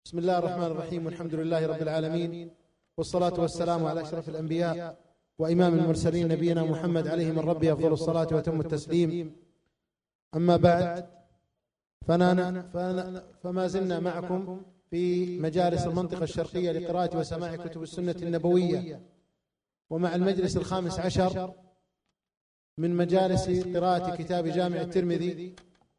بسم الله الرحمن الرحيم، والحمد لله رب العالمين، والصلاة والسلام على أشرف الأنبياء وإمام المرسلين نبينا محمد عليه من ربه أفضل الصلاة وأتم التسليم. أما بعد، فما زلنا معكم في مجالس المنطقة الشرقية لقراءة وسماع كتب السنة النبوية، ومع المجلس ال15 من مجالس قراءة كتاب جامع الترمذي،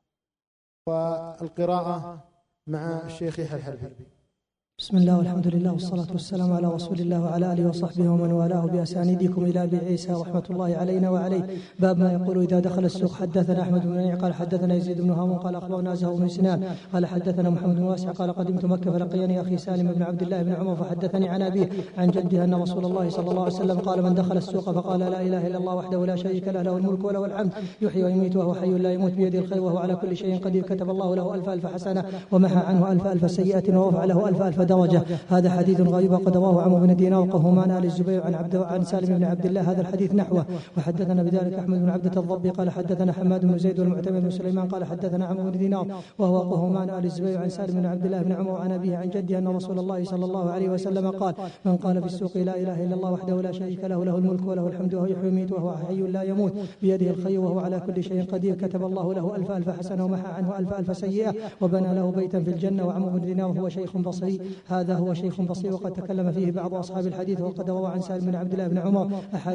والقراءة مع الشيخ يحيى الحلبي. بسم الله والحمد لله والصلاة والسلام على رسول الله وعلى آله وصحبه ومن والاه بأسانيدكم إلى أبي عيسى رحمة الله علينا وعليه. باب ما يقول إذا دخل السوق. حدثنا أحمد بن منيع قال حدثنا يزيد بن هارون قال أخبرنا زهر بن سنان قال حدثنا محمد بن واسع قال قدمت مكة فلقيني أخي سالم بن عبد الله بن عمر فحدثني عن أبيه عن جده أن رسول الله صلى الله عليه وسلم قال: من دخل السوق فقال لا إله إلا الله وحده لا شريك له، له الملك وله الحمد، يحيي ويميت وهو حي لا يموت، بيده الخير وهو على كل شيء قدير، كتب الله له ألف حسنة ومحى عنه ألف سيئة ورفع له ألف درجة. هذا حديث غريب قد رواه عمرو بن دينار وقهمان آل الزبير عن سالم بن عبد الله هذا الحديث نحوه. وحدثنا بذلك أحمد بن عبدة الضبي قال حدثنا حماد بن زيد والمعتمر بن سليمان قال حدثنا عمرو بن دينار وهو قهمان آل الزبير عن سالم بن عبد الله بن عمر عن أبيه عن جده أن رسول الله صلى الله عليه وسلم قال: من قال في السوق لا إله إلا الله وحده لا شريك له، له الملك وله الحمد وهو يحيي ويميت وهو حي لا يموت، بيده الخير وهو على كل شيء قدير، كتب الله له ألف حسنة ومحى عنه ألف سيئة وبنى له بيتا في الجنة. وعمرو بن دينار هو شيخ بصري، هذا هو شيخ بصير وقد تكلم فيه بعض أصحاب الحديث، وقد روى عن سالم بن عبد الله بن عمر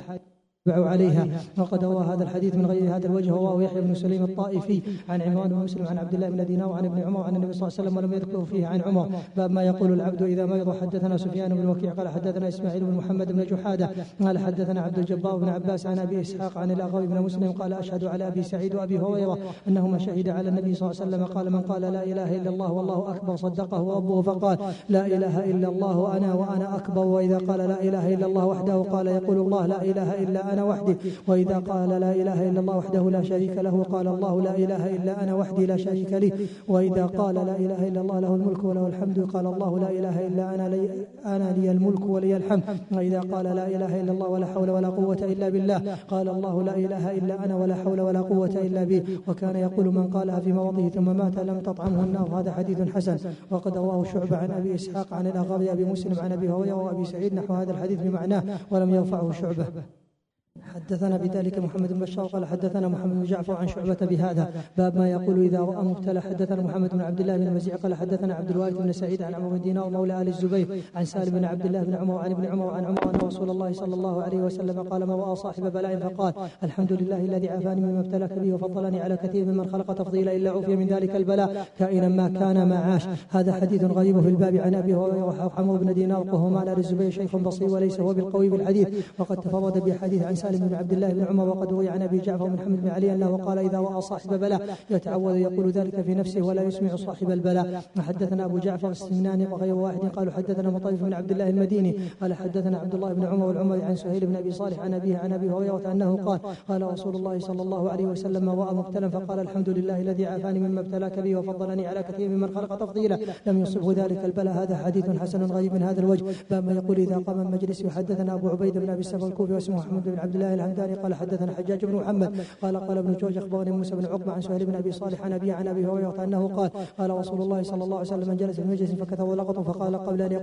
عليها. وقد روى هذا الحديث من غير هذا الوجه، رواه يحيى بن سليم الطائفي عن عمران بن مسلم عن عبد الله بن دينار وعن ابن عمر عن النبي صلى الله عليه وسلم، ولم يذكره فيه عن عمر. باب ما يقول العبد إذا مرض. حدثنا سفيان بن وكيع قال حدثنا إسماعيل بن محمد بن جحادة قال حدثنا عبد الجبار بن عباس عن أبي إسحاق عن الأغر بن مسلم قال: أشهد على أبي سعيد وأبي هريرة أنهما شهد على النبي صلى الله عليه وسلم قال: من قال لا إله إلا الله والله أكبر صدقه ربه فقال: لا إله إلا الله أنا وأنا أكبر. وإذا قال لا إله إلا الله وحده قال: يقول الله لا إله إلا أنا وحدي. وإذا قال لا إله إلا الله وحده لا شريك له قال: الله لا إله إلا أنا وحدي لا شريك لي. وإذا قال لا إله إلا الله له الملك وله الحمد قال: الله لا إله إلا أنا لي الملك ولي الحمد. وإذا قال لا إله إلا الله ولا حول ولا قوة إلا بالله قال: الله لا إله إلا أنا ولا حول ولا قوة إلا به. وكان يقول: من قالها في مرضه ثم مات لم تطعمه النار. هذا حديث حسن. وقد رواه شعبة عن أبي إسحاق عن الأغر أبي مسلم عن أبي هريرة وأبي سعيد نحو هذا الحديث بمعناه ولم يرفعه شعبة. حدثنا بذلك محمد بن بشار قال حدثنا محمد بن جعفر عن شعبة بهذا. باب ما يقول إذا رأى مبتلى. حدثنا محمد بن عبد الله بن الوزيع قال حدثنا عبد الوارث بن سعيد عن عمرو بن دينار مولى آل الزبير عن سالم بن عبد الله بن عمر عن ابن عمر عن عمر أن رسول الله صلى الله عليه وسلم قال: ما رأى صاحب بلاء فقال: الحمد لله الذي عافاني مما ابتلاك به وفضلني على كثير ممن خلق تفضيلا إلا عوفي من ذلك البلاء كائنا ما كان ما عاش. هذا حديث غريب في الباب عن أبي هريرة. عمرو بن دينار قهمان آل الزبير شيخ بصير وليس هو بالقوي بالحديث، وقد تفرد بحديث عن سالم بن عبد الله بن عمر. وقد روي عن أبي جعفر بن محمد بن علي أنه قال: إذا رأى صاحب بلاء يتعوذ يقول ذلك في نفسه ولا يسمع صاحب البلاء. حدثنا أبو جعفر السمناني وغير واحد قالوا حدثنا مطرف بن عبد الله المديني قال حدثنا عبد الله بن عمر والعمري عن سهيل بن أبي صالح عن أبيه عن أبي هريرة أنه قال: قال رسول الله صلى الله عليه وسلم: من رأى مبتلا فقال: الحمد لله الذي عافاني مما ابتلاك به وفضلني على كثير ممن خلق تفضيلا لم يصبه ذلك البلاء. هذا حديث حسن غريب من هذا الوجه. باب ما يقول إذا قام المجلس. وحدثنا أبو عبيد بن أبي السفر الكوفي واسمه محمد بن عبد الله الهمداني قال حدثنا حجاج بن محمد قال ابن جوج أخبرني موسى بن عقبة عن سهيل بن أبي صالح عن أبي هريرة أنه قال: قال رسول الله صلى الله عليه وسلم: من جلس في مجلس فكثر لقط فقال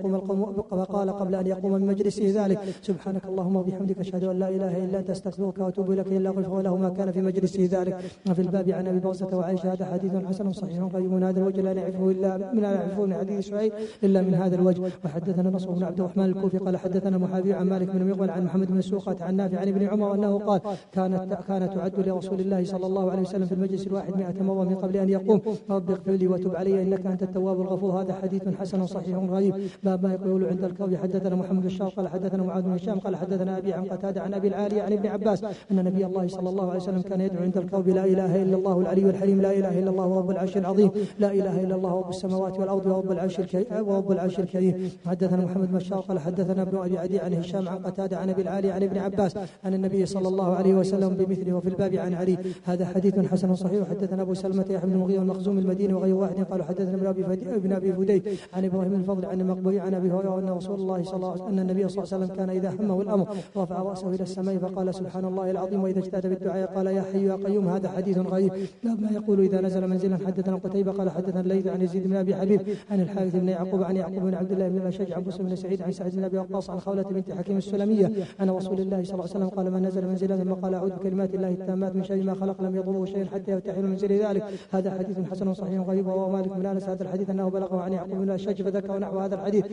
قبل أن يقوم من مجلسه ذلك: سبحانك اللهم وبحمدك أشهد أن لا إله إلا أنت أستغفرك وأتوب إليك إلا غفر له ما كان في مجلسه ذلك. وفي الباب عن أبي برزة وعائشة. هذا حديث حسن صحيح قريب من هذا الوجه لا نعرفه من حديث سعيد إلا من هذا الوجه. وحدثنا نصر بن عبد الرحمن الكوفي قال حدثنا محاذير عن مالك بن مغول عن محمد بن سوقة عن نافع عن ابن عمر أنه قال: كانت تعد لرسول الله صلى الله عليه وسلم في المجلس الواحد 100 مرة من قبل أن يقوم: رب اغفر لي وتب علي إنك أنت التواب الغفور. هذا حديث حسن صحيح غريب. باب ما يقول عند الكرب. حدثنا محمد بن الشام قال حدثنا معاذ بن هشام قال حدثنا أبي عن قتادة عن أبي العالي عن ابن عباس أن نبي الله صلى الله عليه وسلم كان يدعو عند الكرب: لا إله إلا الله العلي الحليم، لا إله إلا الله رب العرش العظيم، لا إله إلا الله رب السماوات والأرض ورب العرش الكريم. حدثنا محمد بن الشام قال حدثنا ابن أبي عدي عن هشام عن قتادة عن أبي العالي عن ابن عباس أن النبي صلى الله عليه وسلم بمثله. وفي الباب عن علي. هذا حديث حسن صحيح. حدثنا أبو سلمة يحيى بن المغيرة المخزوم المديني وغير واحد قالوا حدثنا ابن أبي فديك عن إبراهيم الفضل عن المقبري عن أبي هريرة أن رسول الله صلى الله عليه وسلم أن النبي صلى الله عليه وسلم كان إذا همه الأمر رفع رأسه إلى السماء فقال سبحان الله العظيم، وإذا اجتهد بالدعاء قال يا حي يا قيوم. هذا حديث غريب. ما يقول إذا نزل منزلا. حدثنا قتيبة قال حدثنا الليث عن يزيد بن أبي حبيب عن الحارث بن يعقوب عن يعقوب بن عبد الله بن الأشج عن بسر بن سعيد عن سعد بن أبي وقاص عن خولة بنت حكيم السلمية عن رسول الله صلى الله عليه وسلم قال من نزل منزلا ثم قال أعوذ بكلمات الله التامات من شر ما خلق لم يضره شيء حتى يرتحل من منزل ذلك. هذا حديث حسن صحيح غريب. وروى مالك بن أنس هذا الحديث أنه بلغه عن يعقوب بن الأشج فذكر نحو هذا الحديث.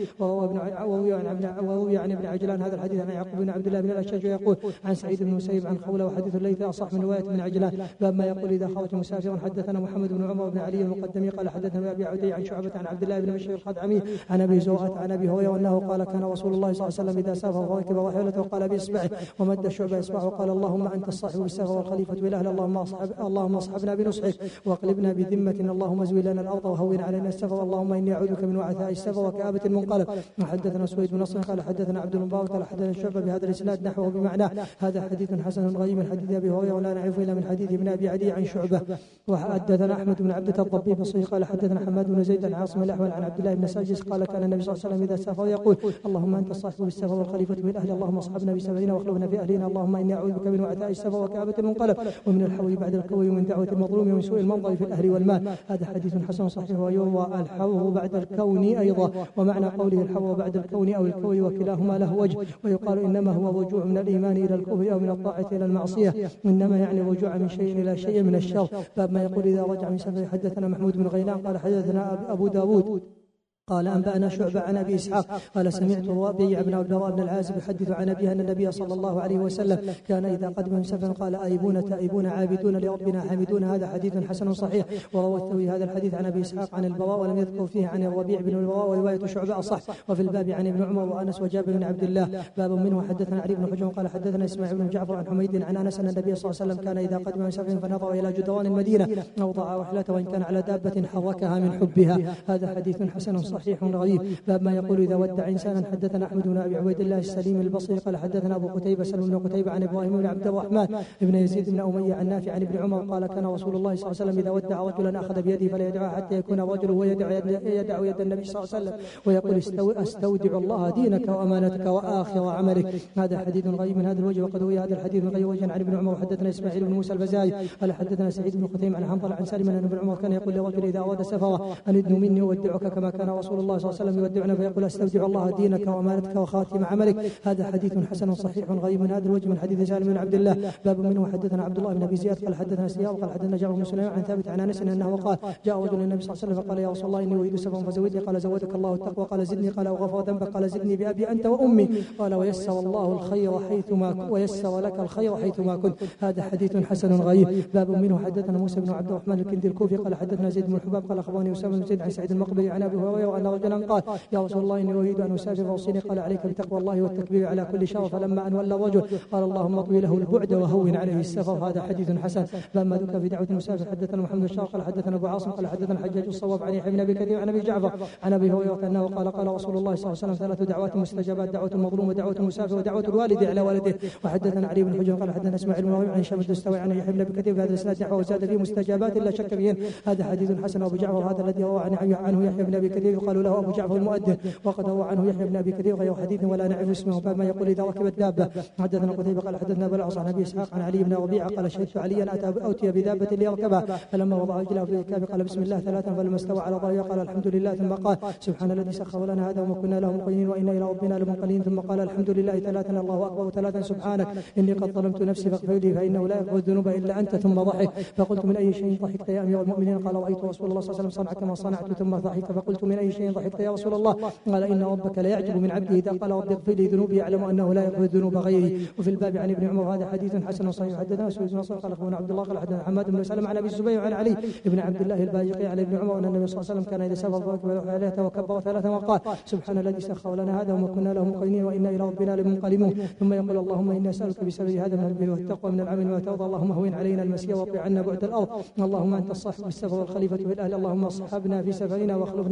وروي عن ابن عجلان هذا الحديث عن يعقوب بن عبد الله بن الأشج ويقول عن سعيد بن مسيب عن خولة. وحديث الليث أصح من رواية ابن عجلان. باب ما يقول إذا خرج مسافرا. حدثنا محمد بن عمر بن علي المقدمي قال حدثنا أبي عدي عن شعبة عن عبد الله بن بشير الخدعمي عن أبي زرعة عن أبي هريرة أنه قال كان رسول الله صلى الله عليه وسلم إذا سافر فركب راحلته وقال بإصبعه ومد الشعبة إصبعه وقال اللهم أنت الصاحب بالسفر والخليفة بالأهل اللهم اصحبنا بنصحك واقلبنا بذمة اللهم ازوي لنا الأرض وهون علينا السفر اللهم إني أعوذ بك من وعثاء السفر وكآبة المنقلب. وحدثنا سويد بن نصر قال حدثنا عبد المبارك قال حدثنا الشعبة بهذا الإسناد نحوه بمعناه. هذا حديث حسن غريب من حديث أبي هريرة ولا نعرف إلا من حديث ابن أبي عدي عن شعبة. وحدثنا أحمد بن عبدة الضبي بصري قال حدثنا حماد بن زيد عن عاصم الأحول عن عبد الله بن ساجس قال كان النبي صلى الله عليه وسلم إذا سافر يقول اللهم أنت الصاحب بالسفر والخليفة بالأهل اللهم اصحبنا بسفرنا واخلفنا في أهلنا اللهم إني أعوذ بك من وعثاء السفر وكآبة المنقلب ومن الحول بعد الكوي ومن دعوة المظلوم ومن سوء المنظر في الأهل والمال. هذا حديث حسن صحيح. ويروى الحور بعد الكون أيضا. ومعنى قوله الحور بعد الكون أو الكوي وكلاهما له وجه. ويقال إنما هو رجوع من الإيمان إلى الكفر أو من الطاعة إلى المعصية إنما يعني رجوع من شيء إلى شيء من الشر. باب ما يقول إذا رجع من سفر. حدثنا محمود بن غيلان قال حدثنا أبو داود قال أنبأنا شعبة عن أبي إسحاق قال سمعت ربيع بن عبد الله بن العازب يحدث عن أبيه أن النبي صلى الله عليه وسلم كان إذا قدم من سفر قال آيبون تائبون عابدون لربنا حامدون. هذا حديث حسن صحيح. وروى الثوري هذا الحديث عن أبي إسحاق عن البراء ولم يذكر فيه عن الربيع بن البراء ورواية شعبة أصح. وفي الباب عن ابن عمر وأنس وجابر بن عبد الله. باب منه حدثنا علي بن حجر قال حدثنا إسماعيل بن جعفر عن حميد عن أنس أن النبي صلى الله عليه وسلم كان إذا قدم من سفر فنظر إلى جدران المدينة أوضع رحلته وإن كان على دابة حركها من حبها. هذا حديث حسن صحيح غريب. باب ما يقول إذا ودع إنسانا. حدثنا أحمد بن أبي عبيد الله السليم البصري قال حدثنا أبو قتيبة سلم بن قتيبة عن إبراهيم بن عبد الرحمن بن يزيد بن أمية عن نافع عن ابن عمر قال كان رسول الله صلى الله عليه وسلم إذا ودع رجلا أخذ بيده فلا يدعه حتى يكون الرجل هو يدع يد النبي صلى الله عليه وسلم ويقول أستودع الله دينك وأمانتك وآخر عملك. هذا حديث غريب من هذا الوجه. وقد روي هذا الحديث من غير وجه عن ابن عمر. وحدثنا إسماعيل بن موسى البزاري قال حدثنا سعيد بن خثيم عن حنظلة عن سالم أن ابن عمر كان يقول لرجل إذا أراد سفرا أن ادنوا مني أودعك كما كان رسول الله صلى الله عليه وسلم يودعنا فيقول أستودع الله دينك وأمانتك وخاتم عملك. هذا حديث حسن صحيح غريب من هذا الوجه من حديث سالم بن عبد الله. باب منه حدثنا عبد الله بن أبي زياد قال حدثنا سيار قال حدثنا جابر بن سليمان عن ثابت عن أنس أنه قال جاء رجل النبي صلى الله عليه وسلم فقال يا رسول الله إني أريد سفرا فزودني قال زودك الله التقوى قال زدني قال وغفر ذنبك قال زدني بأبي أنت وأمي قال ويسر الله الخير حيثما ويسر لك الخير حيثما كنت. هذا حديث حسن غريب. باب منه حدثنا موسى بن عبد الرحمن الكندي الكوفي قال حدثنا زيد بن الحباب قال أخبرني أسامة بن زيد عن سعيد المقبري عن أبي هريرة أن رجلا قال يا رسول الله إني أريد أن أسافر فأوصيني قال عليك بتقوى الله والتكبير على كل شر. فلما أن ولى الرجل قال اللهم اطوي له البعد وهون عليه السفر. هذا حديث حسن. لما ذكر في دعوة المسافر حدثنا محمد بن قال حدثنا أبو عاصم قال حدثنا الحجاج الصواب عن يحيى بن أبي كثير عن أبي جعفر عن أبي هريرة أنه قال قال رسول الله صلى الله عليه وسلم ثلاث دعوات مستجابات دعوة المظلوم ودعوة المسافر ودعوة الوالد على والده. وحدثنا علي بن حجر قال حدثنا إسماعيل بن عن هشام الدستوائي عن يحيى بن أبي كثير في هذا الإسناد نحوه وزاد فيه مستجابات لا شك فيهن. هذا حديث حسن. وأبو جعفر هذا الذي روى عنه يحيى بن أبي كثير يقال له أبو جعفر المؤذن وقد روى عنه يحيى بن أبي كثير غير حديث ولا نعرف اسمه. باب ما يقول إذا ركبت دابة. حدثنا قتيبة قال حدثنا بلعص عن أبي إسحاق عن علي بن ربيعة قال شهدت عليا أوتي بدابة ليركبها فلما وضع رجله في الركاب قال بسم الله ثلاثا فلما استوى على ظهره قال الحمد لله ثم قال سبحان الذي سخر لنا هذا وما كنا له مقرنين وإنا إلى ربنا لمنقلبون ثم قال الحمد لله ثلاثا الله أكبر ثلاثا سبحانك إني قد ظلمت نفسي فاغفر لي فإنه لا يغفر الذنوب إلا أنت. ثم ضحك فقلت من أي شيء ضحكت يا أمير المؤمنين قال رأيت رسول الله صلى الله عليه وسلم صنع كما صنعت ثم ضحك فقلت من أي شيء ضحكت يا رسول الله قال إن ربك لا يعجب من عبده إذا قال رب اغفر لي ذنوبي يعلم أنه لا يغفر الذنوب غيري. وفي الباب عن ابن عمر. هذا حديث حسن صحيح. حدثنا سويد بن نصر قال أخبرنا عبد الله قال حدثنا حماد بن سلمة عن أبي الزبير عن علي بن عبد الله الباجقي عن ابن عمر أن النبي صلى الله عليه وسلم كان إذا سافر فركب وكبر ثلاثا وقال سبحان الذي سخر لنا هذا وما كنا له مقرنين وإنا إلى ربنا لمنقلبون. ثم يقول اللهم إني أسألك بسبب هذا من البر والتقوى من العمل ما ترضى اللهم هون علينا المسير واطع عنا بعد الأرض اللهم أنت الصاحب بالسفر والخليفة في الأهل اللهم اصحبنا في سفرنا واخلفنا في أهلنا.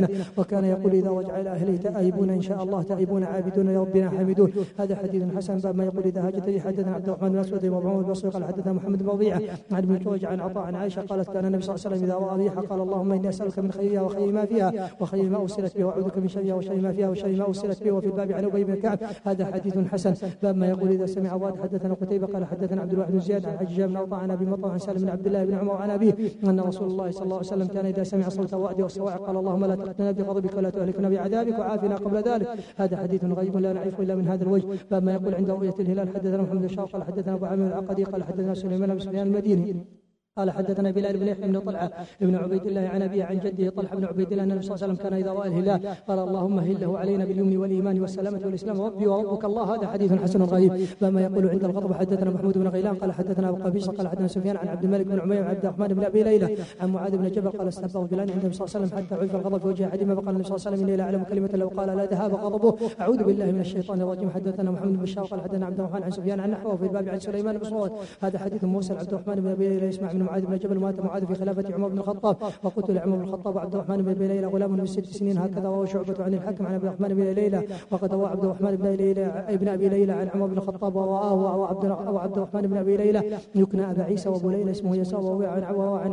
وكان يقول إذا رجع إلى أهله تائبون إن شاء الله تائبون عابدون لربنا حامدون. هذا حديث حسن. باب ما يقول إذا هاجت لي. حدثنا عبد الرحمن بن أسود ومحمود بن بصري قال حدثنا محمد بن ربيعة عن ابن جريج عن عطاء عن عائشة قالت كان النبي صلى الله عليه وسلم إذا رأى ريحا قال اللهم إني أسألك من خيرها وخير ما فيها وخير ما أرسلت به وأعوذ بك من شرها وشر ما فيها وشر ما أرسلت به. وفي الباب عن أبي بن كعب. هذا حديث حسن. باب ما يقول إذا سمع واد. حدثنا قتيبة قال حدثنا عبد الواحد بن زياد عن حجاج بن عطاء عن أبي مطر عن سالم بن عبد الله بن عمر عن أبيه أن رسول الله صلى الله عليه وسلم كان إذا سمع صوت الرعد والصواعق قال اللهم لا تقتلنا بغضبك ولا تهلكنا بعذابك وعافنا قبل ذلك. هذا حديث غريب لا نعرفه إلا من هذا الوجه. باب ما يقول عند رؤية الهلال. حدثنا محمد بن شاق قال حدثنا أبو عامر العقدي قال حدثنا سليمان بن سفيان المديني قال حدثنا بلال بن يحيى بن طلحة ابن عبيد الله عن أبيه عن جده طلحة بن عبيد الله أن النبي صلى الله عليه وسلم كان إذا رأى الهلال قال اللهم هله علينا باليمن والإيمان والسلامة والإسلام ربي وربك الله. هذا حديث حسن غريب. بما يقول عند الغضب. حدثنا محمود بن غيلان قال حدثنا أبو قبيصة قال حدثنا سفيان عن عبد الملك بن عمير وعبد الرحمن بن أبي ليلى عن معاذ بن جبل قال استبغ بلال عند النبي صلى الله عليه وسلم حتى عرف الغضب في وجه أحدهما فقال النبي صلى الله عليه وسلم إني لا أعلم كلمة لو قال لا ذهاب غضبه أعوذ بالله من الشيطان الرجيم. حدثنا محمد بن بشار قال حدثنا عبد الرحمن عن سفيان عن نحوه في الباب عن سليمان بن صوت. هذا حديث موسى عبد الرحمن بن أبي ليلى يسمع من معاذ بن جبل معاذ في خلافة عمر بن الخطاب وقتل عمر بن الخطاب وعبد الرحمن بن أبي ليلى غلام من 6 سنين. هكذا روى شعبة عن الحكم عن عبد الرحمن بن ليلى وقد روى عبد الرحمن بن أبي ليلى عن عمر بن الخطاب وعبد الرحمن بن أبي ليلى يكنى أبا عيسى وأبو ليلى اسمه يسار وروي عن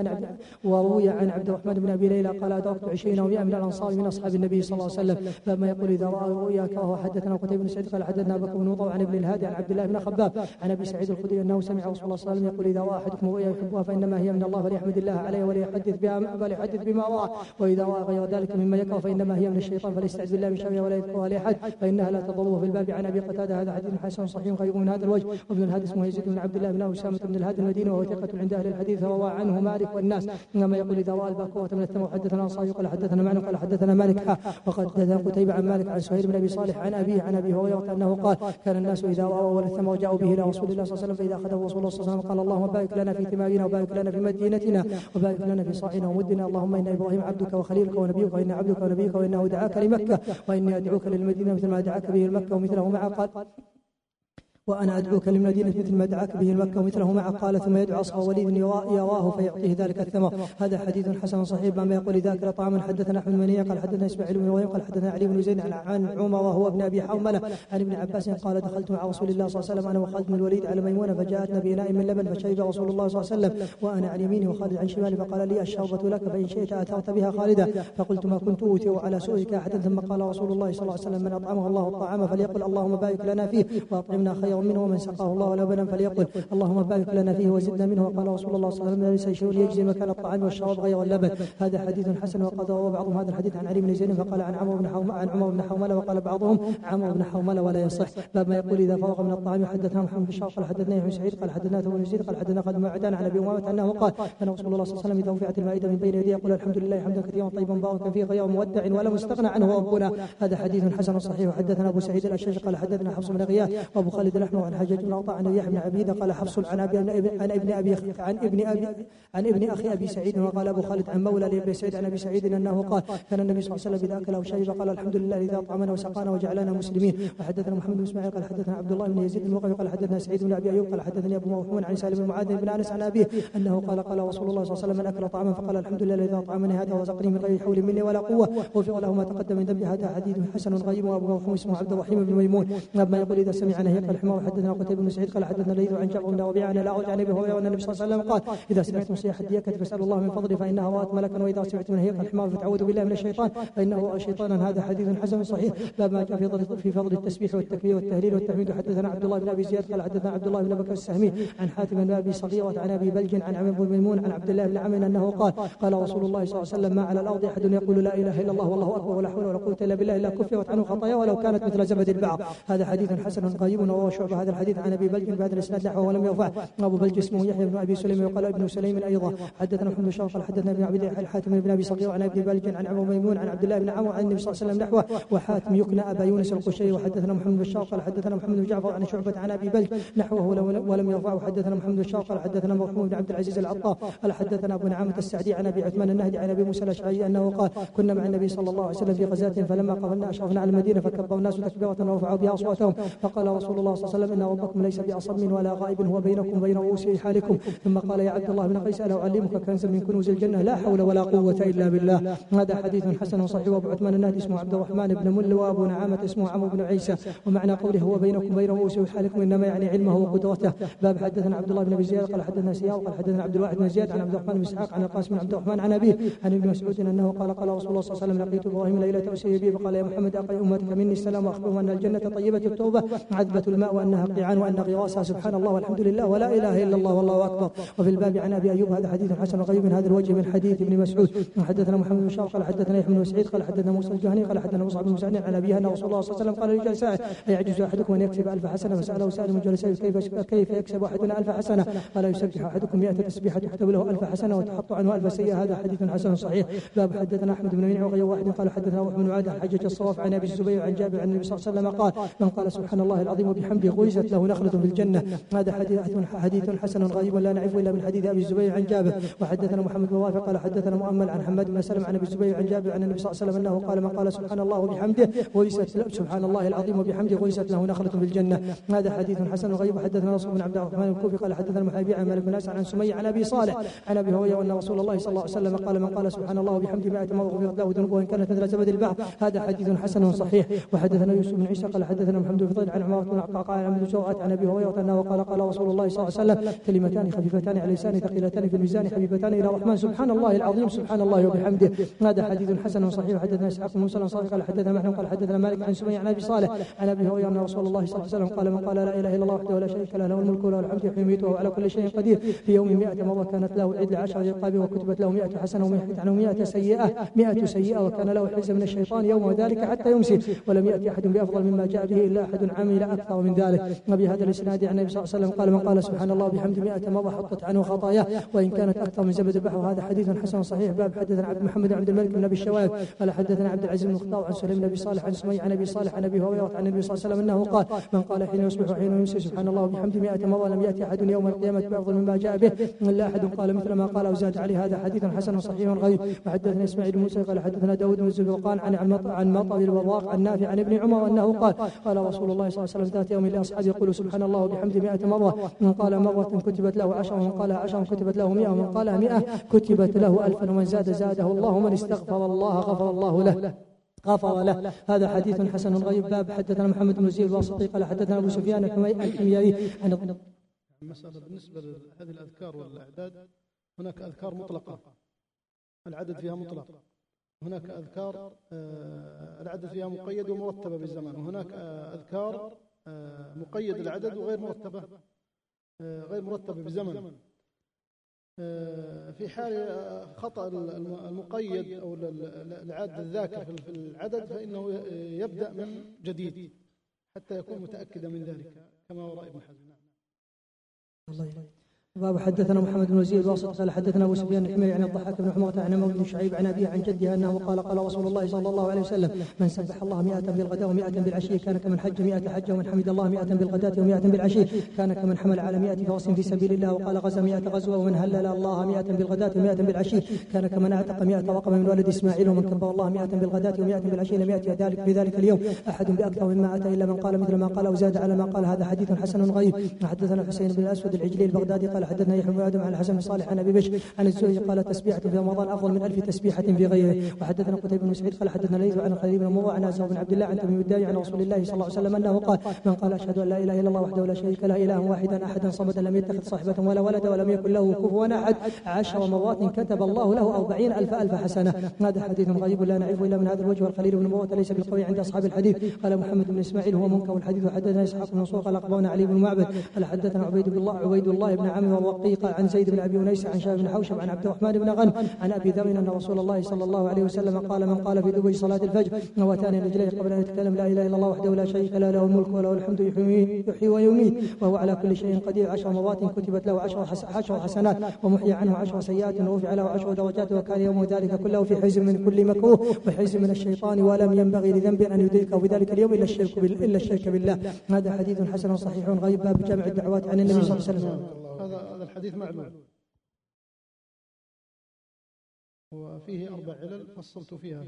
عبد الرحمن بن أبي ليلى قال أدركت 20 و100 من الأنصار من أصحاب النبي صلى الله عليه وسلم. فما يقول إذا رأى رؤيا كره. حدثنا قتيبة بن سعيد قال حدثنا بكر بن نضر عن ابن الهادي عن عبد الله بن خباب عن أبي سعيد الخدري أنه سمع رسول الله صلى الله عليه وسلم يقول إذا رأى أحدكم رؤيا يحبها فإنما هي من الله فليحمد الله عليه وليحدث بما رأى وإذا رأى غير ذلك مما يكره فإنما هي من الشيطان فليستعذ بالله من شرها ولا يذكرها لأحد فإنها لا تضره. في الباب عن أبي قتادة. هذا حديث حسن صحيح غير من هذا الوجه. وابن الهادي اسمه يزيد بن عبد الله بن أسامة بن الهادي المديني وهو ثقة عند أهل الحديث وروى عنه مالك والناس. إنما يقول إذا رأى الباكورة من التمر. حدثنا أنصاري قال حدثنا معنى قال حدثنا مالك وقد حدثنا قتيبة عن مالك عن سهيل بن أبي صالح عن أبي هريرة أنه قال كان الناس إذا رأوا أول الثمر جاءوا به إلى رسول الله صلى الله عليه وسلم فإذا أخذه رسول الله صلى الله عليه وسلم قال اللهم بارك لنا في ثمارنا وبارك لنا في مدينتنا وبارك لنا في صاعنا ومدنا. اللهم إن إبراهيم عبدك وخليلك ونبيك وإن عبدك ونبيك وإنه دعاك لمكة وإني أدعوك للمدينة مثل ما دعاك به المكة ومثله معه قال وأنا أدعوك للمدينة مثل ما دعاك به المكة ومثله معه قال ثم يدعو أصحاب وليد يراه فيعطيه ذلك الثمر. هذا حديث حسن صحيح. بما يقول إذا أكل طعاما. حدثنا أحمد منيع قال حدثنا إسماعيل بن وهيب قال حدثنا علي بن زيد عن عمر وهو ابن أبي حوملة عن ابن عباس قال دخلت مع رسول الله صلى الله عليه وسلم أنا وخالد بن الوليد على ميمونة فجاءتنا بإناء من لبن فشرب رسول الله صلى الله عليه وسلم وأنا عن يمينه وخالد عن شمالي فقال لي الشربة لك فإن شئت أثرت بها خالدا فقلت ما كنت أوتر على سؤلك أحدا. ثم قال رسول الله صلى الله عليه وسلم من أطعمه الله الطعام فليقل اللهم بارك لنا فيه وأطعمنا خيرا منه ومن سقاه الله لبنا فليقل اللهم بارك لنا فيه وزدنا منه. وقال رسول الله صلى الله عليه وسلم ليس شيء يجزي مكان الطعام والشراب غير اللبن. هذا حديث حسن. وقد روى بعضهم هذا الحديث عن علي بن زيد فقال عن عمرو بن حوملة وقال بعضهم عمرو بن حوملة ولا يصح. باب ما يقول إذا فرغ من الطعام. حدثنا محمد بن شاق قال حدثنا ابن سعيد قال حدثنا ابن يزيد قال حدثنا خالد بن معدان عن أبي أمامة أنه قال كان رسول الله صلى الله عليه وسلم إذا رفعت المائدة من بين يديه يقول الحمد لله حمدا كثيرا طيبا مباركا فيه غير مودع ولا مستغنى عنه ربنا. هذا حديث حسن صحيح. وحدثنا أبو سعيد الأشج قال حدثنا حفص بن غياث وأبو خالد الأحمر عن حجاج بن عطاء عن يحيى بن عبيدة قال حفص عن ابن أخي أبي سعيد. وقال أبو خالد عن مولى لأبي سعيد عن أبي سعيد أنه قال كان النبي صلى الله عليه وسلم إذا أكل أو شرب قال الحمد لله إذا أطعمنا وسقانا وجعلنا مسلمين. وحدثنا محمد بن إسماعيل قال حدثنا عبد الله بن يزيد الموقفي قال حدثنا سعيد بن أبي أيوب قال حدثني أبو موحوم عن سالم بن معاذ بن أنس عن أبيه أنه قال رسول الله صلى الله عليه وسلم من أكل طعاما فقال الحمد لله إذا أطعمني هذا ورزقني من غير حول مني ولا قوة غفر له ما تقدم من ذنبه. هذا حديث حسن غريب. وأبو موحوم اسمه عبد الرحيم بن ميمون. ما يقول إذا سمع نهيق الحمار. حدثنا قتيبة بن سعيد قال حدثنا ليث عن جعفر بن ربيعة عن الأعرج عن أبي هريرة أن النبي صلى الله عليه وسلم قال إذا سمعتم صياح الديكة فاسألوا الله من فضله فإنها رأت ملكا وإذا سمعتم نهيق الحمار فتعوذوا بالله من الشيطان فإنه رأى شيطانا. هذا حديث حسن صحيح. باب ما جاء في فضل التسبيح والتكبير والتهليل والتحميد. حدثنا عبد الله بن أبي زياد قال حدثنا عبد الله بن بكر السهمي عن حاتم بن أبي صغيرة عن أبي بلج عن عمرو بن ميمون عن عبد الله بن عمرو أنه قال رسول الله صلى الله عليه وسلم ما على الأرض أحد يقول لا إله إلا الله والله أكبر ولا حول ولا قوة إلا بالله إلا كفرت عنه خطايا ولو كانت مثل زبد البعر. هذا حديث حسن غريب. وروى شعبة هذا الحديث عن أبي بلج بهذا الإسناد نحوه ولم يرفع. أبو بلج اسمه يحيى بن أبي سليم وقال ابن سليم أيضا. حدثنا محمد بن شاق قال حدثنا ابن عبد الحاتم بن أبي صغير عن أبي بلج عن عمرو بن ميمون عن عبد الله بن عمرو عن النبي صلى الله عليه وسلم نحوه. وحاتم يكنى أبا يونس القشيري. وحدثنا محمد بن شاق قال حدثنا محمد بن جعفر عن شعبة عن أبي بلج نحوه ولم يرفعه. حدثنا محمد بن شاق قال حدثنا محمود بن عبد العزيز العطار قال حدثنا أبو نعامة السعدي عن أبي عثمان النهدي عن أبي موسى الأشعري أنه قال كنا مع النبي صلى الله عليه وسلم في غزاة فلما قفلنا أشرفنا على المدينة فكبر الناس تكبيرة ورفعوا بها أصواتهم فقال رسول الله صلى الله صلى الله عليه وسلم: إن ربكم ليس بأصم ولا غائب، هو بينكم وبين رؤوس حالكم. ثم قال: يا عبد الله بن قيس: ألا أعلمك كنزا من كنوز الجنة لا حول ولا قوة إلا بالله. هذا حديث حسن صحيح. وأبو عثمان النهدي اسمه عبد الرحمن بن مل، وأبو نعامة اسمه عمرو بن عيسى. ومعنى قوله هو بينكم وبين رؤوس حالكم إنما يعني علمه وقدرته. باب حدثنا عبد الله بن أبي زياد قال حدثنا سيار قال حدثنا عبد الواحد بن زياد عن عبد الرحمن بن إسحاق عن القاسم بن عبد الرحمن عن أبيه عن ابن مسعود أنه قال: قال رسول الله صلى الله عليه وسلم: لقيت إبراهيم ليلة أسري بي فقال: يا محمد أقي أمتك مني السلام وأخبرهم أن الجنة طيبة التوبة عذبة الماء وأنها قيعان وأن غراسها سبحان الله والحمد لله ولا إله إلا الله والله أكبر. وفي الباب عن أبي أيوب هذا حديث حسن غريب من هذا الوجه من حديث ابن مسعود. حدثنا محمد بن شار قال حدثنا يحيى بن سعيد قال حدثنا موسى الجهني قال حدثنا مصعب بن مسعود عن أبيه أن رسول الله صلى الله عليه وسلم قال لجلسائه: أيعجز أحدكم أن يكسب 1000 حسنة؟ فسأله سائل من جلسائه: كيف يكسب أحدنا 1000 حسنة؟ قال: يسبح أحدكم 100 تسبيحة تكتب له 1000 حسنة وتحط عنه 1000 سيئة. هذا حديث حسن صحيح. باب حدثنا أحمد بن منيع وغير واحد قال حدثنا روح بن عادة حجة الصواف عن أبي الزبير عن جابر عن النبي صلى الله عليه وسلم قال: من قال سبحان الله العظيم وبحمده غرست له نخلة في الجنة. هذا حديث حسن غريب لا نعرفه إلا من حديث أبي الزبير عن جابر. وحدثنا محمد بن رافع قال حدثنا مؤمل عن حماد بن سلمة عن أبي الزبير عن جابر عن النبي صلى الله عليه وسلم أنه قال: من قال سبحان الله وبحمده غرست سبحان الله العظيم وبحمده غرست له نخلة في الجنة. هذا حديث حسن غريب. حدثنا نصر بن عبد الرحمن الكوفي قال حدثنا المحاربي عن مالك بن ناس عن سمية عن أبي صالح عن أبي هريرة أن رسول الله صلى الله عليه وسلم قال: من قال سبحان الله وبحمده 100 مرة غفرت له ذنوبه وإن كانت مثل زبد البحر. هذا حديث حسن صحيح. وحدثنا يوسف بن عيسى قال حدثنا محمد بن فضيل عن عمارة بن عقاق عن عبد الجوعة عن أبي هريرة أنه قال: قال رسول الله صلى الله عليه وسلم: كلمتان خفيفتان على اللسان ثقيلتان في الميزان حبيبتان إلى الرحمن سبحان الله العظيم سبحان الله وبحمده. هذا حديث حسن صحيح. حدثنا إسحاق بن موسى الأنصاري قال حدثنا محمد قال حدثنا مالك عن سمية عن أبي صالح عن أبي هريرة أن رسول الله صلى الله عليه وسلم قال: من قال لا إله إلا الله وحده لا شريك له له الملك وله الحمد يحيي ويميت وهو على كل شيء قدير في يوم 100 مرة كانت له العدل 10 رقاب وكتبت له 100 حسنة ومحيت عنه 100 سيئة وكان له حرز من الشيطان يوم ذلك حتى يمسي ولم يأتي أحد بأفضل مما جاء به إلا أحد عمل أكثر من ذلك. وبهذا الإسناد عن النبي صلى الله عليه وسلم قال: من قال سبحان الله وبحمده 100 مرة حطت عنه خطاياه وإن كانت أكثر من زبد البحر. هذا حديث حسن صحيح. باب حدثنا عبد محمد بن عبد الملك بن أبي الشوائب قال حدثنا عبد العزيز بن مختار عن سليم بن أبي صالح عن سمية عن أبي صالح عن أبي هريرة عن النبي صلى الله عليه وسلم أنه قال: من قال حين يصبح وحين يمسي سبحان الله وبحمده 100 مرة لم يأتي أحد يوم القيامة بأفضل مما جاء به إلا أحد قال مثل ما قال وزاد عليه. هذا حديث حسن صحيح غريب. وحدثنا إسماعيل بن موسى قال حدثنا داود بن الزبرقان عن مطر الوراق عن نافع عن ابن عمر أنه قال: قال رسول الله صلى الله عليه وسلم ذات يوم لأصحابه: يقول سبحان الله وبحمده 100 مرة، من قال مرة كتبت له 10 ومن قالها 10 كتبت له 100 ومن قالها 100 كتبت له 1000 ومن زاد زاده الله ومن استغفر الله غفر الله له غفر له. هذا حديث حسن غريب. باب حدثنا محمد بن زيد الواسطي قال حدثنا أبو سفيان الحميري عن المسألة بالنسبة لهذه الأذكار والأعداد، هناك أذكار مطلقة العدد فيها مطلق، هناك أذكار العدد فيها مقيد ومرتبة بالزمان، وهناك أذكار مقيد العدد وغير مرتبة بزمن. في حال خطأ المقيد أو العدد الذاكر في العدد فإنه يبدأ من جديد حتى يكون متأكدا من ذلك كما وراء ابن حزم. باب حدثنا محمد بن زيد الواسط قال حدثنا ابو سفيان الحميري عن الضحاك بن حمرة عن عمرو بن شعيب عن ابيه عن جده انه قال: قال رسول الله صلى الله عليه وسلم: من سبح الله 100 بالغداء و100 بالعشي كان كمن حج 100 حجه، ومن حمد الله 100 بالغداة و100 بالعشي كان كمن حمل على 100 فرس في سبيل الله. وقال: غزا 100 غزوه، ومن هلل الله 100 بالغداة و100 بالعشي كان كمن اعتق 100 رقبه من ولد اسماعيل. ومن كبر الله 100 بالغداة و100 بالعشي لم يأتي ذلك في ذلك اليوم احد باكثر مما اتى الا من قال مثل ما قال وزاد على ما قال. هذا حديث حسن غريب. حدثنا حسين بن الاسود العجلي البغدادي قال حدثنا يحيى بن ادم عن الحسن بن صالح عن ابي بشر عن الزهري قال: تسبيحة في رمضان افضل من 1000 تسبيحة في غيره. وحدثنا قتيبة بن سعيد قال حدثنا ليث عن خليل بن مرة عن عزة بن عبد الله عن تميم الداري عن رسول الله صلى الله عليه وسلم انه قال: من قال: اشهد ان لا اله الا الله وحده لا شريك له اله واحدا احدا صمدا لم يتخذ صاحبة ولا ولدا ولم يكن له كفوا احد 10 مرات كتب الله له 40,000 حسنة. هذا حديث غريب لا نعرفه الا من هذا الوجه. والخليل بن مرة ليس بالقوي عند اصحاب الحديث. قال محمد بن اسماعيل هو منكر الحديث. وحدثنا اسحاق بن منصور قال اخبرنا علي بن معبد قال حدثنا عبيد الله بن عمرو الرقيق عن زيد بن ابي انيس عن شاب بن حوشب عن عبد الرحمن بن غنم عن ابي ذر ان رسول الله صلى الله عليه وسلم قال: من قال في دبر صلاة الفجر وتاني رجليه قبل ان يتكلم: لا اله الا الله وحده لا شريك له له الملك وله الحمد يحيي ويميت وهو على كل شيء قدير 10 مرات كتبت له 10 حسنات ومحي عنه 10 سيئات ورفع له 10 درجات وكان يوم ذلك كله في حزب من كل مكروه وحزب من الشيطان ولم ينبغي لذنب ان يدركه في ذلك اليوم الا الشرك بالله. هذا حديث حسن صحيح غريب. باب جامع الدعوات عن النبي صلى الله عليه وسلم. هذا الحديث معلوم وفيه 4 علل فصلت فيها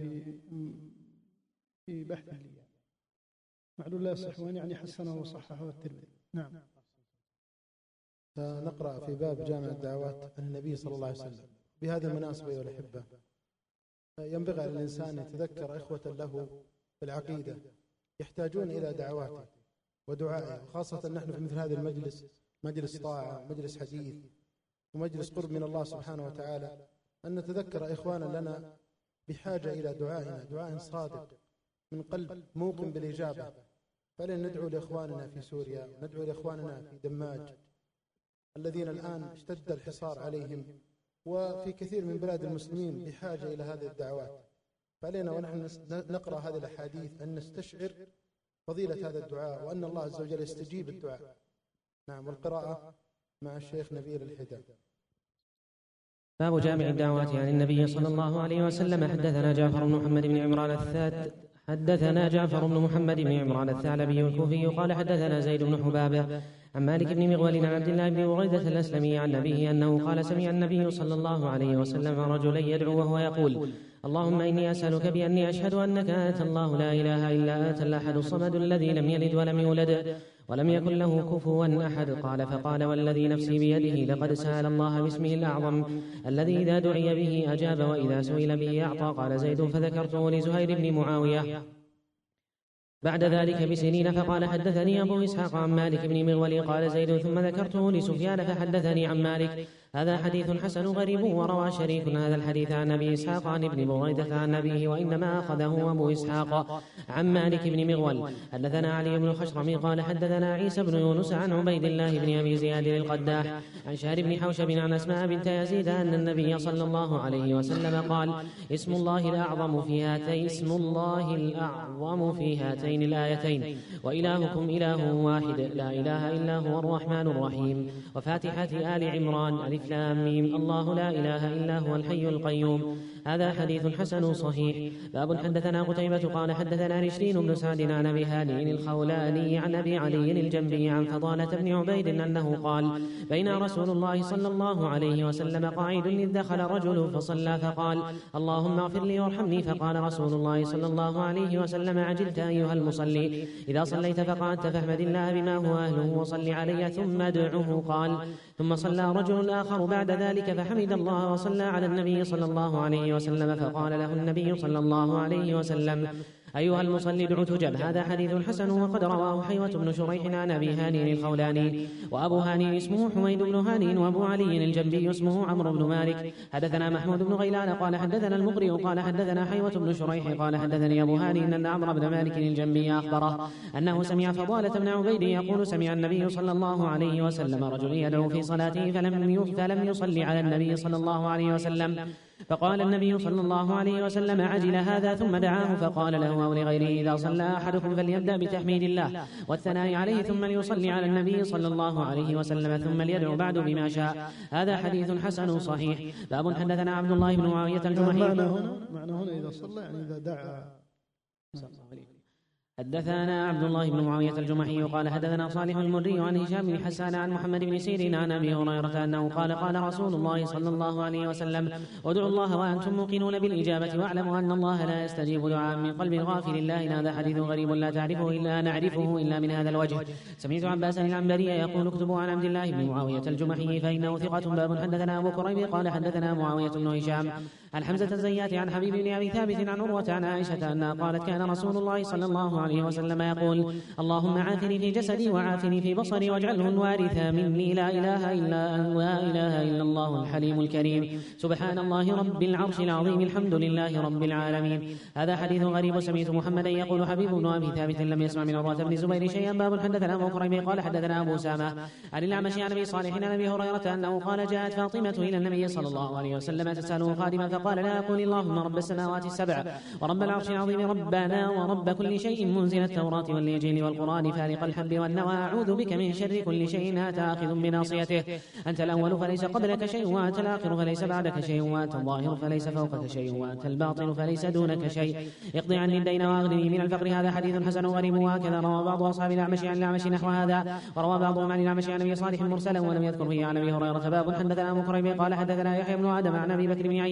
في بحثه لي. معلول لا يصح، وان يعني حسنه وصححه الترمذي. نعم. سنقرأ في باب جامع الدعوات عن النبي صلى الله عليه وسلم. بهذه المناسبة أيها الأحبة ينبغي على الإنسان يتذكر إخوة له في العقيدة يحتاجون إلى دعواته ودعائه، وخاصة نحن في مثل هذا المجلس، مجلس طاعة، مجلس حديث، ومجلس قرب من الله سبحانه وتعالى، أن نتذكر إخوانا لنا بحاجة إلى دعائنا، دعاء صادق من قلب موقن بالإجابة. فلن ندعو لإخواننا في سوريا، ندعو لإخواننا في دماج الذين الآن اشتد الحصار عليهم، وفي كثير من بلاد المسلمين بحاجة إلى هذه الدعوات. فعلينا ونحن نقرأ هذه الأحاديث أن نستشعر فضيلة هذا الدعاء، وأن الله عز وجل يستجيب الدعاء. نعم. والقراءة مع الشيخ نبيل الحداد. باب جامع الدعوات عن النبي صلى الله عليه وسلم. حدثنا جعفر بن محمد بن عمران الثعلبي الكوفي قال حدثنا زيد بن حبابة عن مالك بن مغول عن عبد الله بن بريدة الأسلمي عن أبيه أنه قال سمع النبي صلى الله عليه وسلم رجلا يدعو وهو يقول اللهم إني أسألك بأني أشهد أنك أنت الله لا إله إلا أنت الأحد الصمد الذي لم يلد ولم يولد ولم يكن له كفوا أحد. قال فقال والذي نفسي بيده لقد سأل الله باسمه الأعظم الذي إذا دعي به أجاب وإذا سئل به أعطى. قال زيد فذكرته لزهير بن معاوية بعد ذلك بسنين فقال حدثني أبو إسحاق عن مالك بن مغول قال زيد ثم ذكرته لسفيان فحدثني عن مالك. هذا حديث حسن غريب. وروى شريك هذا الحديث عن أبي إسحاق عن ابن بريدة عن أبيه، وإنما أخذه أبو إسحاق عن مالك بن مغول. حدثنا علي بن خشرم قال حدثنا عيسى بن يونس عن عبيد الله بن أبي زياد القداح عن شهر بن حوشب عن أسماء بنت يزيد أن النبي صلى الله عليه وسلم قال اسم الله الأعظم في هاتين الآيتين وإلهكم إله واحد لا إله إلا هو الرحمن الرحيم. وفاتحة آل عمران ألف لام ميم الله لا إله إلا هو الحي القيوم. هذا حديث حسن صحيح. باب حدثنا قتيبة قال حدثنا رشدين بن سعد عن أبي هانئ الخولاني عن أبي علي الجنبي عن فضالة بن عبيد أنه قال بين رسول الله صلى الله عليه وسلم قاعد إذ دخل رجل فصلى فقال اللهم اغفر لي وارحمني. فقال رسول الله صلى الله عليه وسلم عجلت أيها المصلي إذا صليت فقعدت فاحمد الله بما هو أهله وصل علي ثم ادعه. قال ثم صلى رجل آخر بعد ذلك فحمد الله وصلى على النبي صلى الله عليه وسلم فقال له النبي صلى الله عليه وسلم أيها المصلي ادع تجب. هذا حديث حسن. وقد رواه حيوة بن شريح عن أبي هانئ الخولاني، وأبو هانئ اسمه حميد بن هانئ، وأبو علي الجنبي اسمه عمرو بن مالك. حدثنا محمود بن غيلان قال حدثنا المقرئ قال حدثنا حيوة بن شريح قال حدثني أبو هانئ أن عمرو بن مالك الجنبي أخبره أنه سمع فضالة بن عبيد يقول سمع النبي صلى الله عليه وسلم رجل يدعو في صلاته فلم يصلي على النبي صلى الله عليه وسلم، فقال النبي صلى الله عليه وسلم عجل هذا ثم دعاه فقال له أو لغيره إذا صلى أحدكم فليبدأ بتحميد الله والثناء عليه ثم ليصلي على النبي صلى الله عليه وسلم ثم ليدعو بعد بما شاء. هذا حديث حسن صحيح. باب حدثنا عبد الله بن معاوية الجمحي. معنى هنا إذا صلى يعني إذا دعا. حدثنا عبد الله بن معاوية الجمحي قال حدثنا صالح المري عن هشام بن حسان عن محمد بن سيرين عن أبي هريرة أنه قال قال رسول الله صلى الله عليه وسلم ادعوا الله وأنتم موقنون بالإجابة واعلموا أن الله لا يستجيب دعاء من قلب غافل الله. هذا حديث غريب لا نعرفه إلا من هذا الوجه. سمعت عباسا العنبري يقول اكتبوا عن عبد الله بن معاوية الجمحي فإنه ثقة. باب حدثنا أبو كريب قال حدثنا معاوية بن هشام عن حمزة الزيات عن حبيب بن أبي ثابت عن عروة عن عائشة أنها قالت كان رسول الله صلى الله عليه وسلم يقول اللهم عافني في جسدي وعافني في بصري واجعله الوارث مني لا إله إلا الله الحليم الكريم سبحان الله رب العرش العظيم الحمد لله رب العالمين. هذا حديث غريب. سمعت محمدا يقول حبيب بن أبي ثابت لم يسمع من عروة بن الزبير شيئا. باب حدثنا أبو كريم قال حدثنا أبو سامة عن الأعمش عن أبي صالح عن أبي هريرة أنه قال جاءت فاطمة إلى النبي صلى الله عليه وسلم تسأله خادما فقال لا أقول اللهم رب السماوات السبع ورب العرش العظيم ربنا ورب كل شيء منزل التوراة والإنجيل والقرآن فارق الحب والنوى أعوذ بك من شر كل شيء أنت آخذ بناصيته أنت الأول فليس قبلك شيء وأنت الآخر فليس بعدك شيء وأنت الظاهر فليس فوقك شيء وأنت الباطن فليس دونك شيء اقض عني الدين وأغنني من الفقر. هذا حديث حسن غريب. وهكذا روى بعض أصحاب الأعمش عن الأعمش نحو هذا. وروى بعضهم عن الأعمش عن أبي صالح مرسلا ولم يذكر فيه عن أبي هريرة. باب حدثنا أبو كريم قال حدثنا يحيى بن آدم عن أبي بكر بن عياش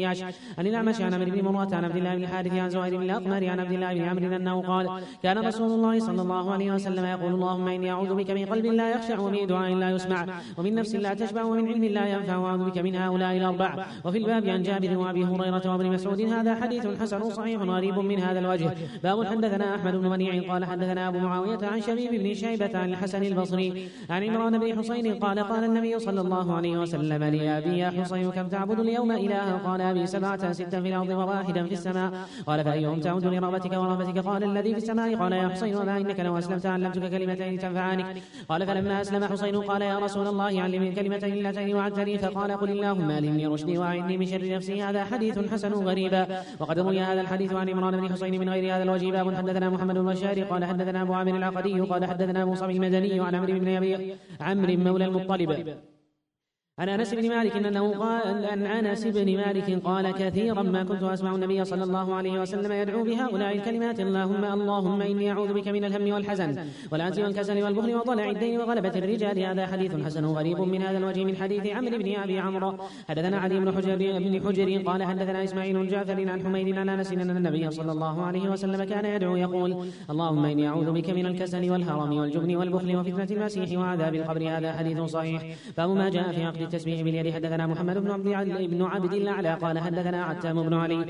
عن الأعمش عن عمرو بن مرة عن عبد الله بن الحارث عن زهير بن الأقمر عن عبد الله بن عمرو أنه قال كان رسول الله صلى الله عليه وسلم يقول اللهم إني أعوذ بك من قلب لا يخشع ومن دعاء لا يسمع ومن نفس لا تشبع ومن علم لا ينفع وأعوذ بك من هؤلاء الأربع. وفي الباب عن جابر وأبي هريرة وابن مسعود هذا حديث حسن صحيح غريب من هذا الوجه. باب حدثنا أحمد بن منيع قال حدثنا أبو معاوية عن شبيب بن شيبة عن الحسن البصري عن عمران بن حسين قال قال النبي صلى الله عليه وسلم لأبي يا حسين كم تعبد اليوم إلها؟ قال أبي 7 6 في الأرض وواحدا في السماء. قال فأيهم تعود لرغبتك ورهبتك؟ قال الذي في السماء. قال يا حسين وما إنك لو أسلمت علمتك كلمتين تنفعانك. قال فلما أسلم حسين قال يا رسول الله علمني الكلمتين اللتين وعدتني. فقال قل اللهم ألهمني رشدي وأعني من شر نفسي. هذا حديث حسن غريبا. وقد روي هذا الحديث عن عمران بن حسين من غير هذا الوجه. باب حدثنا محمد بن بشار قال حدثنا أبو عامر العقدي قال حدثنا أبو صبي المدني عن عمرو بن أبي عمرو مولى المطلب عن أنس بن مالك أنه قال عن أنس بن مالك قال كثيرا ما كنت أسمع النبي صلى الله عليه وسلم يدعو بهؤلاء الكلمات اللهم إني أعوذ بك من الهم والحزن والعجز والكسل والبخل وطلع الدين وغلبة الرجال. هذا حديث حسن غريب من هذا الوجه من حديث عمرو بن أبي عمرو. حدثنا علي بن حجر قال حدثنا إسماعيل بن جعفر عن حميد عن أنس أن النبي صلى الله عليه وسلم كان يدعو يقول اللهم إني أعوذ بك من الكسل والهرم والجبن والبخل وفتنة المسيح وعذاب القبر. هذا حديث صحيح. باب ما جاء في عقد التسبيح باليد. حدثنا محمد بن عبد الأعلى قال حدثنا عتام بن علي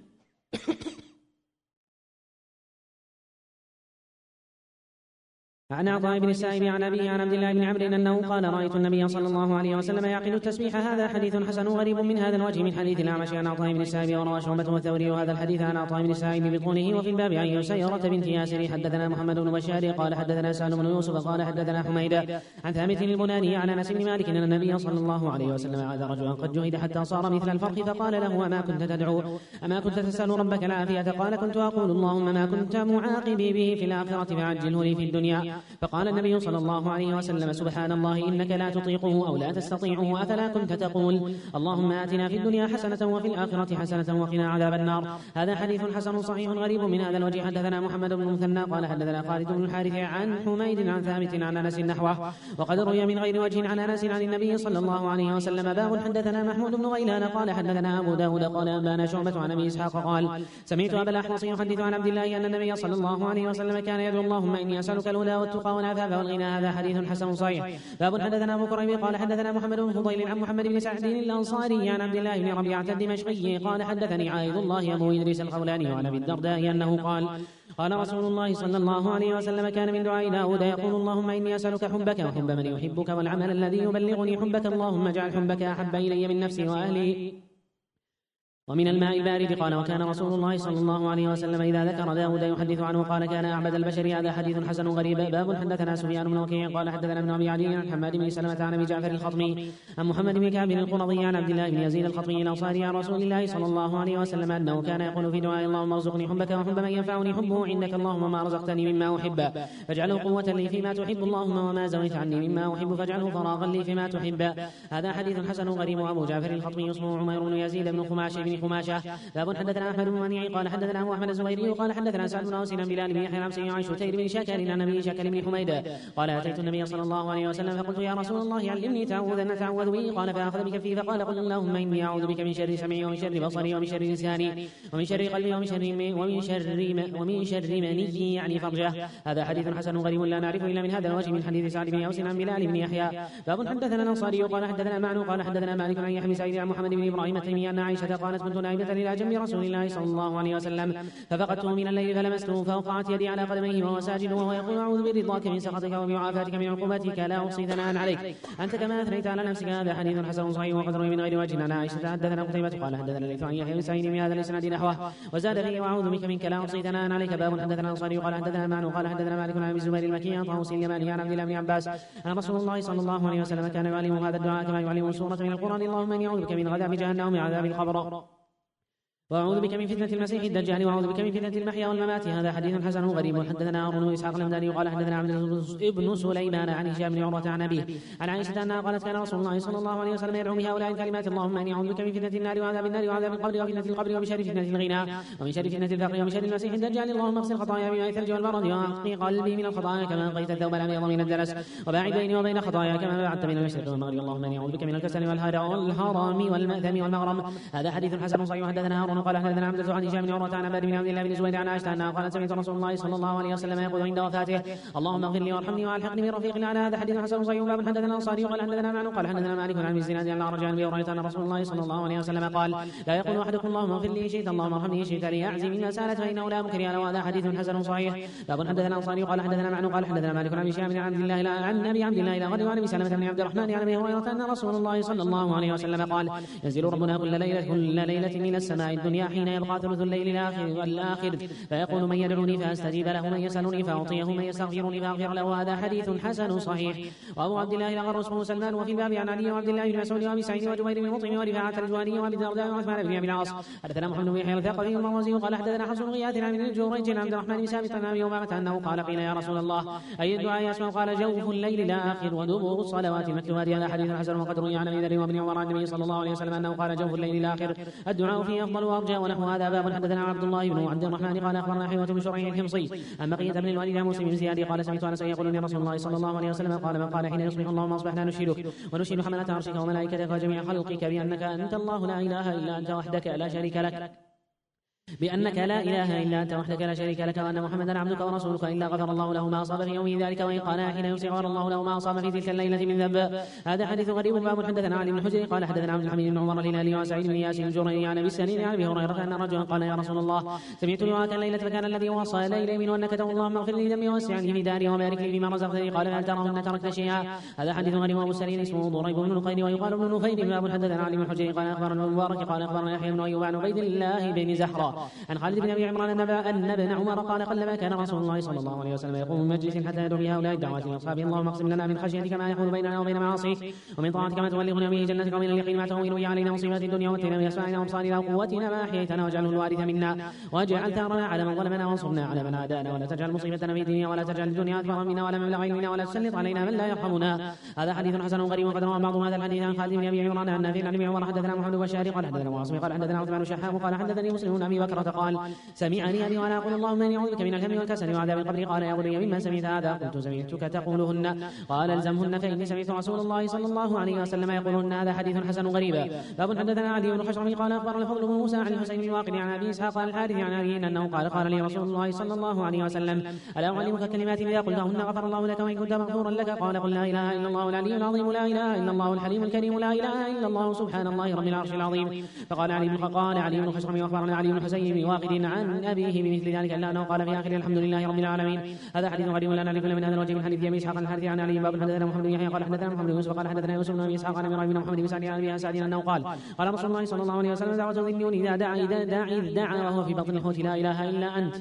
عن عطاء بن السائب عن أبيه عن عبد الله بن عمرو أنه قال رأيت النبي صلى الله عليه وسلم يعقد التسبيح. هذا حديث حسن غريب من هذا الوجه من حديث الأعمش عن عطاء بن السائب وروى شعبة والثوري وهذا الحديث عن عطاء بن السائب بطوله. وفي الباب عن يسيرة بنت ياسر حدثنا محمد بن بشار قال حدثنا سالم بن يوسف قال حدثنا حميدة عن ثابت البناني عن أنس بن مالك أن النبي صلى الله عليه وسلم عاد رجلا قد جهد حتى صار مثل الفرخ فقال له أما كنت تدعو أما كنت تسأل ربك العافية؟ قال كنت أقول اللهم ما كنت معاقبي به في الآخرة فعجله لي في الدنيا. فقال النبي صلى الله عليه وسلم سبحان الله إنك لا تطيقه أو لا تستطيعه أفلا كنت تقول اللهم آتنا في الدنيا حسنة وفي الآخرة حسنة وقنا عذاب النار. هذا حديث حسن صحيح غريب من هذا الوجه. حدثنا محمد بن مثنى قال حدثنا خالد بن الحارث عن حميد عن ثابت عن أنس نحوه. وقد روي من غير وجه عن أنس عن النبي صلى الله عليه وسلم. باب حدثنا محمود بن غيلان قال حدثنا أبو داود قال أنبانا شعبة عن أبي إسحاق قال سمعت أبا الأحوص يحدث عن عبد الله أن النبي صلى الله عليه وسلم كان يدعو اللهم إني أسألك الهدى والتقى والعفاف والغنى. هذا حديث حسن صحيح. باب حدثنا أبو كريم قال حدثنا محمد بن فضيل عن محمد بن سعد الأنصاري عن عبد الله بن ربيعة الدمشقي قال حدثني عائذ الله أبو إدريس الخولاني وعن أبي الدرداء أنه قال رسول الله صلى الله عليه وسلم كان من دعاء داود يقول اللهم إني أسألك حبك وحب من يحبك والعمل الذي يبلغني حبك اللهم اجعل حبك أحب إلي من نفسي وأهلي ومن الماء البارد. قال وكان رسول الله صلى الله عليه وسلم إذا ذكر داود يحدث عنه قال كان أعبد البشر. هذا حديث حسن غريب. باب حدثنا سفيان بن وكيع قال حدثنا ابن أبي علي عن حماد بن سلمة عن أبي جعفر الخطمي عن محمد بن كعب القرظي عن عبد الله بن يزيد الخطمي الأنصاري عن رسول الله صلى الله عليه وسلم أنه كان يقول في دعاء اللهم ارزقني حبك وحب من ينفعني حبه عندك اللهم ما رزقتني مما أحب فاجعله قوة لي فيما تحب اللهم وما زويت عني مما أحب فاجعله فراغا لي فيما تحب. هذا حديث حسن غريب. وأبو جعفر الخطمي اسمه عمير بن يزيد بن خماشة. باب حدثنا أحمد بن منيع قال حدثنا أبو أحمد الزبيري قال حدثنا سعد بن أوس عن بلال بن يحيى العمسي عن شتير بن شكر عن أبي شكر بن حميد قال أتيت النبي صلى الله عليه وسلم فقلت يا رسول الله علمني تعوذا نتعوذ به. قال فأخذ بكفي فقال قل اللهم إني أعوذ بك من شر سمعي ومن شر بصري ومن شر لساني ومن شر قلبي ومن شر مني يعني فرجه. هذا حديث حسن غريب لا نعرف إلا من هذا الوجه من حديث سعد بن أوس عن بلال بن يحيى. باب حدثنا الأنصاري قال حدثنا معن قال حدثنا مالك عن يحيى بن سعيد عن محمد بن إبراهيم التيمي أن عائشة قالت كنت نائبة إلى جنب رسول الله صلى الله عليه وسلم ففقدته من الليل فلمسته فوقعت يدي على قدميه وهو ساجد وهو يقول أعوذ برضاك من سخطك وبعافاتك من عقوبتك لا أحصي ثناء عليك أنت كما أثنيت على نفسك. هذا حديث حسن صحيح. وقد روي من غير وجه عن عائشة حدثنا قتيبة قال حدثنا الليث عن يحيى بن سعيد من هذا الإسناد نحوه وزاد فيه وأعوذ بك منك لا أحصي ثناء عليك. باب حدثنا الأنصاري قال حدثنا معن قال حدثنا مالك عن أبي الزبير المكي عن طاووس اليماني عن عبد الله بن عباس أن رسول الله صلى الله عليه وسلم كان يعلم هذا الدعاء كما يعلم سورة من القرآن اللهم إني أعوذ بك من عذاب جهنم ومن عذاب القبر. وأعوذ بك من فتنة المسيح الدجال وأعوذ بك من فتنة المحيا والممات. هذا حديث حسن غريب. حدثنا هارون بن إسحاق الهمداني قال حدثنا عبد ابن سليمان عن هشام بن عروة عن أبيه عن عائشة أنها قالت كان رسول الله صلى الله عليه وسلم يدعو بهؤلاء الكلمات: اللهم إني أعوذ بك من فتنة النار وعذاب النار وعذاب القبر وفتنة القبر وبشر فتنة الغنى ومن شر فتنة الفقر ومن شر المسيح الدجال. اللهم اغسل خطاياي بماء الثلج والبرد وأنقي قلبي من الخطايا كما أنقيت الثوب الأبيض من الدنس وباعد بيني وبين خطاياي كما بعدت من المشرق والمغرب. اللهم إني أعوذ بك من الكسل والهرم والمأثم والمغرم. هذا حديث حسن صحيح. حدثنا هارون قال حدثنا عبد عن هشام بن عروة عن عباد بن عبد الله بن زبير عن عائشة أنها قالت: سمعت رسول الله صلى الله عليه وسلم يقول عند وفاته: اللهم اغفر لي وارحمني والحقني بالرفيق الأعلى. هذا حديث حسن صحيح. باب حدثنا الأنصاري قال حدثنا معن قال حدثنا مالك عن الزناد عن الأعرج عن أبي هريرة أن رسول الله صلى الله عليه وسلم قال: لا يقول أحدكم اللهم اغفر لي شئت اللهم ارحمني شئت ليعزم إن سالت فإنه لا مكره له. هذا حديث حسن صحيح. باب حدثنا الأنصاري قال حدثنا معن قال حدثنا مالك عن هشام بن عبد الله عن أبي عبد الله إلى غد وعن أبي سلمة بن عبد الرحمن عن أبي هريرة أن رسول الله صلى الله عليه وسلم قال: ينزل ربنا كل ليلة من السماء الدنيا حين يبقى ثلث الليل الآخر فيقول: من يدعوني فأستجيب له، من يسألني فأعطيه، من يستغفرني فأغفر له. هذا حديث حسن صحيح. وأبو عبد الله لغر اسمه سلمان. وفي الباب عن علي وعبد الله بن مسعود وأبي سعيد وجبير بن مطعم ورفاعة الجواني وأبي الدرداء وعثمان بن أبي العاص. حدثنا محمد بن يحيى الثقفي المروزي قال حدثنا حفص بن غياث عن الجوريج عن عبد الرحمن بن ثابت عن أبي أمامة أنه قال: قيل يا رسول الله أي الدعاء يسمع؟ قال: جوف الليل الآخر ودبر الصلوات المكتوبات. هذا حديث حسن. وقد روي عن أبي ذر وابن عمر عن النبي صلى الله عليه وسلم أنه قال: جوف الليل الآخر الدعاء فيه أفضل وأرجى. ونحو هذا. باب حدثنا عبد الله بن عبد الرحمن قال أخبرنا حيوة بن شريح الحمصي عن بقية بن الوليد عن مسلم بن زياد قال: سمعت أنس يقول يا رسول الله صلى الله عليه وسلم قال: من قال حين يصبح اللهم أصبحنا نشهدك ونشهد حملة عرشك وملائكتك وجميع خلقك بأنك أنت الله لا إله إلا أنت وحدك لا شريك لك بأنك لا إله إلا أنت وحدك لا شريك لك وأن محمدا عبدك ورسولك إلا غفر الله له ما أصاب في يومه ذلك وإن قال حين يمسي غفر الله له ما أصاب في تلك الليلة من ذنب. هذا حديث غريب. باب حدثنا علي بن حجر قال حدثنا عبد الحميد بن عمر الهلالي وسعيد بن ياسين الجريري عن أبي السنين عن أبي هريرة أن رجلا قال: يا رسول الله سمعت دعاءك الليلة فكان الذي وصل إلي منه أنك تقول: اللهم اغفر لي ذنبي ووسع لي في داري وبارك لي فيما رزقتني. قال: هل ترون تركت شيئا؟ هذا حديث غريب. وأبو السنين اسمه ضريب بن القيد ويقال ابن نفيل. باب حدثنا علي بن حجر قال أخبرنا المبارك قال أخبرنا يحيى بن أيوب عن عبيد الله بن زهرة عن خالد بن أبي عمران أن ابن عمر قال: قلما كان رسول الله صلى الله عليه وسلم يقوم من مجلس حتى يدعو بهؤلاء الدعوات من أصحابه: اللهم اقسم لنا من خشيتك ما يحول بيننا وبين معاصيك ومن طاعتك ما تبلغنا به جنتك ومن اليقين ما تهون به علينا مصيبات الدنيا واتنا بأسماعنا وأبصارنا وقوتنا ما أحييتنا واجعله الوارث منا واجعل ثارنا على من ظلمنا وانصرنا على من عادانا ولا تجعل مصيبتنا في ديننا ولا تجعل الدنيا أكبر منا ولا مبلغ علمنا ولا تسلط علينا من لا يرحمنا. هذا حديث حسن غريب. وقد روى بعض هذا الحديث عن خالد بن أبي عمران عن نافع عن ابن عمر. حدثنا محمد بن بشار قال حدثنا معاصم قال حدثنا عثمان الشحاب قال حدثني مسلم بن أبي بكرة قال: سمعني أبي وأنا أقول: اللهم إني أعوذ بك من الهم والكسل وعذاب القبر. قال: يا بني مما سمعت هذا؟ قلت: سمعتك تقولهن. قال: الزمهن فإني سمعت رسول الله صلى الله عليه وسلم يقولهن. هذا حديث حسن غريب. باب حدثنا علي بن خشرم قال أخبرنا الفضل بن موسى عن الحسين بن واقد عن أبي إسحاق عن الحارث عن أبيه أنه قال لي رسول الله صلى الله عليه وسلم: ألا أعلمك كلمات إذا قلتهن غفر الله لك وإن كنت مغفورا لك؟ قال: قل لا إله إلا الله العلي العظيم لا إله إلا الله الحليم الكريم لا إله إلا الله سبحان الله رب العرش العظيم. فقال علي بن خشرم وأخبرنا علي بن حسين بن واقد عن أبيه بمثل ذلك إلا أنه قال في آخر: الحمد لله رب العالمين. هذا حديث غريب لا نعرف من هذا الوجه من حديث أبي إسحاق عن الحارث عن علي. باب حدثنا محمد بن يحيى قال حدثنا محمد بن يوسف قال حدثنا يوسف بن أبي إسحاق عن أبي محمد بن سعد عن أبي سعد أنه قال رسول الله صلى الله عليه وسلم: دعوة ذنون إذا دعا وهو في بطن الحوت: لا إله إلا أنت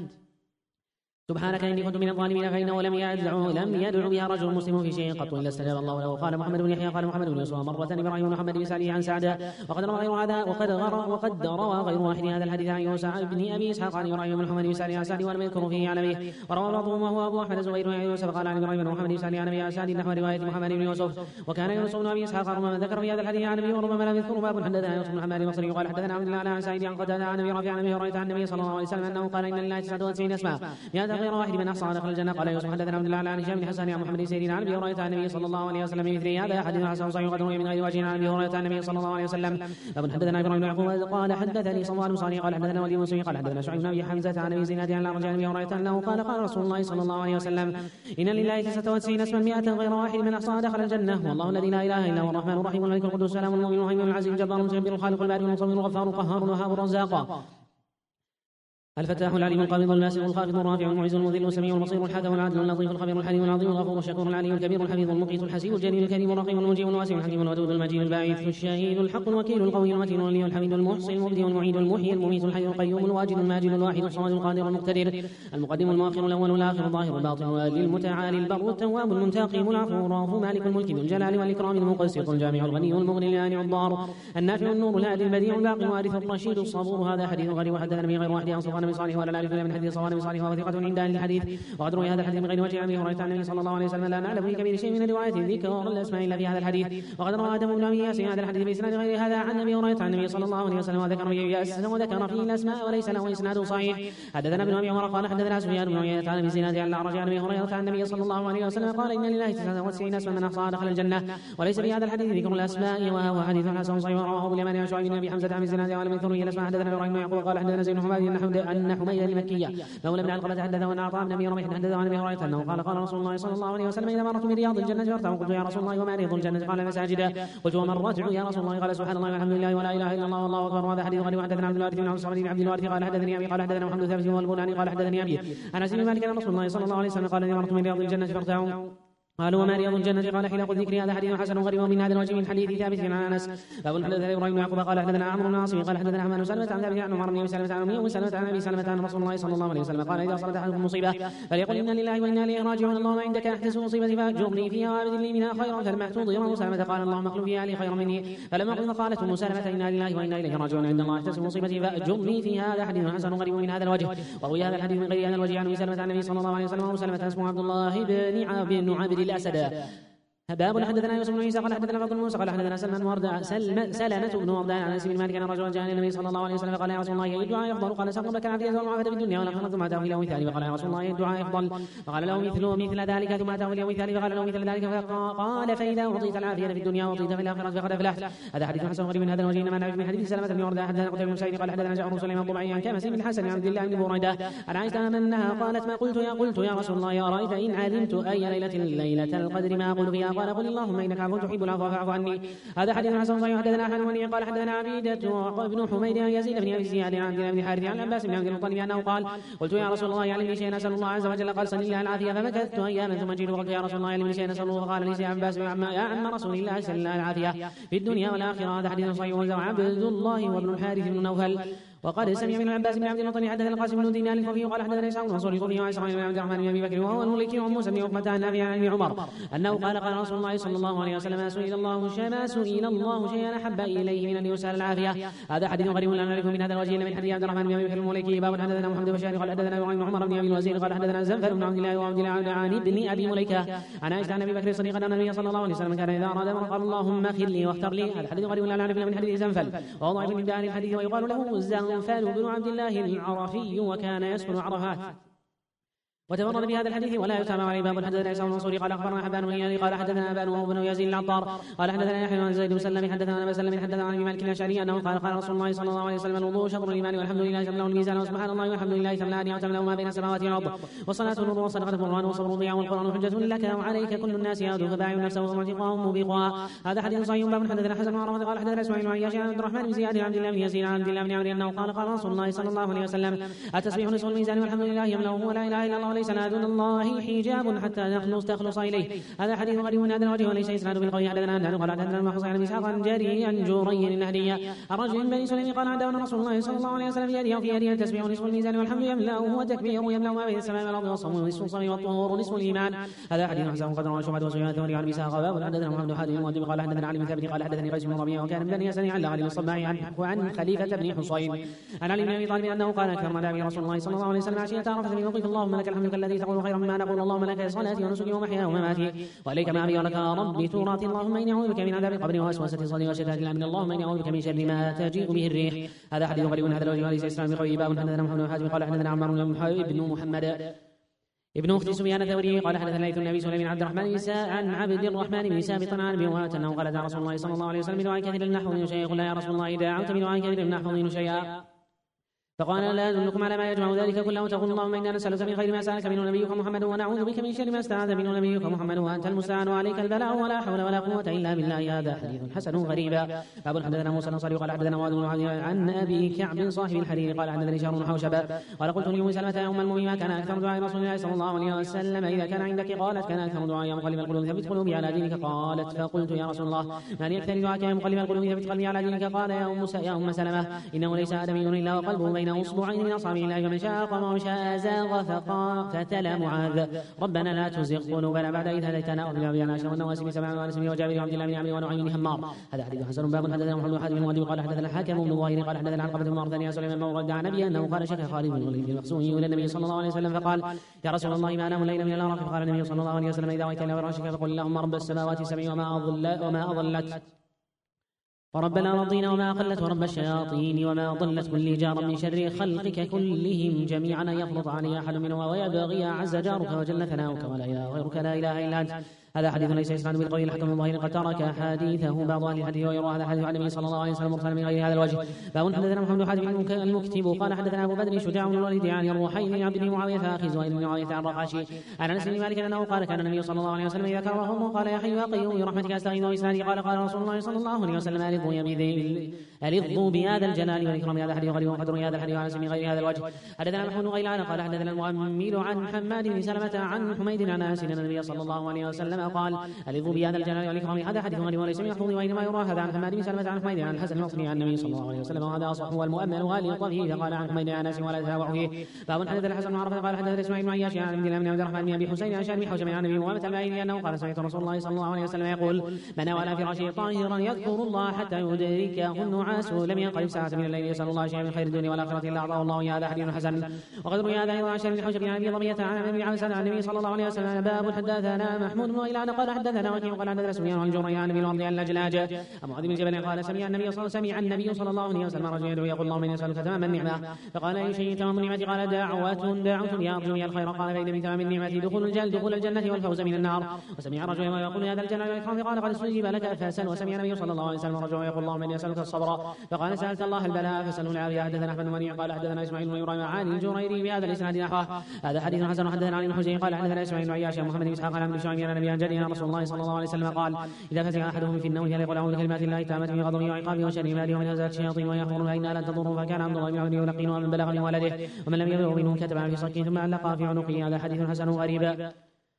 سبحانك إني كنت من الظالمين. فإنه لم يدع بها رجل مسلم في شيء قط إلا استجاب الله له. قال محمد بن يحيى قال محمد بن يوسف مرة إبراهيم بن محمد بن سعد عن سعد. وقد روى غير هذا وقد روى غير واحد هذا الحديث عن يوسف بن أبي إسحاق عن إبراهيم بن محمد بن سعد عن سعد ولم يذكر فيه عن أبيه. وروى بعضهم وهو أبو أحمد زبير عن يوسف قال عن إبراهيم بن محمد بن سعد عن أبي سعد نحو رواية محمد بن يوسف. وكان يونس بن أبي إسحاق ربما ذكر في هذا الحديث عن أبيه وربما لم يذكر. باب حدثنا يوسف بن حماد المصري قال حدثنا عبد الله عن سعيد عن قتادة عن أبي رافع عن أبي هريرة عن النبي صلى الله عليه وسلم أنه قال: إن لله 99 اسما 100 غير واحد من أحصى دخل الجنة. قال يوسف حدثنا عبد الله عن هشام بن حسن عن محمد بن سيرين عن ابي هريره عن النبي صلى الله عليه وسلم بمثله. هذا حديث حسن صحيح قد روي من غير وجه عن ابي هريره عن النبي صلى الله عليه وسلم. باب حدثنا ابراهيم بن يعقوب قال حدثني صوان بن صالح قال حدثنا ولي بن مسلم قال حدثنا شعيب بن ابي حمزه عن ابي زناد عن الأعرج عن ابي هريره انه قال رسول الله صلى الله عليه وسلم: ان لله 99 اسما 100 غير واحد من احصاها دخل الجنه. والله الذي لا اله الا هو الرحمن الرحيم الملك القدوس السلام المؤمن المهيمن العزيز الجبار المتكبر الخالق البارئ المصور الغفار القهار الوهاب الرزاق. الفتاح العليم القابض الباسط الخافض الرافع المعز المذل السميع البصير الحكم العدل اللطيف الخبير الحليم العظيم الغفور الشكور العلي الكبير الحفيظ المقيت الحسيب الجليل الكريم الرقيب المجيب الواسع الحكيم الودود المجيد الباعث الشهيد الحق الوكيل القوي المتين الولي الحميد المحصي المبدئ المعيد المحيي المميت الحي القيوم الواجد الماجد الواحد الصمد القادر المقتدر المقدم المؤخر الاول الاخر الظاهر الباطن الوالي المتعالي البر التواب المنتقم العفو الرؤوف مالك الملك ذو الجلال والاكرام المقسط الجامع الغني المغني المانع الضار النافع النور الهادي البديع الباقي الوارث الرشيد الصبور. هذا حديث غريب وحدثنا به غير واحد عن صفوان بن صالح ولا نعرف من حديث صفوان بن صالح وهو ثقة عند اهل الحديث. وقد روي هذا الحديث من غير وجه عن ابي هريرة عن النبي صلى الله عليه وسلم لا نعلم في كبير شيء من رواية ذكر الاسماء الا في هذا الحديث. وقد روى ادم بن ابي ياس هذا الحديث باسناد غير هذا عن ابي هريرة عن النبي صلى الله عليه وسلم وذكر فيه الاسماء وليس له اسناد صحيح. حدثنا ابن ابي عمر قال حدثنا سفيان بن عيينة عن بسناد عن الاعرج عن ابي هريرة عن النبي صلى الله عليه وسلم قال ان لله 99 اسما من احصاها دخل الجنة وليس في هذا الحديث ذكر الاسماء وهو حديث حسن صحيح. رواه ابو اليمان عن شعيب بن ابي حمزة عن بسناد عن ابي ثري الاسماء. حدثنا ابراهيم بن يعقوب قال حدثنا زيد بن حماد ان حميد المكية مولى بن علقمة حدثه ان عطاء بن ابي ربيح حدثه عن ابي هريرة انه قال رسول الله صلى الله عليه وسلم اذا مررت برياض الجنة فارتعوا. قلت يا رسول الله وما رياض الجنة؟ قال مساجدا. قلت وما الرتع يا رسول الله؟ قال سبحان الله والحمد لله ولا اله الا الله والله اكبر. وهذا حديث غريب. وحدثنا عبد الوارث بن عبد الوارث قال حدثني ابي قال حدثنا محمد ثابت والبناني قال حدثني ابي عن انس بن مالك ان رسول الله صلى الله عليه وسلم قال اذا مررت من رياض الجنة فارتعوا. قالوا وما رياض الجنة؟ قال حين قلت ذكري هذا حديث حسن غريب من هذا الوجه من حديث ثابت عن انس. باب حدثنا ابراهيم بن يعقوب قال حدثنا عمرو بن عاصم قال حدثنا حماد سلمة عن ثابت عن عمر بن سلمة عن ابي سلمة عن ابي سلمة عن رسول الله صلى الله عليه وسلم قال اذا اصابت احدكم مصيبة فليقل انا لله وانا اليه راجعون اللهم عندك احتسب مصيبتي فاجرني فيها وابد لي منها خيرا. فلمحت ضير سلمة قال اللهم اخلف فيها لي خيرا مني. فلما قلت قالت سلمة انا لله وانا اليه راجعون عند الله احتسب مصيبتي فاجرني فيها. هذا حديث حسن غريب من هذا الوجه. وروي هذا الحديث من غير هذا الوجه عن ابي سلمة عن النبي صلى الله عليه وسلم وابو سلمة اسمه عبد الله بن عابد الاسد. باب حدثنا يوسف بن عيسى قال حدثنا فضل موسى قال حدثنا سلمة بن وردان عن انس بن مالك ان رجلا جاء النبي صلى الله عليه وسلم قال يا رسول الله اي الدعاء يفضل؟ قال سأقول لك العافية والمعافاة في الدنيا والاخرة ثم اتاه الى مثاله فقال يا رسول الله الدعاء يفضل؟ فقال له مثل ذلك ثم اتاه الى مثاله فقال له مثل ذلك فقال فاذا اعطيت العافية في الدنيا واعطيت في الاخرة فقد افلحت. هذا حديث حسن غريب من هذا الوجه. انما نعرف من حديث سلمة بن وردان حدثنا قتيبة بن سعيد قال حدثنا جعفر بن سليمان الضبعي عن كمس بن الحسن عن عبد الله بن بريدة عن عائشة انها قالت ما قلت يا رسول الله ارايت ان علمت اي ليلة القدر ما اقول فيها؟ قال قل اللهم انك عفو تحب العفو فاعف عني. هذا حديث حسن صحيح. حدثنا احمد بن قال حدثنا عبيدة بن حميد عن يزيد بن ابي زياد عن عبد الله بن حارث عن عباس بن عبد المطلب انه قال قلت يا رسول الله علمني شيئا اسال الله عز وجل. قال صل الله العافيه. فمكثت اياما ثم جئت وقلت يا رسول الله علمني شيئا اسال الله. فقال لي يا عباس يا عم رسول الله صلى الله العافيه في الدنيا والاخره. هذا حديث صحيح. وعبد الله وابن الحارث بن نوفل وقد سمع من عباس بن عبد المطلب حدثنا القاسم بن دينار الكوفي قال حدثنا اسحاق بن منصور الكوفي واسحاق بن عبد الرحمن بن ابي بكر وهو الملكي وموسى بن عقبة عن نافع عن ابن عمر انه قال رسول الله صلى الله عليه وسلم ما سئل الله شيئا احب اليه من ان يسال العافيه. هذا حديث غريب لا نعرف من هذا الوجه من حديث عبد الرحمن بن ابي بكر الملكي. باب حدثنا محمد بن بشار قال حدثنا ابراهيم بن عمر بن ابي الوزير قال حدثنا زنفر بن عبد الله وعبد الله عن ابن ابي مليكه عن عائشة عن ابي بكر الصديق ان النبي صلى الله عليه وسلم كان اذا اراد قال اللهم اغفر لي واختر لي. هذا حديث غريب لا نعرف من حديث زنفل وهو ضعيف من اهل الحديث ويقال له زنفل بن عبد الله العرفي وكان يسكن عرفات. وتمرد بهذا الحديث ولا يتابع عليه. باب حدثنا عيسى بن منصور قال اخبرنا حبان بن يزيد قال حدثنا ابان وهو بن يزيد العطار قال حدثنا يحيى بن زيد بن سلم حدثنا ابا سلم حدثنا عن مالك الاشعري انه قال رسول الله صلى الله عليه وسلم الوضوء شطر الايمان والحمد لله تملا الميزان وسبحان الله والحمد لله تملأان وتملا ما بين السماوات والارض والصلاه نور والصدقه قرآن والصبر ضياء والقرآن حجة لك وعليك كل الناس يهدو فباع نفسه ومعتقهم موبقها. هذا حديث صحيح. باب حدثنا حسن بن عرفة قال حدثنا اسماعيل بن عياش عن عبد الرحمن بن زياد عن عبد الله بن يزيد عن عبد الله بن عمرو انه قال رسول الله صلى الله عليه وسلم التسبيح نصف الميزان والحمد لله يملأه ولا اله الا الله وليس دون الله حجاب حتى تخلص اليه. هذا حديث غريب من هذا الوجه وليس اسناد بالقوي. حدثنا انه قال حدثنا المحصي عن اسحاق عن جري عن جوري النهدي الرجل من بني سليم قال عندنا رسول الله صلى الله عليه وسلم في يده وفي يده التسبيح نصف الميزان والحمد يملأه وتكبير يملأ ما بين السماء والارض والصوم نصف الصوم والطهور نصف الايمان. هذا حديث حسن قدر وشعبة وسفيان الثوري عن اسحاق. باب حدثنا محمد حاتم المؤدب قال حدثنا علي بن ثابت قال حدثني قيس بن ربيعه وكان من بني اسد عن علي الصباعي عن خليفة بن حصين عن علي بن ابي طالب انه قال اكثر دعوي رسول الله صلى الله عليه وسلم عشيه عرفه من وقف اللهم لك الحمد الذي تقول خيرا مما نقول اللهم لك صلاتي ونسكي ومحياي ومماتي واليك معي ولك ربي توراتي اللهم اني اعوذ بك من عذاب القبر ووسوسة الصدر وشتات الامن اللهم اني اعوذ بك من شر ما تجيء به الريح. هذا حديث غريب هذا الوجه وليس اسلام بقوي. باب حدثنا محمد بن حاتم قال حدثنا عمار بن محمد ابن اخت سفيان الثوري قال حدثنا ليث النبي سليمان عبد الرحمن عن عبد الرحمن بن ثابت عن ابي هريره انه قال دعا رسول الله صلى الله عليه وسلم بدعاء كثير النحو شيئا. قل يا رسول الله اذا دعوت بدعاء كثير النحو شيئا فقال لا أدلكم على ما يجمع ذلك كله؟ تقول اللهم إنا نسألك من خير ما سألك منه نبيك محمد ونعوذ بك من شر ما استعاذ منه نبيك محمد وأنت المستعان وعليك البلاء ولا حول ولا قوة إلا بالله. هذا حديث حسن غريبا. باب حدثنا موسى الأنصاري قال حدثنا معاذ بن معاذ عن أبي كعب صاحب الحرير قال حدثني شهر بن حوشب قال قلت لأم سلمة يا أم المؤمنين كان أكثر دعاء رسول الله صلى الله عليه وسلم إذا كان عندك؟ قالت كان أكثر دعاء يا مقلب القلوب ثبت قلوبي على دينك. قالت فقلت يا رسول الله ما لي أكثر دعاءك يا مقلب القلوب ثبت قلبي على دينك؟ قال يا أم سلمة إنه ليس آدمي إلا وقلبه بين أصبعين من أصابع الله فمن شاء قام ومن شاء زاغ. فتلا معاذ ربنا لا تزغ قلوبنا بعد إذ هديتنا وهب لنا من لدنك رحمة والنواسي سمعا وانسمي وجابر وعبد الله بن عمرو ونعيم بن حمار. هذا حديث حسن. باب حدثنا محمد بن حاتم المؤدب قال حدثنا الحاكم بن ظاهر قال حدثنا علقمة بن مرثد عن سليمان مولى عن أبي أنه قال شكى خالد بن الوليد المخزومي إلى النبي صلى الله عليه وسلم فقال يا رسول الله ما أنام الليل من الأرق؟ فقال النبي صلى الله عليه وسلم إذا أويت إلى فراشك فقل اللهم رب السماوات السبع وما أضلت ورب الأرضين وما أقلت ورب الشياطين وما ضلت كل جار من شر خلقك كلهم جميعا أن يفرط علي أحد منهم ويبغي أعز جارك وجل ثناؤك ولا إله غيرك لا إله إلا أنت. هذا حديث ليس يسمع بالقول الحكم بن ظاهر قد ترك حديثه بعض اهل الحديث ويروى هذا الحديث عن النبي صلى الله عليه وسلم مرسلا من غير هذا الوجه. باب حدثنا محمد بن حاتم المكتب قال حدثنا ابو بدر شجاع بن الوليد عن الروحين بن عبد بن معاويه اخي زهير بن معاويه عن رقاشي عن انس بن مالك انه قال كان النبي صلى الله عليه وسلم اذا كرهه قال يا حي يا قيوم برحمتك استغيث واسنادي قال قال رسول الله صلى الله عليه وسلم الظوا بهذا الجلال والاكرام. هذا حديث غريب وقدر هذا الحديث عن انس من غير هذا الوجه. حدثنا محمود بن غيلان قال حدثنا المؤمل عن حماد بن سلمة عن حميد عن انس ان النبي صلى الله عليه وسلم قال الظوا بهذا الجلال والاكرام. هذا حديث غريب وليس من محفوظ وانما يروى هذا عن حماد بن سلمة عن حميد عن الحسن البصري عن النبي صلى الله عليه وسلم وهذا اصح والمؤمل غالط فيه فقال عن حميد عن انس ولا تتابع فيه. باب حدثنا الحسن بن عرفة قال حدثنا اسماعيل بن عياش عن عبد الله بن عبد الرحمن بن ابي حسين عن شان بن حوشب عن النبي وامة الباهلي انه قال سمعت رسول الله صلى الله عليه وسلم يقول من نام على فراشه طاهرا يذكر الله حتى يدركه النعاس لم ينقلب ساعة من الليل يسأل الله شيئا من خير الدنيا والآخرة إلا أعطاه الله. هذا حديث حسن. وقد روي هذا أيضا عن شان بن حوشب عن ابي ضمية عن ابي عبس عن النبي صلى الله عليه وسلم. باب حدثنا محمود بن غيلان قال حدثنا وكيع قال حدثنا سفيان عن جرير عن ابي الوردي اللجلاج عن معاذ بن جبل قال سمع النبي صلى الله عليه وسلم رجلا يدعو يقول اللهم إني أسألك تمام النعمة. فقال أي شيء تمام النعمة؟ قال دعوة يرجو بها الخير. قال فإن من تمام النعمة دخول الجنة والفوز من النار. وسمع رجلا يقول هذا الجلال والإكرام قال قد استجيب لك فاسأل. وسمع النبي صلى الله عليه وسلم رجلا يقول اللهم إني أسألك الصبر. فقال سألت الله البلاء فاسأله العافية. حدثنا أحمد بن منيع قال حدثنا إسماعيل بن إبراهيم عن الجريري بهذا الإسناد نحوه. هذا حديث حسن. حدثنا علي بن حسين قال حدثنا إسماعيل بن عياش محمد بن إسحاق عن ابن شعيب عن النبي عن جده رسول الله صلى الله عليه وسلم قال إذا فزع أحدهم في النوم فليقل أعوذ بكلمات الله التامة من غضبه وعقابه وشر ماله ومن همزات الشياطين ويحضر فإنها لن تضره. فكان عبد الله بن عمرو يلقين ومن بلغ من ولده ومن لم يبلغ منهم كتب في صكه ثم علق في عنقه. هذا حديث حسن غريب.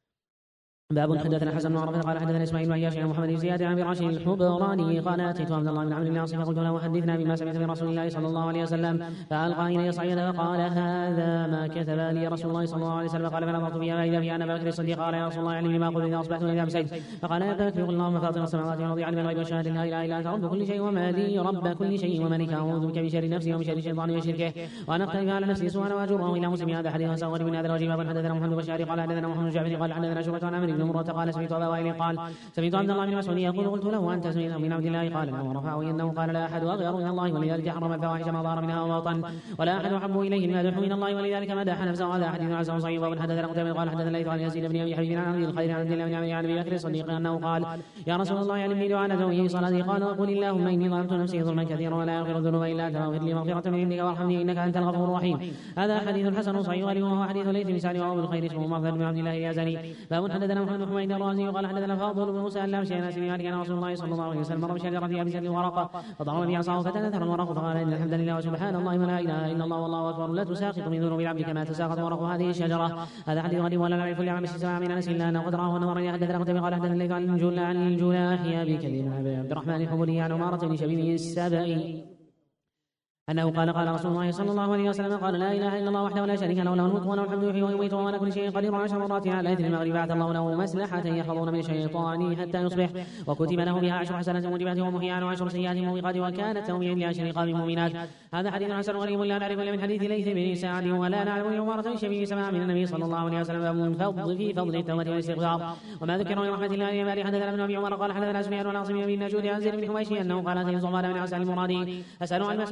باب حدثنا حسن بن عرفة قال حدثنا اسماعيل بن عياش عن محمد بن زياد عن فراش الحبراني قال اتيت عبد الله بن عمرو بن العاص فقلت له حدثنا بما سمعت من رسول الله صلى الله عليه وسلم. فألقى الي صعيدا فقال هذا ما كتب لي رسول الله صلى الله عليه وسلم. قال فنظرت فيها فاذا فيها انا بكر الصديق. قال يا رسول الله علمني ما قلت اذا اصبحت واذا امسيت. فقال يا ابا بكر قل اللهم فاطر السماوات والارض عالم الغيب والشهاده لا اله الا انت رب كل شيء ومالي رب كل شيء وملك اعوذ بك من شر نفسي ومن شر الشيطان وشركه وان اقترف على نفسي سوءا واجره الى مسلم. هذا حديث صغير من هذا الوجه. باب حدثنا محمد بن بشار قال حدثنا محمد بن جعفر قال حدثنا شعبة عن عمرو بن مرة قال سمعت ابا وائل قال سمعت عبد الله بن مسعود يقول قلت له انت سمعت من عبد الله؟ قال نعم ورفعه انه قال لا احد اغير من الله ولذلك حرم الفواحش ما ظهر منها وما بطن ولا احد احب اليه المدح من الله ولذلك مدح نفسه. هذا حديث حسن صحيح. باب حدثنا قتيبة قال حدثنا الليث عن يزيد بن ابي حبيب عن عبد الخير عن عبد الله بن عمرو عن ابي بكر الصديق انه قال يا رسول الله علمني دعاء ندعو صلاتي. قال وقل اللهم اني ظلمت نفسي ظلما كثيرا ولا يغفر الذنوب الا انت فاغفر لي مغفرة من عندك وارحمني انك انت الغفور الرحيم. هذا حديث حسن صحيح وهو حديث الليث بن سعد وابو الخير اسمه مرثد بن عبد الله اليازني. باب حدثنا محمد بن حميد الرازي قال حدثنا فاضل بن موسى اللامسي عن انس بن مالك ان رسول الله صلى الله عليه وسلم مر بشجرة ابي سد ورقه فضرب بها عصاه فتنثر الورق فقال ان الحمد لله وسبحان الله ولا اله الا الله والله اكبر لا تساقط من ذنوب العبد كما تساقط ورق هذه الشجره. هذا حديث غريب ولا نعرف لعمل السماع من انس الا انه قد راه ونظر. حدثنا قتيبة قال حدثنا الليث عن الجلاح ابي كثير عبد الرحمن الحمولي عن عمارة بن شبيب السبعي أنه قال قال رسول الله صلى الله عليه وسلم قال لا إله إلا الله وحده لا شريك له له الملك وله الحمد يحيي ويميت وهو على كل شيء قدير. 10 مرات على إثر المغرب بعث الله له مسلحة يحفظون من الشيطان حتى يصبح وكتب له بها 10 حسنات موجبات ومحيان و10 سيئات موبقات وكانت توبيا ل10 رقاب مؤمنات. هذا حديث حسن غريب لا نعرف إلا من حديث الليث بن سعد ولا نعرف عمارة بن شبيب سماع من النبي صلى الله عليه وسلم في فضل التوبة والاستغفار وما ذكر من رحمة الله بما حدثنا ابن أبي عمر قال حدثنا سفيان والعاصم بن نجود عن زيد بن حويش أنه قال أتيت زعمان بن عسى المرادي أسأل عن المسيح الخفوف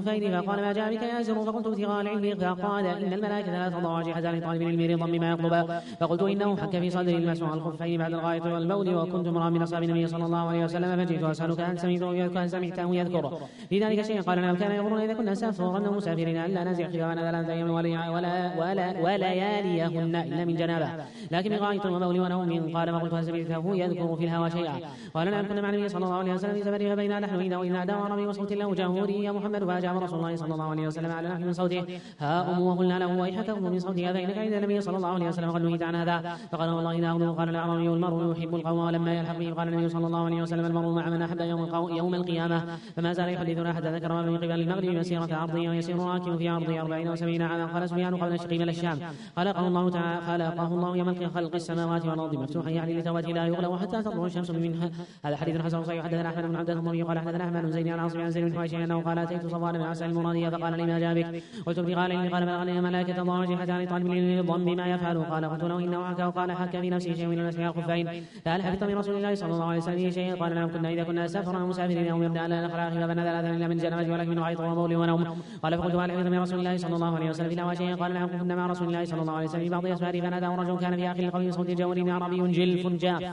الخفين فقال ما جاء بك يا ياسر؟ فقلت ابتغاء العلم. فقال إن الملائكة لا تضع أجنحتها لطالب العلم رضا بما يطلب. فقلت إنه حك في صدري المسح على الخفين بعد الغائط والبول، وكنت امرأ من أصحاب النبي صلى الله عليه وسلم، فجئت أسألك هل سمعته يذكر في ذلك شيئا؟ قال نعم، كان يأمرنا إذا كنا سافرا أو مسافرين ألا نزع خفافنا 3 أيام ولياليهن إلا من جنابه، لكن بغائط وبول ونوم. قال فقلت هل سمعته يذكر في الهوى شيئا؟ قال نعم، كنا مع النبي صلى الله عليه وسلم في سفر فبينا نحن إذ نادى عربي وصوت له جهوري يا محمد، فأجاب رسول الله صلى الله عليه وسلم على نحن من صوته ها أم، وقلنا له ويحك أم من صوتها فإنك عند النبي صلى الله عليه وسلم قد نهيت عن هذا. فقال والله إذا أغلو. قال الأعرابي المرء يحب القوم ولما يلحق به. قال النبي صلى الله عليه وسلم المرء مع من أحب يوم القيامة. فما زال يحدثنا حتى ذكر من قبل المغرب مسيرة عرضه ويسير راكب في عرضه 40 و70 عاما. قال سفيان قبل قبل الشام خلقه الله تعالى يوم خلق السماوات والأرض مفتوحا يعني لتوبته لا يغلق حتى تطلع الشمس منها. هذا حديث حسن صحيح. حدثنا أحمد بن عبد الضبي قال حدثنا أحمد بن زيد عن عاصم عن زيد بن حويش أنه قال أتيت صفوان بن عسى المرادية فقال لي ما جاء بك؟ قلت قال إني قال بلغني الملائكة تضع أجنحتها لطالب العلم بما يفعل. قال قلت له إنه حكى وقال حك في نفسه شيء من المسح على الخفين فهل حفظت من رسول الله صلى الله عليه وسلم شيئا؟ قال نعم، كنا إذا كنا سافرا مسافرين أو يبدأ لا نخلع خفافنا 3 إلا من جنابة ولكن من غائط وبول ونوم. قال فقلت هل حفظت من رسول الله صلى الله عليه وسلم في الهوى شيئا؟ قال نعم، كنا مع رسول الله صلى الله عليه وسلم في بعض أسفاره فناداه رجل كان في آخر القوم صوت جور عربي جلف جاف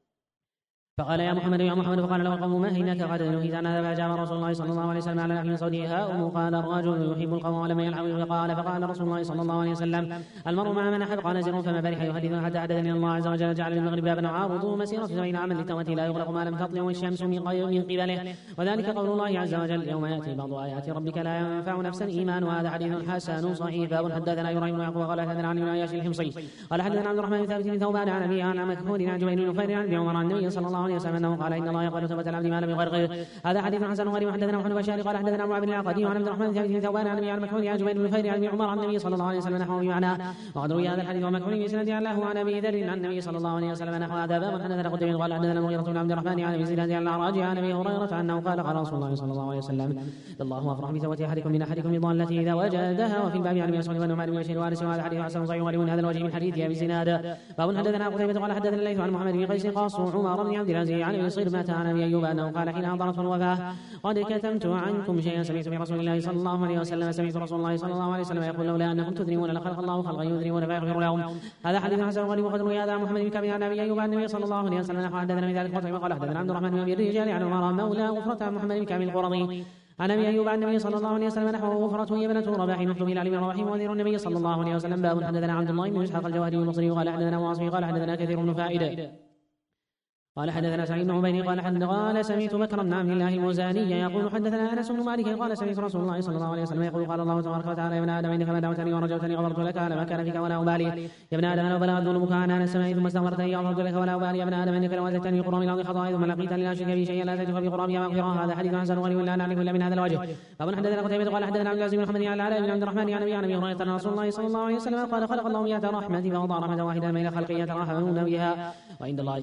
فقال يا محمد يا محمد، فقال له القوم ما إنك قد نهيت عن هذا. فأجاب رسول الله صلى الله عليه وسلم على نحو صوته ها. قال الرجل يحب القوم ولم يلحق. فقال رسول الله صلى الله عليه وسلم المرء مع من أحب. قال زر فما برح يحدث حتى حدثني الله عز وجل جعل للمغرب بابا عارضه مسيرة 70 عاما للتوبة لا يغلق ما لم تطلع الشمس من قبله، وذلك قول الله عز وجل يوم يأتي بعض آيات ربك لا ينفع نفسا إيمانها. هذا حديث حسن صحيح. باب حدثنا إبراهيم بن يعقوب قال حدثنا عن عياش الحمصي قال حدثنا عبد الرحمن بن ثابت بن ثوبان عن أبي عن مكحول عن جبير بن نفير عن ابن عمر عن النبي صلى الله عليه وسلم أنه قال إن الله يقبل توبة العبد ما لم يغرغر. هذا حديث حسن غريب. حدثنا محمد بشار قال حدثنا معاذ بن العقدي وعن عبد الرحمن بن ثوبان عن ابي عن مكحول عن جبير بن نفير عن ابن عمر عن النبي صلى الله عليه وسلم نحوه بمعناه. وقد روي هذا الحديث ومكحول بسند له عن ابي ذر عن النبي صلى الله عليه وسلم نحو هذا. باب حدثنا قتيبة قال حدثنا المغيرة بن عبد الرحمن عن ابي زناد عن الاعراج عن ابي هريرة انه قال قال رسول الله صلى الله عليه وسلم الله افرح بتوبة احدكم من احدكم بضالته اذا وجدها. وفي الباب عن ابي مسعود والنعمان بن بشير وانس. وهذا حديث حسن صحيح ولمن هذا الوجه من حديث ابي زناد. باب حدثنا قتيبة قال حدثنا الليث عن محمد بن قيس قاص عمر بن عبد العزيز عن ابي صرمة عن ابي ايوب انه قال حين حضرته الوفاة قد كتمت عنكم شيئا سمعت من رسول الله صلى الله عليه وسلم. سمعت رسول الله صلى الله عليه وسلم يقول لولا انكم تذنبون لخلق الله خلقا يذنبون فيغفر لهم. هذا حديث حسن غريب. وقد روي هذا محمد بن كعب عن ابي ايوب عن النبي صلى الله عليه وسلم نحو حدثنا من ذلك قتيبة قال حدثنا عبد الرحمن بن ابي الرجال عن عمر مولى غفرة عن محمد بن كعب القرظي عن ابي ايوب عن النبي صلى الله عليه وسلم نحوه غفرة هي ابنة رباح مكتوب الى علي رباح وزير النبي صلى الله عليه وسلم. باب حدثنا عبد الله بن اسحاق الجوهري المصري قال حدثنا واصفي قال حدثنا كثير بن فائدة قال حدثنا سعيد بن عبيد قال سمعت بكر بن عبد الله المزاني يقول حدثنا انس بن مالك قال سمعت رسول الله صلى الله عليه وسلم يقول قال الله تبارك وتعالى يا ابن ادم انك ما دعوتني ورجوتني غفرت لك على ما كان فيك ولا ابالي. يا ابن ادم لو بلغت ذنوبك عنان السماء ثم استغفرتني غفرت لك ولا ابالي. يا ابن ادم انك لو اتيتني بقراب الارض خطايا ثم لقيتني لا اشرك بي شيئا لا تجد في قرابها مغفرة. هذا حديث حسن غريب لا نعرف الا من هذا الوجه. باب حدثنا قتيبة قال حدثنا عبد العزيز بن محمد عن العلاء بن عبد الرحمن عن ابي هريرة ان رسول الله صلى الله عليه وسلم قال خلق الله 100 رحمة فوضع رحمة واحدة بين خلقه يتراحمون بها وعند الله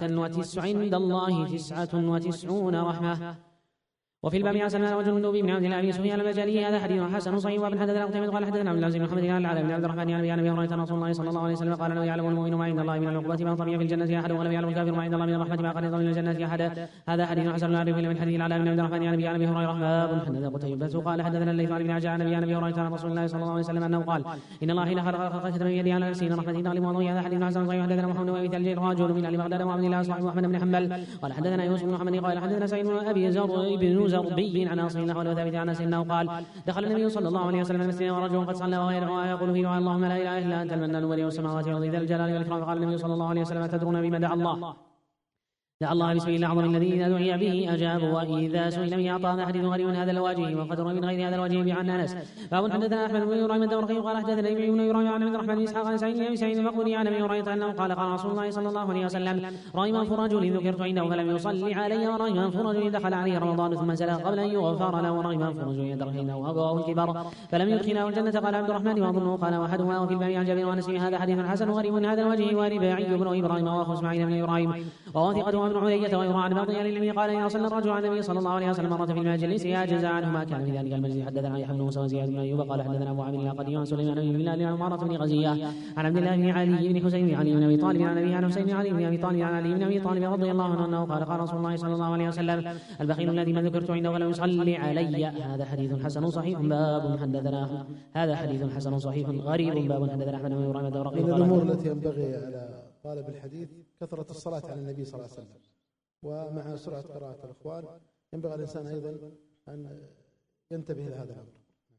99 رحمة. وفي الباب عن سلمان وجندب بن عبد الله بن سفيان البجلي. هذا حديث حسن صحيح. وابن حدثنا قتيبة قال حدثنا عبد العزيز بن محمد عن العلاء بن عبد الرحمن عن ابي هريرة رسول الله صلى الله عليه وسلم قال لو يعلم المؤمن ما عند الله من العقوبة ما طمع في الجنة احد ولم يعلم الكافر ما عند الله من الرحمة ما قنط من الجنة احد. هذا حديث حسن لا نعرف الا من حديث العلاء بن عبد الرحمن عن ابي هريرة. باب حدثنا قتيبة قال حدثنا الليث عن ابن عجلان عن ابي هريرة عن رسول الله صلى الله عليه وسلم انه قال ان الله حين خلق الخلق كتب بيده على نفسه رحمة تغلب وضوء. هذا حديث حسن صحيح. حدثنا محمد بن ابي ثلج رجل من اهل بغداد وعبد الله صاحب محمد بن حنبل قال حدثنا يوسف بن محمد قال حدثنا سعيد بن ابي زربي عن اصل ثابت عن انس انه قال دخل النبي صلى الله عليه وسلم المسجد ورجل قد صلى وغيره يقول فيه اللهم لا اله الا انت المنان ولي السماوات والارض ذا الجلال والاكرام. قال النبي صلى الله عليه وسلم تدرون بما دعا الله؟ دعا الله باسمه الاعظم الذي اذا دعي به اجاب واذا سئل به اعطى. حديث غريب من هذا الوجه وقد روي من غير هذا الوجه عن انس. باب حدثنا احمد بن ابراهيم الدورقي قال حدثنا ابن ابراهيم عن عبد الرحمن بن اسحاق عن سعيد المقبولي عن ابي هريره انه قال قال رسول الله صلى الله عليه وسلم رحم رجل ذكرت عنده فلم يصلي علي ورحم رجل دخل عليه رمضان ثم سلى قبل ان يغفر له ورحم رجل يدركه ابواه الكبر فلم يدخله الجنه. قال عبد الرحمن واظنه قال واحدهما. وفي الباب عن جابر وانس. هذا حديث حسن غريب من هذا الوجه. ورباعي بن ابراهيم واخو اسماعيل بن ابراهيم وواثقه وابن علية ويروى عن بعض أهل العلم قال إذا صلى الرجل على النبي صلى الله عليه وسلم مرة في المجلس يعجز عنه ما كان في ذلك المجلس. حدثنا يحيى بن موسى وزياد بن أيوب قال حدثنا أبو عامر العقدي عن سليمان بن بلال عن عمارة بن غزية عن عبد الله بن علي بن حسين بن علي بن أبي طالب عن أبيه عن حسين بن علي بن أبي طالب عن علي بن أبي طالب رضي الله عنه أنه قال قال رسول الله صلى الله عليه وسلم البخيل الذي ما ذكرت عنده ولم يصلي علي. هذا حديث حسن صحيح باب حدثنا هذا حديث حسن صحيح غريب باب حدثنا أحمد بن إبراهيم الدورقي. من الأمور التي ينبغي على طالب الحديث كثرة الصلاة على النبي صلى الله عليه وسلم، ومع سرعة قراءة الإخوان ينبغي الإنسان أيضا أن ينتبه لهذا الأمر.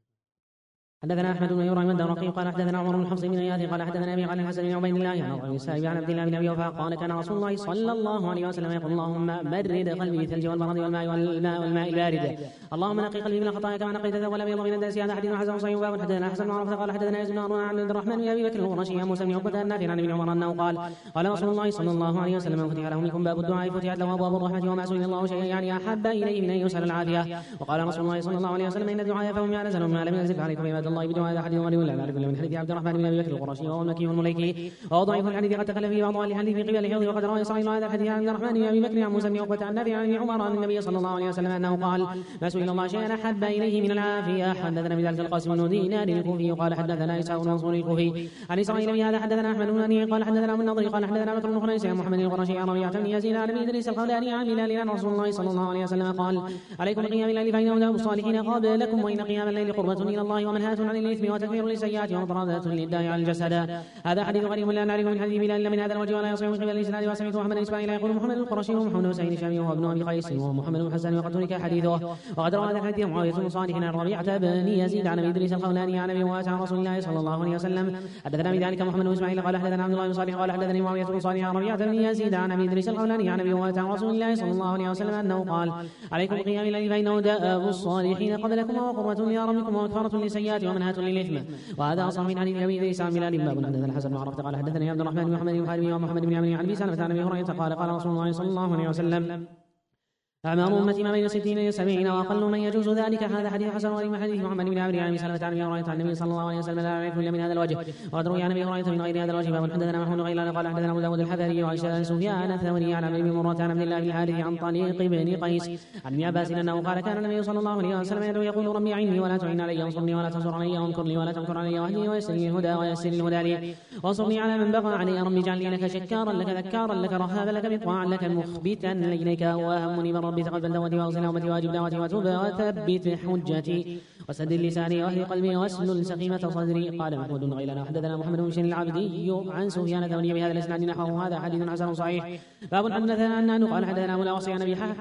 حدثنا احمد بن ابراهيم الدورقي قال حدثنا عمر بن حفص بن غياث قال حدثنا ابي قال الحسن بن عبيد الله عن ابي سائب عن عبد الله بن ابي وفاء قال كان رسول الله صلى الله عليه وسلم يقول اللهم برد قلبي بالثلج والبرد والماء البارد، اللهم نقي قلبي من الخطايا كما نقيت الثوب الابيض من الدنس. هذا حديث حسن صحيح باب حدثنا حسن بن عرفة قال حدثنا يزيد بن هارون عن عبد الرحمن بن ابي بكر القرشي عن موسى بن عقبة النافع عن ابن عمر انه قال رسول الله صلى الله عليه وسلم فتح له منكم باب الدعاء فتحت له ابواب الرحمة وما سئل الله شيئا يعني احب اليه من ان يسال العافية. وقال رسول الله صلى الله عليه وسلم ان الدعاء فهم ينزل ما لم ينزل عليكم عباد الله بدعاء. هذا حديث لا نعرف من حديث عبد الرحمن بن ابي بكر القرشي وهو المكي المليكي وهو ضعيف الحديث قد تكلم فيه بعض اهل الحديث في قبل حفظه. وقد روى صحيح هذا الحديث عن عبد الرحمن بن ابي بكر عن موسى بن عقبة عن نافع عن ابن عمر عن النبي صلى الله عليه وسلم انه قال ما سئل الله شيئا احب اليه من العافيه. حدثنا بذلك القاسم بن دينار الكوفي قال حدثنا اسحاق بن منصور الكوفي عن اسرائيل بهذا حدثنا احمد بن اني قال حدثنا من النضر قال حدثنا بكر بن خنيس عن محمد القرشي عن ربيعه بن يزيد عن ابي ادريس الخولاني عن بلال عن رسول الله صلى الله عليه وسلم قال عليكم بقيام الليل فانه داب الصالحين قبلكم وان قيام الليل قربة الى الله ومنهاة عن الاثم وتكفير للسيئات ومطردة للداء على الجسد. هذا حديث غريب لا نعرف من حديث بلال من هذا الوجه ولا يصح من قبل الاسناد. وسمعت محمد بن اسماعيل يقول محمد القرشي ومحمد بن سعيد الشامي وابن ابي قيس ومحمد بن حسن وقد ترك حديثه. وقد روى هذا الحديث معاويه بن صالح عن ربيعه بن يزيد عن ابي ادريس الخولاني عن ابي هريره عن رسول الله صلى الله عليه وسلم. حدثنا بذلك محمد بن اسماعيل قال حدثنا عبد الله بن صالح قال حدثني معاويه بن صالح عن ربيعه بن يزيد عن ابي ادريس الخولاني عن ابي هريره عن رسول الله صلى الله عليه وسلم انه قال عليكم بقيام الليل فانه داب الصالحين قبلكم وقرة لربكم ومغفرة للسيئات ومنهاة للاثم. وهذا اصح من حديث ابي ادريس عن بلال باب حدثنا الحسن بن عرفة قال حدثني عبد الرحمن بن محمد بن حارب ومحمد بن عمرو عن ابي سلمة عن ابي هريرة قال رسول الله صلى الله عليه وسلم أعمار أمتي ما بين 60 إلى 70 وأقل من يجوز ذلك. هذا حديث حسن غريب حديث محمد بن عمرو عن ابي سلمة عن ابي هريرة عن النبي صلى الله عليه وسلم لا نعرف إلا من هذا الوجه. وقد روي عن ابي هريرة من غير هذا الوجه. باب حدثنا محمود بن غيلان قال حدثنا ابو داود الحذري وعن سفيان الثوري عن ابي مرة عن عبد الله بن الحارث عن طليق بن قيس عن ابن عباس انه قال كان النبي صلى الله عليه وسلم يدعو يقول ربي اعني ولا تعن علي وانصرني ولا تنصر علي وانكر لي ولا تنكر علي واهدني ويسر لي الهدى ويسر الهدى لي وانصرني على من بغى علي. ربي اجعلني لك شكارا لك ذكارا لك رهابا لك مطواعا لك مخبتا اليك واهمني من ربي تقبل توبتي واغسل امتي واجب دعوتي وتوب وثبت حجتي وسدد لساني واهل قلبي واسلل سخيمة صدري. قال محمود بن غيلان حدثنا محمد بن بشير العبدي عن سفيان الثوري بهذا الاسناد نحوه. هذا حديث حسن صحيح. باب حدثنا انه قال حدثنا ابو الاوصي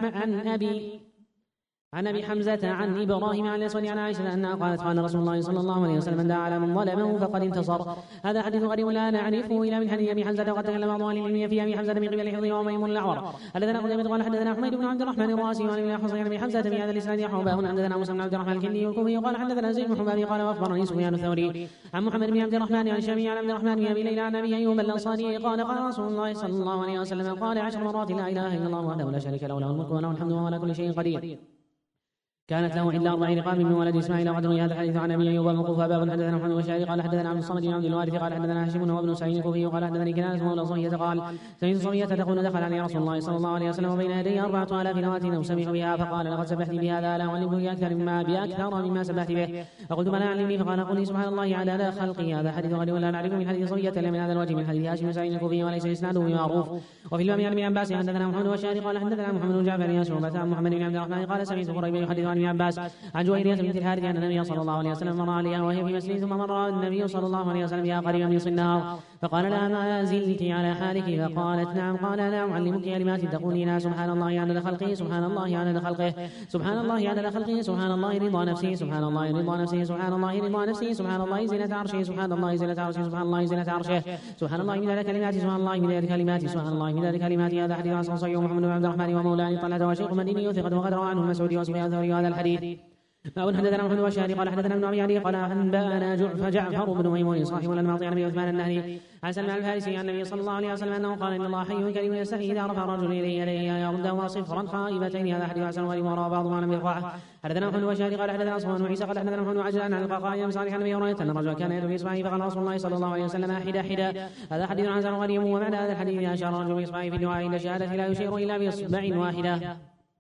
عن ابي حمزة عن ابراهيم عن الاسود عن عائشة انها قالت قال رسول الله صلى الله عليه وسلم دعا على من ظلمه فقد انتصر. هذا حديث غريب لا نعرفه الا من حديث ابي حمزة. وقد تكلم بعض اهل العلم في ابي حمزة من قبل حفظه وميمون الاعور. حدثنا قتيبة قال حدثنا حميد بن عبد الرحمن الراسي وعن ابن حصين عن ابي حمزة في هذا الاسناد حباب. حدثنا موسى بن عبد الرحمن الكندي الكوفي قال حدثنا زيد بن حباب قال واخبرني سفيان الثوري عن محمد بن عبد الرحمن عن الشامي عن عبد الرحمن بن ابي ليلى عن ابي ايوب الانصاري قال قال رسول الله صلى الله عليه وسلم قال 10 مرات لا اله الا الله وحده لا شريك له له الملك وله الحمد وهو على كل شيء قدير. كانت له إلا 40 رقاب من ولد إسماعيل. وقد روي هذا الحديث عن أبي أيوب الموقوف. باب حدثنا محمد بن بشار قال حدثنا عبد الصمد بن عبد الوارث قال حدثنا هاشم وابن سعيد الكوفي قال حدثني كنانة مولى صفية قال سمعت صفية تقول دخل علي رسول الله صلى الله عليه وسلم وبين يدي 4000 نواة أسبح بها فقال لقد سبحت بهذا لا أعلمك بأكثر مما سبحت به. فقلت بلى علمني فقال قل سبحان الله على خلقي. هذا حديث غريب لا نعرف من حديث صفية إلا من هذا الوجه من حديث هاشم سعيد الكوفي وليس إسناده بمعروف. وفي الباب عن ابن عباس حدثنا محمد بن بشار قال حدثنا محمد بن جعفر يا شعبة عن محمد بن عبد الرحمن قال سمعت قريب يحدث عن ابن عباس عن جويرية بنت الحارث أن النبي صلى الله عليه وسلم مر عليها وهي في مسجد ثم مر النبي صلى الله عليه وسلم بها قريبا من صنار فقال لها ما زلت على حالك فقالت نعم. قال لا أعلمك كلمات تقولين سبحان الله عدد خلقه سبحان الله عدد خلقه سبحان الله عدد خلقه سبحان الله رضا نفسه سبحان الله رضا نفسه سبحان الله رضا نفسه سبحان الله زينة عرشه سبحان الله زينة عرشه سبحان الله زينة عرشه سبحان الله مداد كلماته سبحان الله مداد كلماته سبحان الله مداد كلماته. هذا حديث صحيح محمد بن عبد الرحمن ومولاه طلحة وشيخ مديني وثقة وقد روى عنه مسعود وسفيان الثوري هذا الحديث. حدثنا محمد وشهري قال حدثنا ابن أبي علي قال أنبأنا جعفر بن ميمون صاحب الأنماط عن أبي عثمان النهدي عن سلمان الفارسي عن النبي صلى الله عليه وسلم أنه قال إن الله حي كريم يستحي إذا رفع الرجل إليه يديه يرده صفرا خائبتين. هذا حديث حسن غريب وروى بعض ما لم يرفعه. حدثنا محمد وشهري قال حدثنا صفوان وعيسى قال حدثنا محمد وعجلان عن القعقاع بن صالح عن أبي هريرة أن الرجل كان يدعو بإصبعه فقال رسول الله صلى الله عليه وسلم حدا. هذا حديث حسن غريب. ومعنى هذا الحديث أشار الرجل بإصبعه في الدعاء عند الشهادة لا يشير إلا بإصبع واحدة.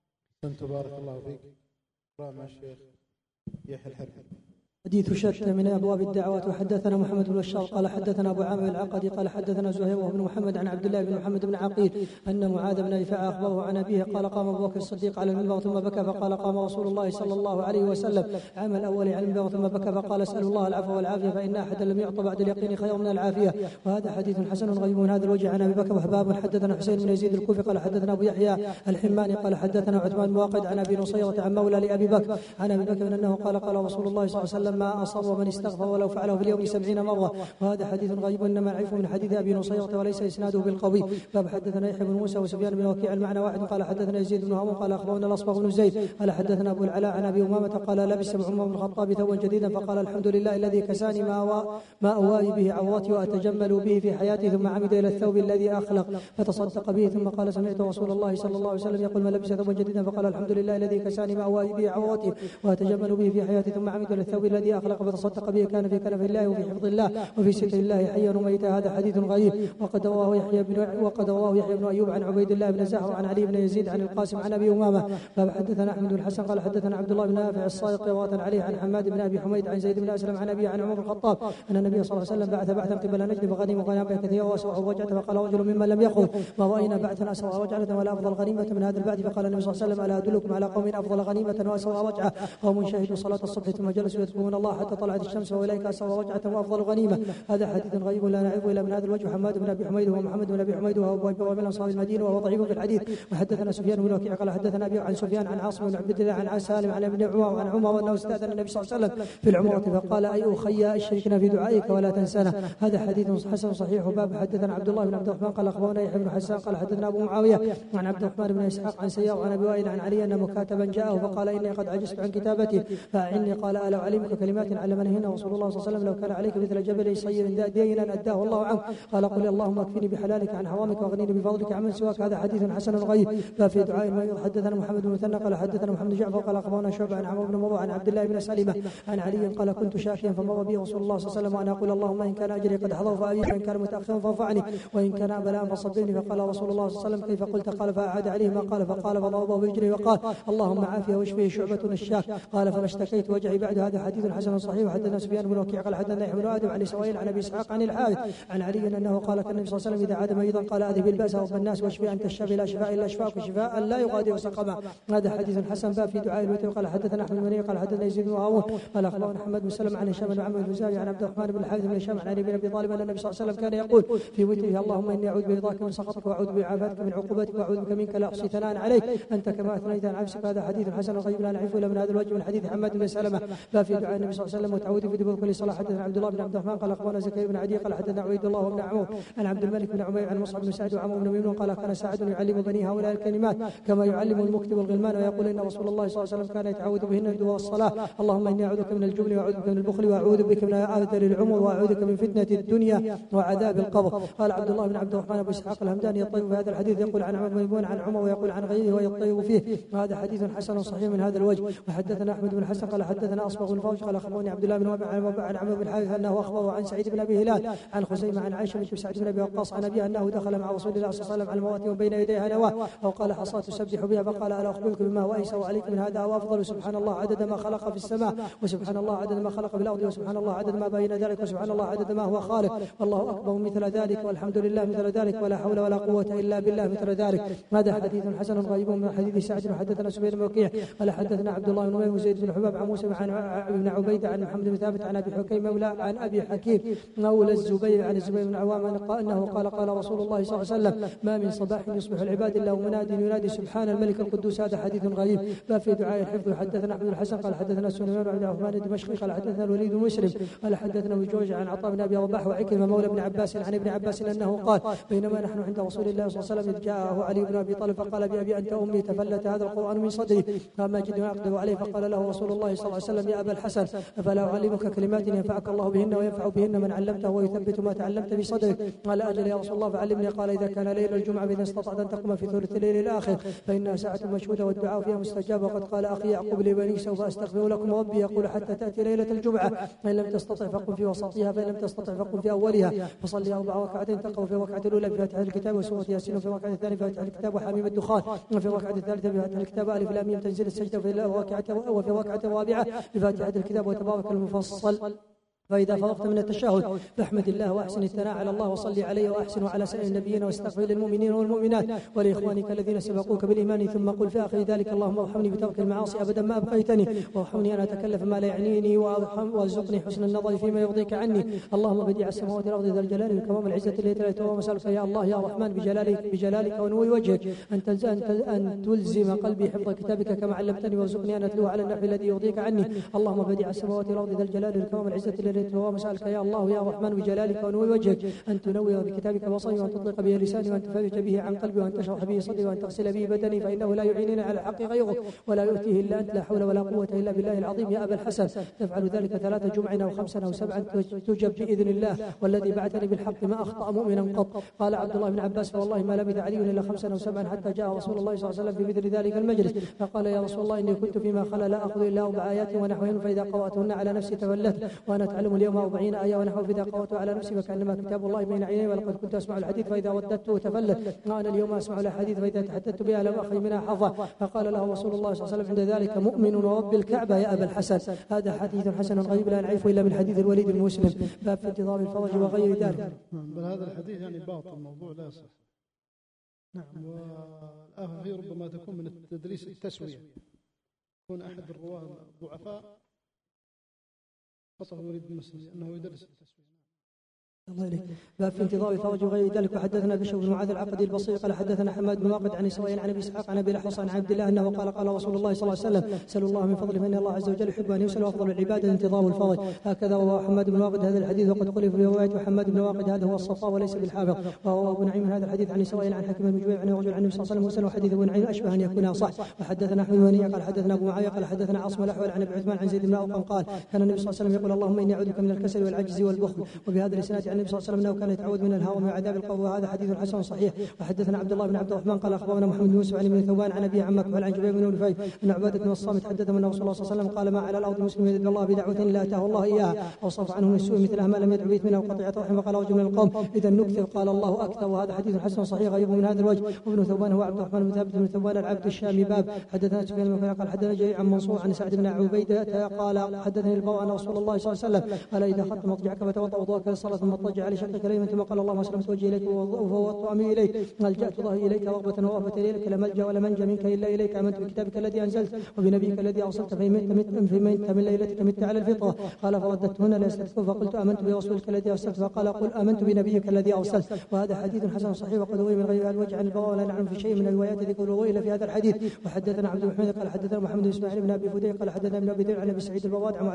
بارك الله فيك. مع الشيخ يحيى الحرب. حديث شتى من أبواب الدعوات. وحدثنا محمد بن بشار قال حدثنا أبو عامر العقدي قال حدثنا زهير بن محمد عن عبد الله بن محمد بن عقيل أن معاذ بن رفاعة أخبره عن أبيه قال قام أبو بكر الصديق على المنبر ثم بكى فقال قام رسول الله صلى الله عليه وسلم عام الأول على المنبر ثم بكى فقال اسألوا الله العفو والعافية فإن أحدا لم يعط بعد اليقين خير من العافية. وهذا حديث حسن غريب من هذا الوجه عن أبي بكر. وحباب حدثنا حسين بن يزيد الكوفي قال حدثنا أبو يحيى الحماني قال حدثنا عثمان واقد عن أبي نصيرة عن مولى لأبي بكر عن أبي بكر أنه قال رسول الله صلى الله عليه وسلم ما أصاب من استغفر ولو فعله في اليوم 70 مرة. وهذا حديث غريب إنما نعرفه من حديث أبي نصيرة وليس إسناده بالقوي. باب حدثنا يحيى بن موسى وسفيان بن وكيع المعنى واحد قال حدثنا يزيد بن هارون قال أخبرنا الأصبغ بن زيد قال حدثنا أبو العلاء عن أبي أمامة قال لبس عمر بن الخطاب ثوبا جديدا فقال الحمد لله الذي كساني ما أواري به عورتي وأتجمل به في حياتي ثم عمد إلى الثوب الذي أخلق فتصدق به ثم قال سمعت رسول الله صلى الله عليه وسلم يقول من لبس ثوبا جديدا فقال الحمد لله الذي كساني ما أواري به عورتي وأتجمل به في حياتي ثم عمد إلى الثوب الذي أخلق فتصدق به كان في كنف الله وفي حفظ الله وفي ستر الله حيا وميتا. هذا حديث غريب. وقد رواه يحيى بن أيوب عن عبيد الله بن زهر عن علي بن يزيد عن القاسم عن أبي أمامة. فحدثنا أحمد بن الحسن قال حدثنا عبد الله بن نافع الصائغ قراءة عليه عن حماد بن أبي حميد عن زيد بن أسلم عن أبي عن عمر بن الخطاب أن النبي صلى الله عليه وسلم بعث بعثا قبل نجد فغنم غنائم كثيرة وأسرع رجعة فقال رجل ممن لم يخرج ما رأينا بعثا أسرع رجعة ولا أفضل غنيمة من هذا البعث. فقال النبي صلى الله عليه وسلم ألا أدلكم على قوم أفضل غنيمة وأسرع رجعة قوم شهدوا صلاة الصبح ثم جلسوا يذكرون الله حتى طلعت الشمس وإليك أسرع رجعة وأفضل غنيمة. هذا حديث غريب لا نعرفه إلا من هذا الوجه. حماد بن أبي حميد ومحمد بن أبي حميد وهو أبو من أنصار المدينة وهو ضعيف في الحديث. وحدثنا سفيان بن وكيع قال حدثنا أبي عن سفيان عن عاصم بن عبد الله عن سالم عن ابن عمر وعن عمر أنه استأذن النبي صلى الله عليه وسلم في العمرة فقال أي أخي اشركنا في دعائك ولا تنسنا. هذا حديث حسن صحيح. باب حدثنا عبد الله بن عبد الرحمن قال أخبرنا يحيى بن حسان قال حدثنا أبو معاوية عن عبد الرحمن بن إسحاق عن سيار عن أبي وائل عن علي أن مكاتبا جاءه فقال إني قد عجزت عن كتابتي فأعني قال ألا أعلمك كلمات علمنهن رسول الله صلى الله عليه وسلم لو كان عليك مثل جبل صير دينا أداه الله عنه قال قل اللهم اكفني بحلالك عن حرامك واغنيني بفضلك عمن سواك. هذا حديث حسن غريب. ففي دعاء المريض حدثنا محمد بن مثنى قال حدثنا محمد جعفر قال أخبرنا شعبة عن عمرو بن مرة عن عبد الله بن سلمة عن علي قال كنت شاكيا فمر بي رسول الله صلى الله عليه وسلم وأنا أقول اللهم إن كان أجري قد حضر فأجري وإن كان متأخرا فارفعني وإن كان بلاء فصبرني. فقال رسول الله صلى الله عليه وسلم كيف قلت قال فأعاد عليه ما قال فقال فضربه برجله وقال اللهم عافيه واشفيه شعبة الشاك قال فما اشتكيت وجعي بعد. هذا حديث حسن صحيح. وحدثنا سفيان بن وكيع قال حدثنا يحيى بن آدم عن إسرائيل عن أبي إسحاق عن الحارث عن علي أنه قال كان النبي صلى الله عليه وسلم إذا عاد مريضا قال أذهب البأس رب الناس واشفي أنت الشافي لا شفاء إلا شفاءك شفاء لا يغادر سقما. هذا حديث حسن. باب في دعاء الوتر. قال حدثنا أحمد بن قال حدثنا يزيد بن هارون قال أخبرنا محمد بن سلمة عن هشام بن عمرو الفزاري عن عبد الرحمن بن الحارث بن هشام عن علي بن أبي طالب أن النبي صلى الله عليه وسلم كان يقول في وتره اللهم إني أعوذ برضاك من سخطك وأعوذ بعافاتك من عقوبتك وأعوذ بك منك لا أحصي ثناء عليك أنت كما أثنيت عن نفسك. هذا حديث حسن غريب لا نعرفه إلا من هذا الوجه من حديث حماد بن سلمة. باب في دعاء النبي صلى الله عليه وسلم وتعوذ في دبر كل صلاة. حدثنا عبد الله بن عبد الرحمن قال أخبرنا زكريا بن عدي قال حدثنا عبيد الله بن عمرو عن عبد الملك بن عمير عن مصعب بن سعد وعمرو بن ميمون قال كان سعد يعلم بني هؤلاء الكلمات كما يعلم المكتب الغلمان ويقول إن رسول الله صلى الله عليه وسلم كان يتعوذ بهن دبر الصلاة اللهم إني أعوذ بك من الجبن وأعوذ بك من البخل وأعوذ بك من آثر العمر وأعوذ بك من فتنة الدنيا وعذاب القبر. قال عبد الله بن عبد الرحمن أبو إسحاق الهمداني يطيب في هذا الحديث يقول عن عمرو بن ميمون عن عمر ويقول عن غيره ويطيب فيه. وهذا حديث حسن صحيح من هذا الوجه. وحدثنا أحمد بن حسن قال حدثنا أصبغ بن فوج قال أخبرني عبد الله بن وهب عن عمرو بن الحارث أنه أخبره عن سعيد بن أبي هلال عن خزيمة عن عائشة بنت سعد بن أبي وقاص عن أبيها أنه دخل مع رسول الله صلى الله عليه وسلم على المرأة وبين يديها نواة أو قال حصاة تسبح بها فقال ألا أخبرك بما هو أيسر عليك من هذا أو أفضل سبحان الله عدد ما خلق في السماء وسبحان الله عدد ما خلق في الأرض وسبحان الله عدد ما بين ذلك وسبحان الله عدد ما هو خالق والله أكبر مثل ذلك والحمد لله مثل ذلك ولا حول ولا قوة إلا بالله مثل ذلك. هذا حديث حسن غريب من حديث سعد. وحدثنا سفيان بن وكيع قال حدثنا عبد الله بن نمير وزيد بن حباب عن موسى عن ابن عبيدة عن محمد بن ثابت عن أبي حكيم مولى عن أبي حكيم مولى الزبير عن الزبير بن عوام أنه قال رسول الله صلى الله عليه وسلم ما من صباح يصبح العباد إلا ومناد ينادي سبحان الملك القدوس. هذا حديث غريب. باب في دعاء الحفظ. حدثنا أحمد الحسن قال حدثنا سليمان بن عثمان الدمشقي قال حدثنا الوليد بن مسلم قال حدثنا وجوج عن عطاء بن أبي رباح وعكرمة مولى ابن عباس عن ابن عباس أنه قال بينما نحن عند رسول الله صلى الله عليه وسلم إذ جاءه علي بن أبي طالب فقال بأبي أنت أمي تفلت هذا القرآن من صدري فما جد أقدر عليه. فقال له رسول الله صلى الله عليه وسلم يا أبا الحسن أفلا أعلمك كلمات ينفعك الله بهن وينفع بهن من علمته ويثبت ما تعلمت بصدرك. قال أجل يا رسول الله فعلمني. قال إذا كان ليل الجمعة فإذا استطعت أن تقوم في ثلث الليل الآخر فإنها ساعة مشهودة والدعاء فيها مستجاب. وقد قال أخي يعقوب لبني سوف أستغفر لكم ربي يقول حتى تأتي ليلة الجمعة فإن لم تستطع فقم في وسطها فإن لم تستطع فقم في أولها فصلي 4 ركعتين تقرأ في الركعة الأولى بفاتحة الكتاب وسورة ياسين وفي الركعة الثانية بفاتحة الكتاب وحميم الدخان وفي الركعة الثالثة بفاتحة الكتاب ألف لام ميم تنزيل السجدة وفي الركعة الرابعة بفاتحة الكتاب وتبارك المفصل. فإذا فرغت من التشهد فاحمد الله وأحسن الثناء على الله وصلي عليه وأحسن على سائر النبيين واستغفر للمؤمنين والمؤمنات ولإخوانك الذين سبقوك بالإيمان ثم قل في آخر ذلك اللهم ارحمني بترك المعاصي أبدا ما أبقيتني وارحمني أن أتكلف ما لا يعنيني وارزقني حسن النظر فيما يرضيك عني. اللهم بديع السماوات والأرض ذا الجلال والكرام العزة التي لا ترى ومسألك يا الله يا رحمن بجلالك ونور وجهك أن تلزم قلبي حفظ كتابك كما علمتني وارزقني أن أتلوه على النحو الذي يرضيك عني. اللهم بديع السماوات والأرض ذا الجلال والكرام العزة التي ومسألك يا الله يا رحمن بجلالك ونور وجهك أن تنور بكتابك بصري وأن تطلق به لساني وأن تفرج به عن قلبي وأن تشرح به صدري وأن تغسل به بدني فإنه لا يعينني على الحق غيرك ولا يؤتيه إلا أنت لا حول ولا قوة إلا بالله العظيم. يا أبا الحسن تفعل ذلك 3 جمع أو 5 أو 7 تجب بإذن الله والذي بعثني بالحق ما أخطأ مؤمنا قط. قال عبد الله بن عباس فوالله ما لبث علي إلا 5 أو 7 حتى جاء رسول الله صلى الله عليه وسلم في مثل ذلك المجلس فقال يا رسول الله إني كنت فيما خلا لا أخذ إلا 4 آيات ونحوهن فإذا قرأتهن على نفسي تولت وأنا أتعلم اليوم 40 آية ونحو فإذا قرأت على نفسي فكأنما كتاب الله بين عيني ولقد كنت أسمع الحديث فإذا وددته تفلت وأنا اليوم أسمع الحديث فإذا تحدثت بها لم أخرج منها حظا. فقال له رسول الله صلى الله عليه وسلم عند ذلك مؤمن ورب الكعبة يا أبا الحسن. هذا حديث حسن غريب لا نعرفه إلا من حديث الوليد بن مسلم باب في انتظار الفرج وغير ذلك. بل هذا الحديث يعني باطل الموضوع لا يصح. نعم. والآخر ربما تكون من التدريس التسوية يكون أحد الرواة الضعفاء خطأ الوليد بن مسلم لأنه يدرس التسوية. الله إليك. باب في انتظار الفرج وغير ذلك. وحدثنا بشر بن معاذ العقدي البصري قال حدثنا حماد بن واقد عن سويد عن ابي اسحاق عن ابي الاحوص عن عبد الله انه قال رسول الله صلى الله عليه وسلم سألوا الله من فضله فإن الله عز وجل يحب ان يسأل وافضل العباده انتظار الفرج. هكذا روى حماد بن واقد هذا الحديث وقد خلف في روايه حماد بن واقد هذا هو الصفاء وليس بالحافظ. وروى ابو نعيم هذا الحديث عن سويد عن حكيم بن جبير عن رجل عن النبي صلى الله عليه وسلم وحديث ابو نعيم اشبه ان يكون صح. وحدثنا احمد بن قال حدثنا ابو معاويه قال حدثنا عاصم الاحول عن ابي عثمان عن زيد بن ارقم قال كان النبي صلى الله عليه وسلم يقول اللهم اني اعوذ بك من الكسل والعجز والبخل. وبهذا الاسناد عن النبي صلى الله عليه وسلم انه كان يتعوذ من الهوى وعذاب القبر وهذا حديث حسن صحيح. وحدثنا عبد الله بن عبد الرحمن قال اخبرنا محمد بن يوسف عن ابن ثوبان عن ابي عمك وعن جبير بن نفيل ان عباده بن الصامت حدث من رسول الله صلى الله عليه وسلم قال ما على الارض مسلم يدعو الله بدعوه الا اتاه الله اياها او صرف عنه من السوء مثلها ما لم يدعو به منه وقطيعه رحم. فقال رجل من القوم اذا نكثر قال الله اكثر. وهذا حديث حسن صحيح غريب من هذا الوجه. وابن ثوبان هو عبد الرحمن بن ثابت بن ثوبان العبد الشامي باب. حدثنا سفيان بن قال حدثنا جرير عن منصور عن سعد بن عبيده قال حدثني البراء ان رسول الله صلى الله عليه وسلم قال اذا اخذت مضجعك فتوضا وضوءك للصلاه ثم اضطجع على شقك اليمين ثم قال اللهم اسلمت وجهي اليك وفوضت امري اليك ملجأت ظهري اليك رغبه ورهبه اليك لا ملجا ولا منجا منك الا اليك امنت بكتابك الذي انزلت وبنبيك الذي ارسلت فمت من ليلتك مت على الفطره. قال فرددتهن لاستكفر فقلت امنت برسولك الذي ارسلت فقال قل امنت بنبيك الذي ارسلت. وهذا حديث حسن صحيح وقد روي من غير هذا الوجه عن البراء ولا نعلم في شيء من الروايات ذكر الوضوء الا في هذا الحديث. وحدثنا عبد الرحمن قال حدثنا محمد بن اسماعيل بن ابي فدي قال حدثنا ابن ابي ذر عن ابي سعيد البواد عن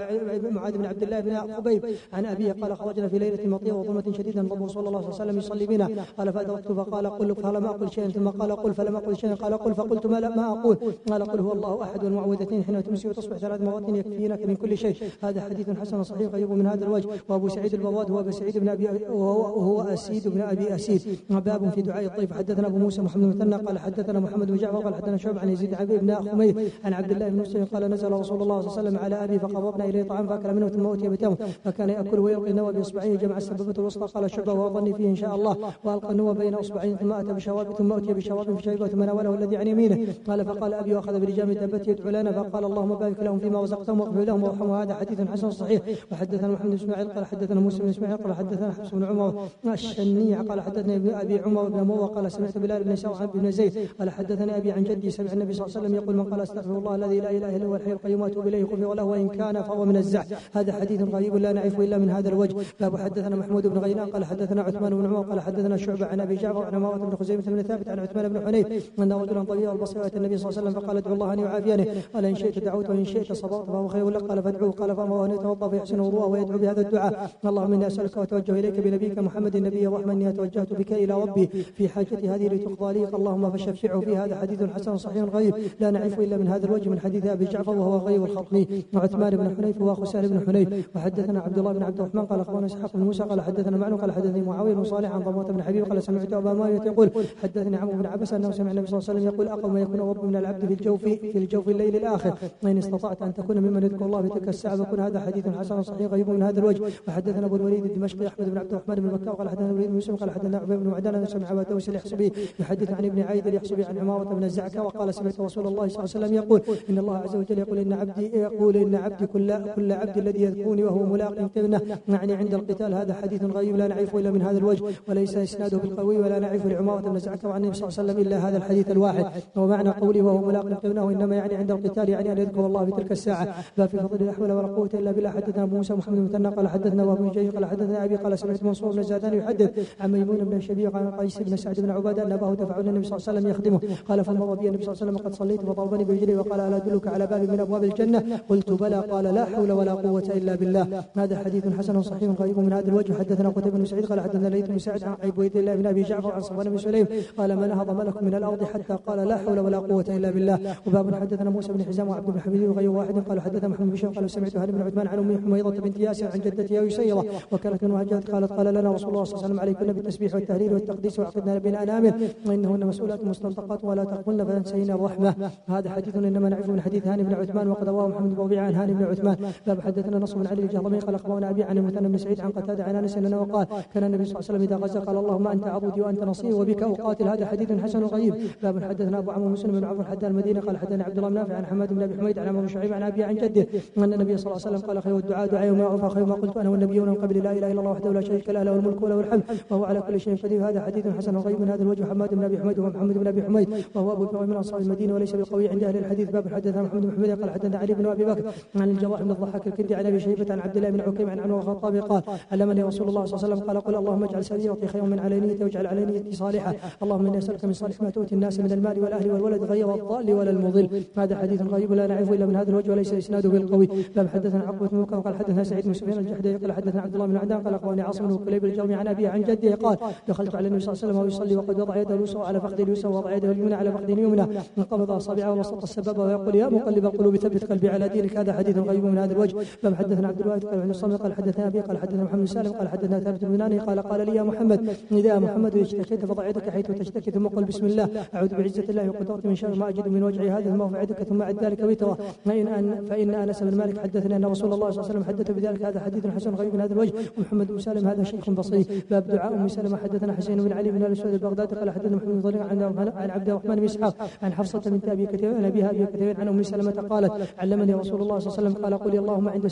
معاذ بن عبد الله بن خبيب عن ابيه قال خرجنا في ليله مطيره وظلمه شديده نظر صلى الله عليه وسلم يصلي بنا قال فادركت فقال قل فلم اقل شيئا ثم قال قل فلم اقل شيئا قال قل فقلت ما اقول قال قل هو الله احد والمعوذتين حين تمسي وتصبح 3 مرات يكفينك من كل شيء. هذا حديث حسن صحيح غريب من هذا الوجه. وابو سعيد البواد هو ابو سعيد بن ابي وهو اسيد بن ابي اسيد. باب في دعاء الضيف. حدثنا ابو موسى محمد بن مثنى قال حدثنا محمد بن جعفر قال حدثنا شعب عن يزيد بن خمير عن عبد الله بن مسلم قال نزل رسول الله صلى الله عليه وسلم على ابي فقربنا اليه طعام فاكل منه ثم اوتي بتمر فكان ياكل ويلقي النوى باصبعيه جمع السببة الوسطى قال شعبة وأظني فيه إن شاء الله وألقى النوى بين أصبعين ثم أتى بشواب ثم أتي بشواب في شيبة ثم ناوله الذي عن يمينه قال فقال أبي وأخذ بلجام دابته يدعو لنا فقال اللهم بارك لهم فيما رزقتهم واغفر لهم وارحمهم. هذا حديث حسن صحيح. وحدثنا محمد بن إسماعيل قال حدثنا موسى بن إسماعيل قال حدثنا حفص بن عمر الشنيع قال حدثنا ابن أبي عمر بن مرة قال سمعت بلال بن سوعة بن زيد قال حدثني أبي عن جدي سمع النبي صلى الله عليه وسلم يقول من قال استغفر الله الذي لا إله إلا هو الحي القيوم وأتوب إليه غفر له وإن كان فهو من الزحف. هذا حديث غريب لا نعرفه إلا من هذا الوجه. باب حدثنا محمود بن غيلان قال حدثنا عثمان بن عمر قال حدثنا شعبة عن أبي جعفر عن عمارة بن خزيمة بن ثابت عن عثمان بن حنيف أن رجلا طويل البصير أتى النبي صلى الله عليه وسلم فقال ادعو الله أن يعافيني قال إن شئت دعوت وإن شئت صبرت فهو خير لك قال فادعوه قال فأمره أن يتوضأ فيحسن وضوءه ويدعو بهذا الدعاء اللهم إني أسألك وأتوجه إليك بنبيك محمد النبي الرحمة إني توجهت بك إلى ربي في حاجتي هذه لتقضى لي اللهم فشفعه في هذا حديث حسن صحيح غريب لا نعرفه إلا من هذا الوجه من حديث أبي جعفر وهو غير الخطمي. وعثمان بن حنيف وأخو سهل بن حنيف. وحدثنا عبد الله بن عبد الرحمن قال أخبرنا إسحاق بن موسى قال حدثنا معن قال حدثني معاوية بن صالح عن ضمرة بن حبيب قال سمعت أبا مالك يقول حدثني عمرو بن عبس أنه سمع النبي صلى الله عليه وسلم يقول أقرب ما يكون رب من العبد في الجوف الليل الآخر وإن استطعت أن تكون ممن يذكر الله في تلك الساعة فكن هذا حديث حسن صحيح غريب من هذا الوجه. وحدثنا أبو الوليد الدمشقي أحمد بن عبد الرحمن بن مكة قال حدثنا الوليد بن مسلم قال حدثنا عبيد بن معدان أن سمع أبا دوس اليحصبي يحدث عن ابن عايد اليحصبي عن عمارة بن الزعكة وقال سمعت رسول الله صلى الله عليه وسلم يقول إن الله عز وجل يقول إن عبدي كل عبد الذي يذكرني وهو ملاق قرنه يعني عند القتال. هذا حديث غريب لا نعرفه إلا من هذا الوجه وليس إسناده بالقوي ولا نعرف لعمارة بن الزعكة وعن النبي صلى الله عليه وسلم إلا هذا الحديث الواحد. ومعنى قوله وهو ملاق قرنه إنما يعني عند القتال يعني أن يذكر الله في تلك الساعة. لا في فضل لا حول ولا قوة إلا بالله. حدثنا أبو موسى محمد بن مثنى قال حدثنا وابو جرير قال حدثنا أبي قال سمعت منصور بن زادان يحدث عن ميمون بن شبيب عن قيس بن سعد بن عبادة أن أباه دفع النبي صلى الله عليه وسلم يخدمه قال فمر بي النبي صلى الله عليه وسلم قد صليت فضربني برجلي وقال ألا أدلك على باب من أبواب الجنة قلت بلى قال لا حول ولا قوة إلا بالله. هذا حديث حسن صحيح غريب من هذا الوجه. حدثنا قتيبة بن سعيد قال حدثنا ليث بن سعد عن عبيد الله بن أبي جعفر عن صفوان بن سليم قال ما نهض ملك من الأرض حتى قال لا حول ولا قوة إلا بالله. وباب حدثنا موسى بن حزام وعبد بن حميد وغير واحد قال حدثنا محمد بن بشير قال سمعت هاني بن عثمان عن أم حميضة بنت ياسر عن جدتها يسيرة وكانت من مهاجرات قالت قال لنا رسول الله صلى الله عليه وسلم عليكن بالتسبيح والتهليل والتقديس وعقدنا بين أنامل وإنهن مسؤولات مستنطقات ولا تقبلن فانسينا الرحمة. هذا حديث إنما نعرفه من حديث هاني بن عثمان وقد رواه محمد بن ربيعة عن هاني بن عثمان. باب حدثنا نصر بن علي الجهضمي قال أخبرنا أبي عن المثنى بن سعيد عن قتادة عن أنس أنه قال كان النبي صلى الله عليه وسلم إذا غزا قال اللهم أنت عضدي وأنت نصيري وبك أقاتل. هذا حديث حسن غريب. باب حدثنا أبو عمرو مسلم بن عوف حدثنا المدينة قال حدثنا عبد الله بن نافع عن حماد بن أبي حميد عن عمرو بن شعيب عن أبي عن جده أن النبي صلى الله عليه وسلم قال خير الدعاء دعاء يوم يعرف خير ما قلت أنا والنبيون من قبل لا إله إلا الله وحده لا شريك له له الملك وله الحمد وهو على كل شيء قدير. هذا حديث حسن غريب من هذا الوجه. حماد بن أبي حميد ومحمد بن أبي حميد وهو أبو بكر من أنصار المدينة وليس بالقوي عند أهل الحديث. باب حدثنا محمد بن حميد قال حدثنا علي بن أبي بكر عن الجراح بن الضحاك الكندي عن أبي شيبة عن عبد الله بن عكيم عن عمر الخطاب قال علمني رسول الله صلى الله عليه وسلم قال قل اللهم اجعل سريرتي خير من علانيتي واجعل علانيتي صالحة اللهم إني أسألك من صالح ما تؤتي الناس من المال والأهل والولد غير الضال ولا المضل. هذا حديث غريب لا نعرفه إلا من هذا الوجه وليس إسناده بالقوي. باب حدثنا عقبة بن وكر قال حدثنا سعيد بن سفيان الجحدري قال حدثنا عبد الله بن عدان قال أخبرني عاصم بن كليب الجرمي عن أبيه عن جده قال دخلت على النبي صلى الله عليه وسلم وهو يصلي وقد وضع يده اليسرى على فخذ اليسرى ووضع يده اليمنى على فخذ اليمنى وقبض أصابعه وبسط السبابة ويقول يا مقلب القلوب ثبت قلبي على دينك. هذا حديث غريب من هذا الوجه. باب حدثنا عبد الواحد قال عن الصمد قال حدثنا أبي قال حدثنا محمد سالم قال حدثنا ثابت بن بناني قال لي يا محمد إذا محمد اشتكيت فضع يدك حيث تشتكي ثم قل بسم الله أعوذ بعزة الله وقدرته من شر ما أجد من وجعي هذا ثم ارفع يدك ثم أعد ذلك وترى فإن أنس بن مالك حدثنا أن رسول الله صلى الله عليه وسلم حدث بذلك. هذا حديث حسن غريب من هذا الوجه. ومحمد بن سالم هذا شيخ بصري. باب دعاء أم سلمة حدثنا حسين بن علي بن الأسود البغدادي قال حدثنا محمد بن ضريع عن عبد الرحمن بن إسحاق عن حفصة بنت أبي كثير عن أبيها أبي كثير عن أم سلمة قالت علمني رسول الله صلى الله عليه وسلم قال قل اللهم عند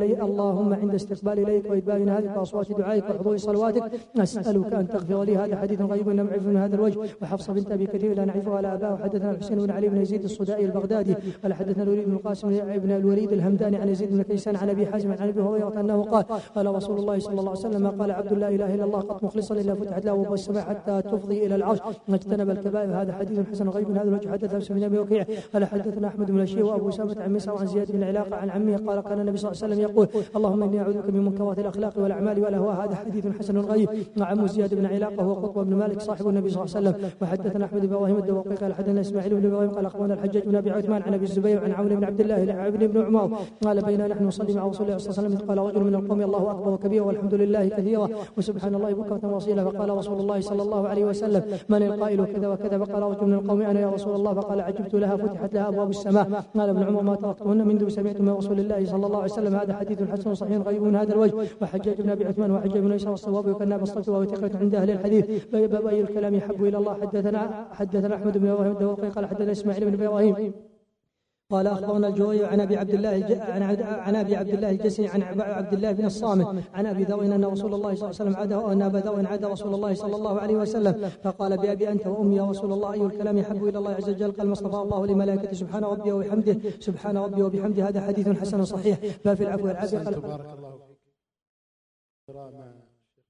استقبال إليك وإدبار نهارك وأصوات دعائك وحضور صلواتك أسألك أن تغفر لي. هذا حديث غريب لم نعرفه من هذا الوجه. وحفصة بنت أبي كثير لا نعرفها على أباه. حدثنا الحسين بن علي بن يزيد الصدائي البغدادي قال حدثنا الوليد بن القاسم بن الوليد الهمداني عن يزيد بن كيسان عن أبي حازم عن أبي هريرة أنه قال رسول الله صلى الله عليه وسلم قال عبد لا إله إلا الله قط مخلصا إلا فتحت له أبواب السماء حتى تفضي إلى العرش واجتنب الكبائر. هذا حديث حسن غريب من هذا الوجه. حدثنا سفيان بن أبي وكيع قال حدثنا أحمد بن الشيخ وأبو سامة عن مسعر عن زياد بن علاقة عن عمه قال كان النبي صلى الله عليه وسلم يقول اللهم إني أعوذ بك من منكرات الأخلاق والأعمال والأهواء. هذا حديث حسن غريب. وعم زياد بن علاقة هو قطب بن مالك صاحب النبي صلى الله عليه وسلم. وحدثنا أحمد بن إبراهيم الدوقي قال حدثنا إسماعيل بن إبراهيم قال أخبرنا الحجاج بن أبي عثمان عن أبي الزبير عن عون بن عبد الله بن عمر قال بينا نحن نصلي مع رسول الله صلى الله عليه وسلم قال رجل من القوم الله أكبر كبيرا والحمد لله كثيرا وسبحان الله بكرة وأصيلا فقال رسول الله صلى الله عليه وسلم من القائل كذا وكذا فقال رجل من القوم أنا يا رسول الله فقال عجبت لها فتحت لها أبواب السماء. قال ابن عمر ما تركتهن منذ سمعت من رسول الله صلى الله عليه وسلم. هذا حديث حسن صحيح غريب من هذا الوجه. وحجاج حجاج بن أبي عثمان وحجاج بن يسار الصواب وكان بالصف وهو ثقة عند أهل الحديث. باب أي الكلام يحب إلى الله. حدثنا أحمد بن إبراهيم الدورقي قال حدثنا إسماعيل بن إبراهيم قال أخبرنا الجوي عن أبي عبد الله الجسني عن عبد الله بن الصامت عن أبي ذر أن رسول الله صلى الله عليه وسلم عاده أن أبا ذر عاد رسول الله صلى الله عليه وسلم فقال بأبي أنت وأمي يا رسول الله أي الكلام يحب إلى الله عز وجل؟ قال ما اصطفى الله لملائكته سبحان ربي وبحمده. هذا حديث حسن صحيح. ففي العفو والعافية. بارك الله فيك.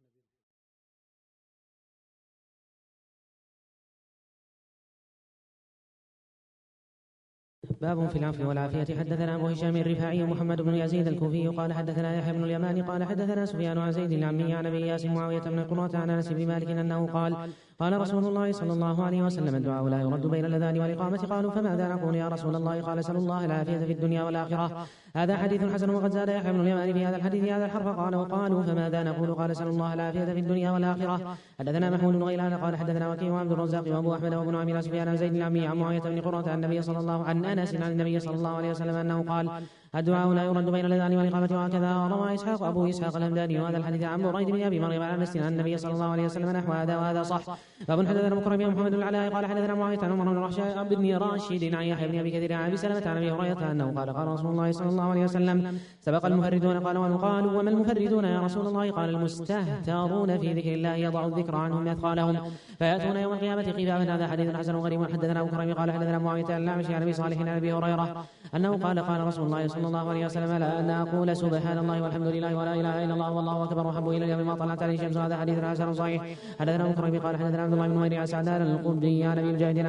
باب في العفو والعافية. حدثنا أبو هشام الرفاعي محمد بن يزيد الكوفي قال حدثنا يحيى بن اليمان قال حدثنا سفيان عن زيد العمي عن أبي ياس معاوية بن قرة عن أنس بن مالك أنه قال رسول الله صلى الله عليه وسلم الدعاء لا يرد بين الأذان والإقامة. قالوا فماذا نقول يا رسول الله؟ قال سأل الله العافية في الدنيا والآخرة. هذا حديث حسن. وقد زاد يحيى بن اليمان في هذا الحديث هذا الحرف وقالوا فماذا نقول؟ قال سأل الله العافية في الدنيا والآخرة. حدثنا محمود بن غيلان قال حدثنا وكيع وعبد الرزاق وأبو أحمد وابن عمير سفيان عن زيد العمي عن معاوية بن قرة عن أنس عن النبي صلى الله عليه وسلم أنه قال الدعاء لا يرد بين الأذان والإقامة. وهكذا روى إسحاق أبو إسحاق الهمداني وهذا الحديث عن بريد بن أبي مريم عن أنس عن النبي صلى الله عليه وسلم نحو هذا وهذا صح. باب حدثنا مكرم بن محمد العلاء قال حدثنا معاوية عن عمر بن راشد عن يحيى بن أبي كثير عن أبي سلمة عن أبي هريرة أنه قال رسول الله صلى الله عليه وسلم سبق المفردون. قالوا وما المفردون يا رسول الله؟ قال المستهترون في ذكر الله يضع الذكر عنهم أثقالهم فيأتون يوم القيامة قفافا. هذا حديث حسن غريب. حدثنا مكرم قال حدثنا معاوية عن الأعمش عن أبي صالح عن أبي هريرة أنه قال رسول الله صلى الله عليه وسلم لا أن أقول سبحان الله والحمد لله ولا إله إلا الله والله أكبر وحب إلى اليوم ما طلعت عليه الشمس. هذا حديث حسن صحيح. حدثنا مكرم قال حدثنا عبد الله بن نمير عن سعدان القبي عن أبي الجهد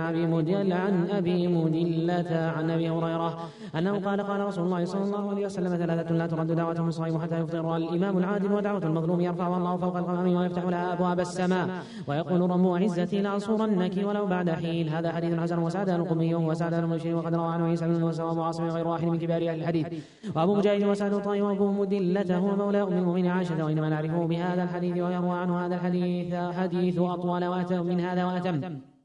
عن أبي مدلة عن أبي هريرة أنه قال رسول الله صلى الله عليه وسلم ثلاثة لا ترد دعوة الصائم حتى يفطر الإمام العادل ودعوة المظلوم يرفعها الله فوق القمم ويفتح لها أبواب السماء ويقول رب عزتي لأنصرنك ولو بعد حين. هذا حديث حسن. وسعدان القبي وسعدان المشري وقد روى عنه عيسى بن موسى وعاصم غير واحد من كبار أهل الحديث. وأبو مجاهد وسعد الطائي وأبو مدلة هو مولى أم المؤمنين عائشة وإنما نعرفه بهذا الحديث ويروى عنه هذا الحديث حديث أطول وأتم من هذا وأتم.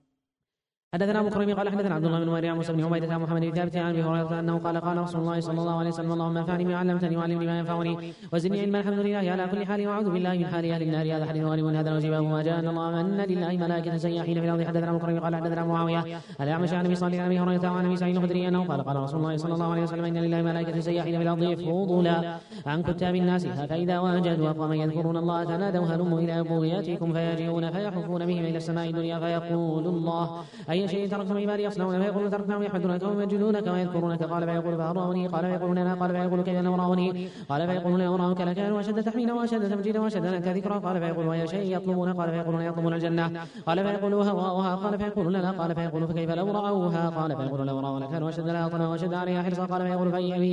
حدثنا ابو كريم قال حدثنا عبد الله بن مريم موسى بن عبيدة محمد بن ثابت عن ابي هريرة انه قال رسول الله صلى الله عليه وسلم اللهم انفعني بما علمتني وعلمني ما ينفعني وزدني علما. الحمد لله على كل حال واعوذ بالله من حال اهل النار. هذا حديث غريب. هذا وجبه ما جاء ان الله ان لله ملائكة سياحين في الارض. حدثنا ابو كريم قال حدثنا معاوية الأعمش عن ابي صالح عن ابي هريرة وعن ابي سعيد الخدري انه قال رسول الله صلى الله عليه وسلم ان لله ملائكة سياحين في الارض فضلا عن كتاب الناس فاذا وجدوا قوما يذكرون الله تنادوا هلموا الى بغياتكم فيجيئون فيحفون بهم الى السماء الدنيا فيقول الله اي شيء تركتم عبادي يصنعون فيقولون تركناهم يحمدونك ويمجدونك ويذكرونك. قال فيقول فأروني قال فيقولون لا قال فيقول كيف نراوني قال فيقولون يراك لكانوا أشد تحميلا وأشد تمجيدا وأشد لك ذكرا. قال فيقول ويا شيء يطلبون قال فيقولون يطلبون الجنة قال فيقول هواؤها قال فيقولون لا قال فيقول فكيف لو رأوها قال فيقول لو رأوا لكانوا أشد لها طنا وأشد عليها حرصا. قال فيقول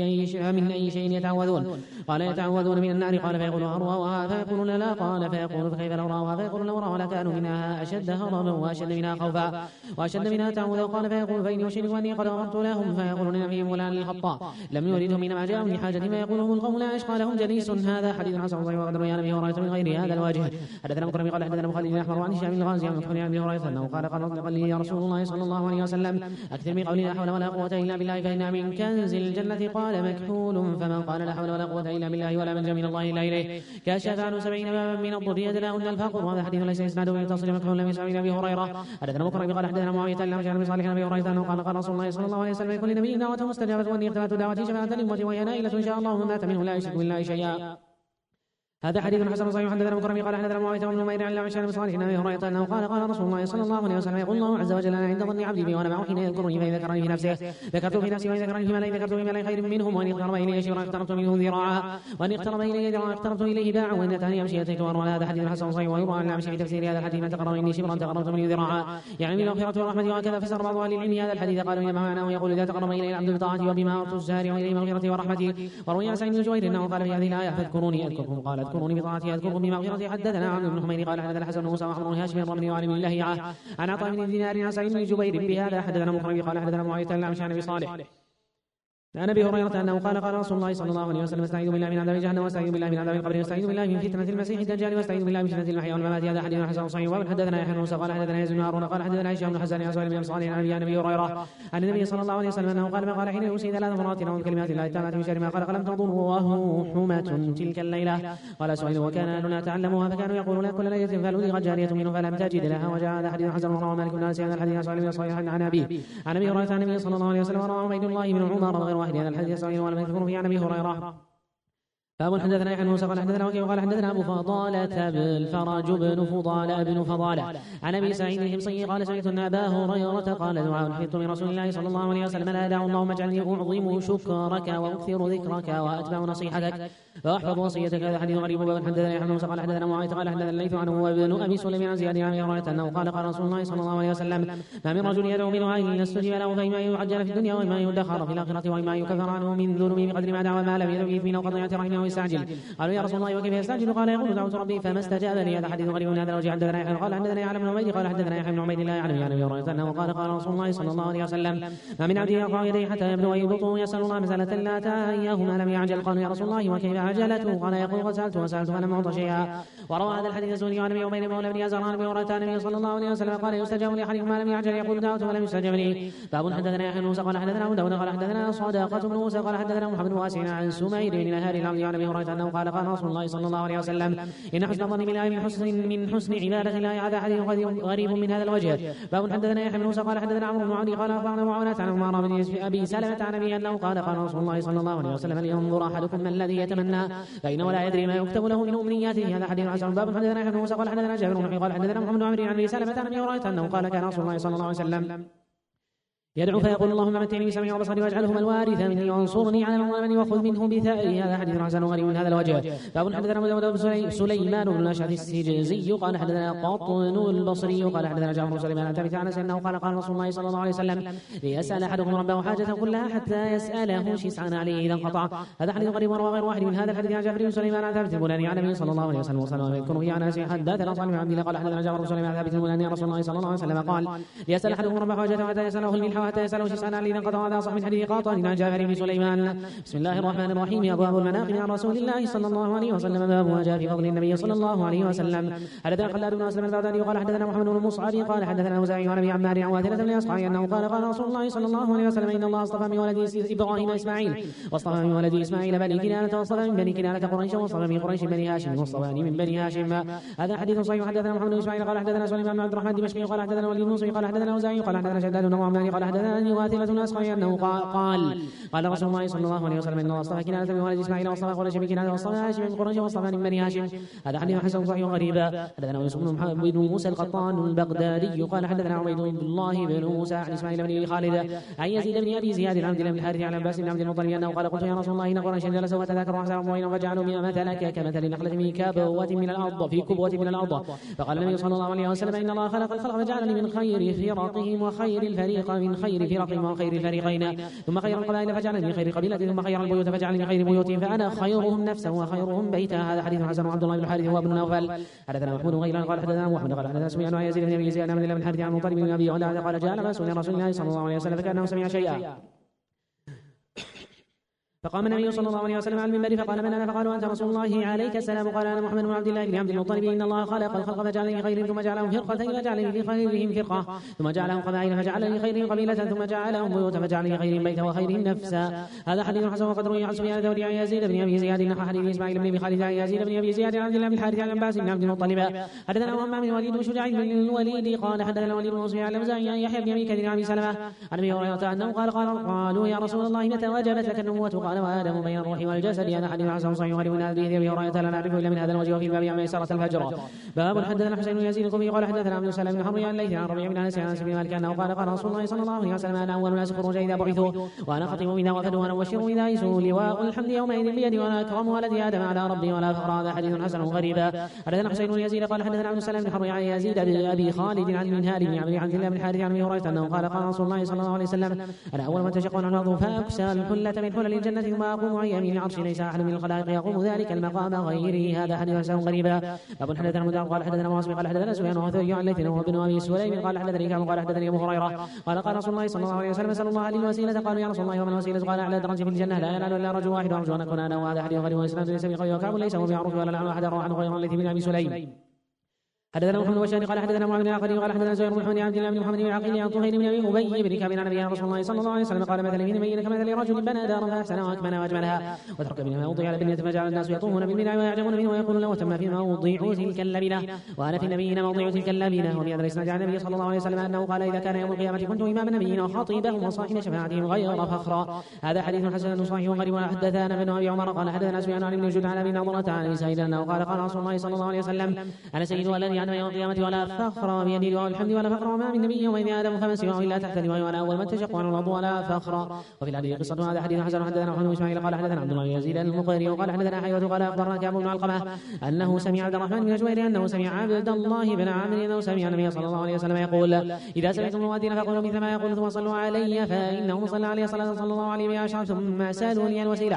من أي شيء يتعوذون قال يتعوذون من النار قال فيقول أرواؤها فيقولون لا قال فيقول فكيف لو رأوها فيقول لو رأوا لكانوا منها أشد هربا وأشد منها خوفا وأشد منها تعوذا. قال فيقول فإني أشهد أني قد غفرت لهم فيقولون إن فيهم فلان الخطاء لم يريدهم إنما جاءهم لحاجة ما يقولهم القوم لا يشقى لهم جليس. هذا حديث حسن صحيح. وقد روي عن أبي هريرة من غير هذا الوجه. حدثنا مكرم قال حدثنا أبو خالد الأحمر عن هشام الغازي عن مكرم عن أبي هريرة أنه قال لي يا رسول الله صلى الله عليه وسلم أكثر من قولي لا حول ولا قوة إلا بالله فإنها من كنز الجنة. قال مكحول فمن قال لا حول ولا قوة إلا بالله ولا منجا من الله إلا إليه كشف عنه 70 بابا من الضر يدلاهن الفقر. وهذا حديث ليس إسناده يتصل مكحول لم يسمع من أبي هريرة. حدثنا مكرم قال حدثنا معاوية عن أبي صالح عن أبي هريرة أنه قال رسول الله صلى الله عليه وسلم يكون لنبي دعوة مستجابة وأني اختبأت دعوتي شفاعة لأمتي وهي نائلة إن شاء الله ومن مات منه لا يشرك بالله شيئا. هذا حديث حسن صحيح. حدثنا مكرم قال حدثنا معاوية بن نمير عن الأعمش عن صالح عن أبي هريرة أنه قال رسول الله صلى الله عليه وسلم يقول الله عز وجل أنا عند ظن عبدي بي وأنا معه حين يذكرني فإن ذكرني في نفسه ذكرت في نفسي وإن ذكرني في ملئ ذكرت في ملئ خير منهم وإن اقترب إلي شبرا اقتربت منه ذراعا وإن اقترب إلي ذراعا اقتربت إليه باعا وإن أتاني يمشي أتيت أروى. هذا حديث حسن صحيح. ويروى عن الأعمش في تفسير هذا الحديث من تقرب مني شبرا تقربت منه ذراعا يعني من المغفرة والرحمة. وهكذا فسر بعض أهل العلم هذا الحديث قالوا إنما معناه يقول إذا تقرب إلي العبد بطاعتي وبما تسارع إليه مغفرتي ورحمتي. وروي عن سعيد بن جبير أنه قال في هذه الآية فاذكروني أذكركم قال اذكروني بطاعتي أذكركم بمغفرتي. حدثنا عن ابن حمير قال حدثنا الحسن بن موسى وحمد بن هاشم الرملي وعن ابن الله عن عطاء بن دينار عن سعيد بن جبير بهذا. حدثنا مكرم قال حدثنا معاوية الأعمش عن أبي صالح عن ابي هريره انه قال قال رسول الله صلى الله عليه وسلم استعيذ بالله من عذاب جهنم واستعيذ بالله من عذاب القبر واستعيذ بالله من فتنه المسيح الدجال واستعيذ بالله من فتنه المحيا والممات. هذا حديث حسن صحيح. وابن حدثنا يحيى بن موسى قال حدثنا يزيد بن هارون قال حدثنا هشام بن حسان عن سهيل بن صالح عن ابي هريره عن النبي صلى الله عليه وسلم انه قال ما قال حين يوصي 3 مرات او كلمات الله التامات من شر ما قال فلم تضره حمة تلك الليله. قال سهيل وكان اهلنا تعلموها فكانوا يقولون كل ليله فلدغت جاريه منه فلم تجد لها. وجاء هذا حديث حسن ورواه مالك بن انس هذا الحديث سهيل بن صالح عن ابي هريره عن النبي صلى الله عليه وسلم ورواه عبيد الله بن عمر وغير واحد. هذا الحديث صحيح ولم يذكر فيه عن ابي هريره. باب حدثنا يحيى بن موسى قال حدثنا وكيع قال حدثنا ابو فضالة الفرج بن فضالة عن ابي سعيد الحمصي قال سمعت ان ابا هريره قال دعاء حفظت من رسول الله صلى الله عليه وسلم لا دعوا اللهم اجعلني اعظم شكرك واكثر ذكرك واتبع نصيحتك واحفظ وصيتك. هذا حديث غريب. باب حدثنا يحيى بن موسى قال حدثنا معاويه قال حدثنا الليث عنه وابن ابي سليمان عن زياد عن ابي هريره انه قال قال رسول الله صلى الله عليه وسلم ما من رجل يدعو بدعاء الا استجيب له فإما يعجل في الدنيا واما يدخر في الاخره واما يكفر عنه من ذنوبه بقدر ما دعا ما لم يدع به من قضيه رحمه ويستعجل. قالوا يا رسول الله وكيف يستعجل؟ قال يقول دعوت ربي فما استجاب لي. هذا حديث غريب. هذا الوجه حدثنا يحيى قال حدثنا يعلم بن عبيد قال حدثنا يحيى بن عبيد الله عن ابي هريره انه قال قال رسول الله صلى الله عليه وسلم ما من عبد يرفع يديه حتى يبدو يبطه يسال الله مساله لا اتاها اياه ما لم يعجل. قالوا يا رسول الله وكيف عجلته؟ قال يقول قد سالت فلم اعط شيئا. وروى هذا الحديث الزهري عن ابي عبيد مولى بن ازهر عن ابي هريره النبي صلى الله عليه وسلم قال يستجاب لاحدكم ما لم يعجل يقول دعوت ولم يستجب لي. باب حدثنا يحيى بن موسى قال حدثنا ابو داود قال حدثنا صدقه بن موسى قال حدثنا محمد بن واسع عن سمير بن نهار العبد عن ابي هريره انه قال قال رسول الله صلى الله عليه وسلم ان حسن الظن بالله من حسن عباده الله. هذا حديث غريب من هذا الوجه. باب حدثنا يحيى بن موسى قال حدثنا عمرو بن عمرو قال اخبرنا معاويه عن عمر بن ابي سلمه عن ابي انه قال قال رسول الله صلى الله عليه وسلم لينظر احدكم ما الذي يتمنى فانه لا يدري ما يكتب له من امنياته. هذا حديث حسن. باب حدثنا يحيى بن موسى قال حدثنا جابر بن قال حدثنا محمد بن عمرو عن ابي سلمه عن ابي هريره انه قال كان رسول الله صلى الله عليه وسلم يدعو فيقول اللهم متعني بسمعي وبصري واجعلهما الوارث مني وانصرني على من وخذ منه بثأري. هذا حديث حسن غريب من هذا الوجه. باب حدثنا ابو داود سليمان بن الاشعث السجزي قال حدثنا قطن البصري قال حدثنا جابر بن سليمان عن ثابت عن انس انه قال قال رسول الله صلى الله عليه وسلم ليسأل احدكم ربه حاجه كلها حتى يسأله شسعا عليه اذا انقطع. هذا حديث غريب وروى غير واحد من هذا الحديث عن جابر بن سليمان عن ثابت البناني عن النبي صلى الله عليه وسلم وسلم يذكر فيه عن انس حدثنا صالح بن عبد الله قال حدثنا جابر بن سليمان عن ثابت البناني عن رسول الله صلى الله عليه وسلم قال ليسأل احدكم ربه حاجه حتى يسأله الملح وحتى يسأله شسعا إذا انقطع. هذا صح من حديث قاطن عن جابر بن سليمان. بسم الله الرحمن الرحيم. أبواب المناقب عن رسول الله صلى الله عليه وسلم. باب ما جاء في فضل النبي صلى الله عليه وسلم. حدثنا خلاد بن أسلم البغدادي قال حدثنا محمد بن مصعب قال حدثنا الأوزاعي عن أبي عمار عن واثلة بن أصحابه أنه قال قال رسول الله صلى الله عليه وسلم إن الله اصطفى من ولد إبراهيم إسماعيل واصطفى من ولد إسماعيل بني كنانة واصطفى من بني كنانة قريش واصطفى من قريش بني هاشم واصطفاني من بني هاشم. هذا حديث صحيح. حدثنا محمد بن إسماعيل قال حدثنا سليمان بن عبد الرحمن الدمشقي قال حدثنا وليد بن مسعود قال حدثنا الأوزاعي قال حدثنا شداد بن عمران قال حدثنا واثلة بن أصحابه أنه قال رسول الله صلى الله عليه وسلم ان الله اصطفى كنانة من ولد اسماعيل واصطفى قريش بكنانة واصطفى هاشم من قريش واصطفى من بني هاشم. هذا حديث حسن صحيح غريب. حدثنا يوسف بن موسى القطان البغدادي قال حدثنا عبيد الله بن موسى عن اسماعيل بن خالد عن يزيد بن ابي زياد عن عبد الله بن الحارث عن عباس بن عبد المطلب انه قال قلت يا رسول الله ان قريشا جلسوا وتذاكروا احسن بينهم فجعلوا مثلك كمثل النخلة في كبوة من الارض فقال النبي صلى الله عليه وسلم ان الله خلق الخلق فجعلني من خير فرقهم وخير الفريق من خير فرقهم وخير الفريقين ثم خير القبائل فجعلني من خير قبيلة ثم خير البيوت فجعلني من خير بيوتهم فأنا خيرهم نفسا وخيرهم بيتا. هذا حديث حسن. عبد الله بن الحارث هو ابن نوفل. حدثنا محمود غيلان قال حدثنا محمد قال حدثنا سفيان عن يزيد بن ابي زياد عن عبد الله بن الحارث عن مطلب بن ابي علاء قال جاء لباس رسول الله صلى الله عليه وسلم فكأنه سمع شيئا فقام النبي صلى الله عليه وسلم على المنبر فقال من انا؟ فقالوا انت رسول الله عليك السلام. قال انا محمد بن عبد الله بن عبد المطلب ان الله خلق الخلق فجعلني خيرهم ثم جعلهم فرقتين فجعلني في خيرهم فرقه ثم جعلهم قبائل فجعلني خيرهم قبيله ثم جعلهم بيوتا فجعلني خيرهم بيتا وخيرهم نفسا. هذا حديث حسن وقد روي عن سفيان الثوري عن يزيد بن ابي زياد نحو حديث اسماعيل بن ابي خالد عن يزيد بن ابي زياد عن عبد الله بن الحارث عن عباس بن عبد المطلب. حدثنا همام بن وليد وشجاع بن الوليد قال حدثنا وليد بن مسلم عن الأوزاعي عن يحيى بن ابي كثير عن ابي سلمه عن ابي هريره انه قالوا يا رسول الله متى وجبت لك النبوه؟ قال وادم بين الروح والجسد. هذا حديث حسن صحيح غريب من هذه ابي هريره لا نعرفه الا من هذا الوجه. وفي الباب عن ميسره الفجر. باب حدثنا حسين بن يزيد القمي قال حدثنا عبد السلام بن حمري عن الليث عن ربيع بن انس عن انس بن مالك انه قال قال رسول الله صلى الله عليه وسلم انا اول الناس خروجا اذا بعثوا وانا خطيب اذا وفدوا وانا مبشر اذا يسوا لواء الحمد يومئذ بيدي وانا اكرم ولد ادم على ربي ولا فخر. هذا حديث حسن غريب. حدثنا حسين بن يزيد قال حدثنا عبد السلام بن حمري عن يزيد بن ابي خالد عن منهال بن عبد الله بن الحارث عن ابي هريره انه قال قال رسول الله صلى الله عليه وسلم انا اول من تشق الارض فاكسى الحله من حلل الجنه الجنة ثم أقوم عن يمين العرش ليس أحد من الخلائق يقوم ذلك المقام غيري. هذا حديث حسن غريبا. أبو حدثنا مدار قال حدثنا واصل قال حدثنا سفيان وثوري عن ليث وابن أبي سليم قال حدثني كعب قال حدثني أبو هريرة قال رسول الله صلى الله عليه وسلم اسأل الله لي الوسيلة. قالوا يا رسول الله وما الوسيلة؟ قال أعلى درجة في الجنة لا ينال إلا رجل واحد وأرجو أن أكون أنا. وهذا حديث غريب وإسناد ليس بقوي وكعب ليس هو بمعروف ولا لعن أحد روى عنه غير ليث بن أبي سليم. حدثنا محمد بن قال حدثنا معاذ بن العقدي قال حدثنا زهير بن عبد الله بن محمد بن العقيل عن طهير بن أبي بن كعب عن نبينا رسول الله صلى الله عليه وسلم قال مثل من بين كمثل رجل بنى دارا فأحسنها وأكملها وأجملها وترك منها موضع على بنية فجعل الناس يطوفون بالبناء ويعجبون منه ويقولون له تم في موضع تلك اللبنة وأنا في النبيين موضع تلك اللبنة. وفي هذا الإسناد عن النبي صلى الله عليه وسلم أنه قال إذا كان يوم القيامة كنت إمام النبيين وخطيبهم وصاحب شفاعتهم غير فخرا. هذا حديث حسن صحيح غريب. حدثنا ابن أبي عمر قال حدثنا سفيان عن ابن جدعان بن نضرة عن سعيد أنه قال قال رسول الله صلى الله عليه وسلم أنا سيد ولدي عن يوم القيامة ولا فخر بيدي لواء الحمد ولا فخر وما من نبي يومئذ آدم فمن سواه إلا تحت لواء وأنا أول من تشق عن الأرض ولا فخر. وفي الحديث قصة هذا حديث حسن. حدثنا محمد بن إسماعيل قال حدثنا عبد الله بن يزيد المقري وقال حدثنا حيوة قال أخبرنا كعب بن علقمة أنه سمع عبد الرحمن بن جبير أنه سمع عبد الله بن عامر أنه سمع النبي صلى الله عليه وسلم يقول إذا سمعتم المؤذن فقولوا مثل ما يقول ثم صلوا علي فإنه صلى عليه صلى الله عليه وسلم ثم سالوا لي الوسيلة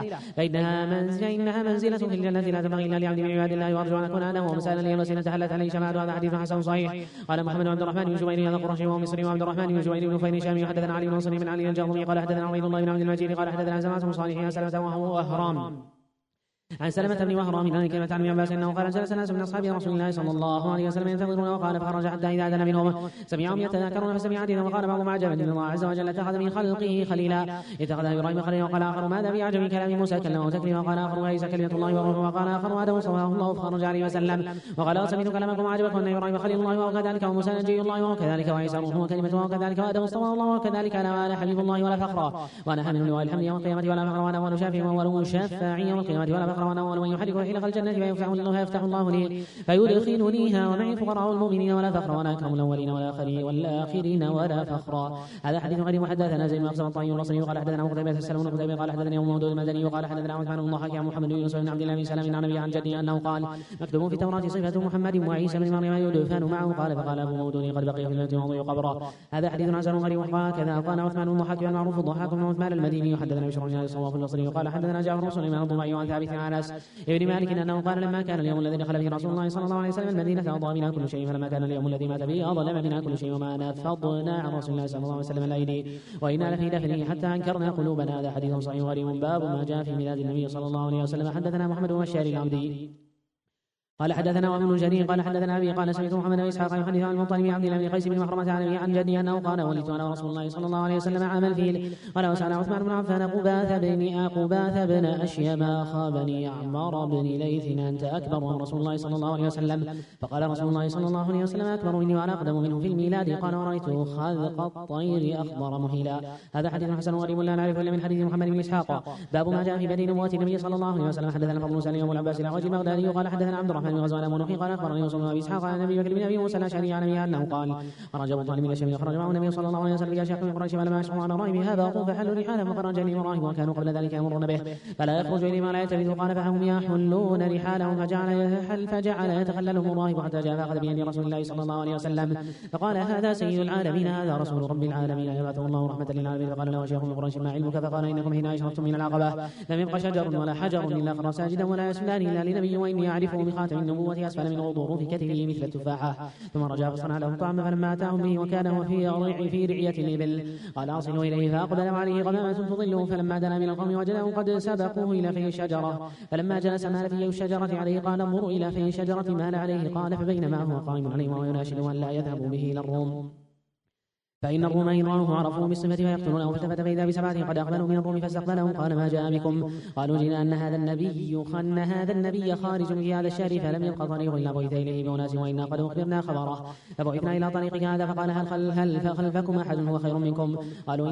فإنها منزلة في الجنة لا تنبغي إلا لعبد من عباد الله وأرجو أن أكون أنا ومسألا لي الوسيلة حلت عليه شمال. هذا حديث حسن صحيح. قال محمد بن عبد الرحمن بن جبير هذا قرشي ومصري وعبد الرحمن بن جبير بن فين شامي. حدثنا علي بن صليم بن علي الجهضمي قال حدثنا عبيد الله بن عبد المجيد قال حدثنا زمعة بن صالح عن سلمة وهو أهرام عن سلمة بن وهرام عن كلمة عن ابن عباس انه قال جلس ناس من اصحاب رسول الله صلى الله عليه وسلم ينتظرون وقال فخرج حتى اذا اذن منهم سمعهم يتذاكرون فسمع حديثا وقال بعضهم عجبا ان الله عز وجل اتخذ من خلقه خليلا اتخذ ابراهيم خليلا. وقال اخر ماذا بعجب كلام موسى كلمه تكليما. وقال اخر عيسى كلمه الله وروحه. وقال اخر ادم صلاه الله فخرج عليه وسلم. وقال سمعت كلامكم عجبكم ان ابراهيم خليل الله وكذلك وموسى نجي الله وكذلك وعيسى روحه وكلمته وكذلك وادم صلاه الله وكذلك انا حبيب الله ولا فخرا وانا حامل لواء الحمد يوم القيامه ولا فخرا وانا اول شافع واول مشفع يوم القيامه ولا فخرا وانا اول من يحرك حلق الجنة فيفتح الله لي فيدخلنيها ومعي الفقراء المؤمنين ولا فخر وانا اكرم الاولين والاخرين ولا فخرا. هذا حديث غريب. حدثنا زيد بن أقسم الطائي البصري قال حدثنا قتيبة السلام بن قتيبة قال حدثنا ابو مودود المدني وقال حدثنا عثمان بن ضحاك عن محمد بن يوسف بن عبد الله بن سلام عن ابي عن جدي انه قال مكتوب في التوراة صفة محمد وعيسى بن مريم يدفن معه. قال فقال ابو مودود قد بقي في البيت موضع قبره. هذا حديث حسن غريب. وهكذا قال عثمان بن ضحاك المعروف الضحاك بن عثمان المديني. حدثنا بشر بن الصواف البصري وقال حدثنا جابر بن سليمان الضبعي عن ثابت عن انس ابن مالك انه قال لما كان اليوم الذي دخل فيه رسول الله صلى الله عليه وسلم المدينة أضاء منها كل شيء فلما كان اليوم الذي مات فيه أظلم منها كل شيء وما نفضنا عن رسول الله صلى الله عليه وسلم الأيدي وإنا لفي دفنه حتى أنكرنا قلوبنا. هذا حديث صحيح غريب. باب ما جاء في ميلاد النبي صلى الله عليه وسلم. حدثنا محمد بن بشار العبدي قال حدثنا وابن جرير قال حدثنا ابي قال سمعت محمد بن اسحاق يحدث عن المطلب عبد الله بن قيس بن مخرمة عن جدي انه قال ولدت انا رسول الله صلى الله عليه وسلم عام الفيل. قال وسال عثمان بن عفان قباث بن اشيم اخا بني عمار بن ليث انت اكبر من رسول الله صلى الله عليه وسلم. فقال رسول الله صلى الله عليه وسلم اكبر مني وانا اقدم منه في الميلاد. قال ورايته خذق الطير اخضر مهيلا. هذا حديث حسن غريب لا نعرف الا من حديث محمد بن اسحاق. باب ما جاء في بدء نبوة النبي صلى الله عليه وسلم. حدثنا فضل سالم ابو العباس العوجي البغدادي قال حدثنا عبد الرحمن بن غزوان المنوخي قال اخبرني يوسف بن ابي اسحاق عن النبي بكر بن ابي موسى الاشعري عن ابي انه قال خرج ابو طالب من الشام خرج معه النبي صلى الله عليه وسلم الى شيخ من قريش فلما اشعروا على راهب باقوا فحلوا رحالهم فخرج اليهم راهب وكانوا قبل ذلك يمرون به فلا يخرج اليهم ولا يلتفت. قال فهم يحلون رحالهم فجعل يتخللهم الراهب حتى جاء فاخذ بيد رسول الله صلى الله عليه وسلم فقال هذا سيد العالمين هذا رسول رب العالمين يبعثه الله رحمه للعالمين. فقال له شيخ من قريش ما علمك؟ فقال انكم حين اشرفتم من العقبه لم يبق شجر ولا حجر الا خر ساجدا ولا يسجدان الا لنبي واني اعرفه بخاتم النبوه اسفل من غضروف كتفه مثل التفاحه. ثم رجع فصنع لهم طعاما فلما اتاهم به وكان هو في رعيه الابل قال اصلوا اليه فاقبل عليه غمامه تظله فلما دنا من القوم وجدهم قد سبقوه الى في الشجره فلما جلس مال في الشجره عليه قال انظروا الى في الشجره مال عليه. قال فبينما هو قائم عليه وهو يناشد ان لا يذهبوا به الى الروم فإن الروم إن رأوه عرفوا بالصفة فيقتلونه. فالتفت فإذا بسبعة قد أقبلوا من الروم فاستقبلهم. قال ما جاء بكم؟ قالوا جئنا أن هذا النبي خارج في هذا الشهر فلم يبق طريق إلا بعث إليه بأناس وإنا قد أخبرنا خبره فبعثنا إلى طريقك هذا. فقال هل خلفكم أحد هو خير منكم؟ قالوا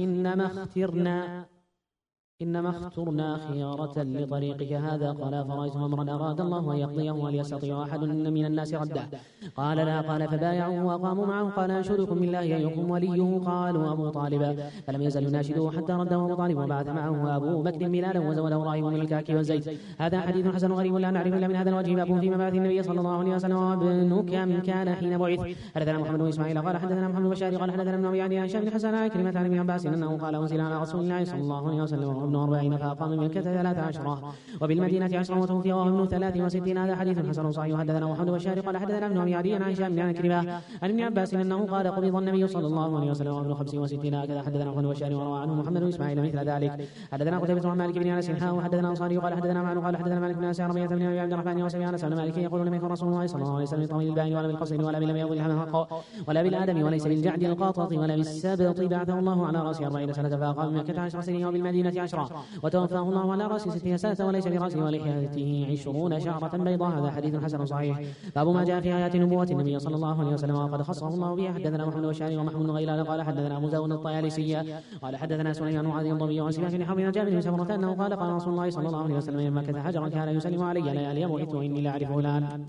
إنما اخترنا خيارة لطريقك هذا. قال فرأيت أمرا أراد الله أن يقضيه وهل يستطيع أحد من الناس رده؟ قال لا. قال فبايعوا وقاموا معه. قال أنشدكم بالله أيكم وليه؟ قالوا أبو طالب. فلم يزل يناشده حتى رده أبو طالب وبعث معه أبو بكر بلالا وزوده راهب من الكعك والزيت. هذا حديث حسن غريب لا نعرف إلا من هذا الوجه. باب في مبعث النبي صلى الله عليه وسلم وابن كم كان حين بعث. حدثنا محمد بن إسماعيل قال حدثنا محمد بن بشار قال حدثنا ابن أبي عن هشام بن حسن عن كلمة عن ابن عباس أنه قال أنزل على رسول الله صلى الله عليه وسلم ابن 40 فأقام بمكة 13 وبالمدينة 10 وتوفي وهو ابن 63. هذا حديث حسن صحيح. حدثنا محمد بشار قال حدثنا ابن أبي عدي عن هشام بن عكرمة عن ابن عباس أنه قال قبض النبي صلى الله عليه وسلم وابن 65. هكذا حدثنا محمد بشار وروى عنه محمد بن إسماعيل مثل ذلك. حدثنا قتيبة عن مالك بن أنس وحدثنا أنصاري قال حدثنا معن قال حدثنا مالك بن أنس ربيعة بن أبي عبد الرحمن وسمع أنس بن مالك يقول لم يكن رسول الله صلى الله عليه وسلم طويل الباء ولا بالقصر ولا بالأبيض الحق ولا بالآدم وليس بالجعد القاطط ولا بالسبط. بعثه الله على رأسه 40 سنة فأقام بمكة 10 سنين وبالمدينة 10 وتوفاه الله على رأسه 60 سنة وليس برأسه ولحيته 20 شعرة بيضاء. هذا حديث حسن صحيح. باب ما جاء في آيات نبوة النبي صلى الله عليه وسلم وقد خصه الله بها. حدثنا محمد بشار ومحمود بن غيلان قال حدثنا أبو داود الطيالسي قال حدثنا سليمان وعدي الضبي وسماك بن حرب وجابر بن سمرة أنه قال قال رسول الله صلى الله عليه وسلم من مكة حجرا كان يسلم علي ليالي بعثت وإني لا أعرفه الآن.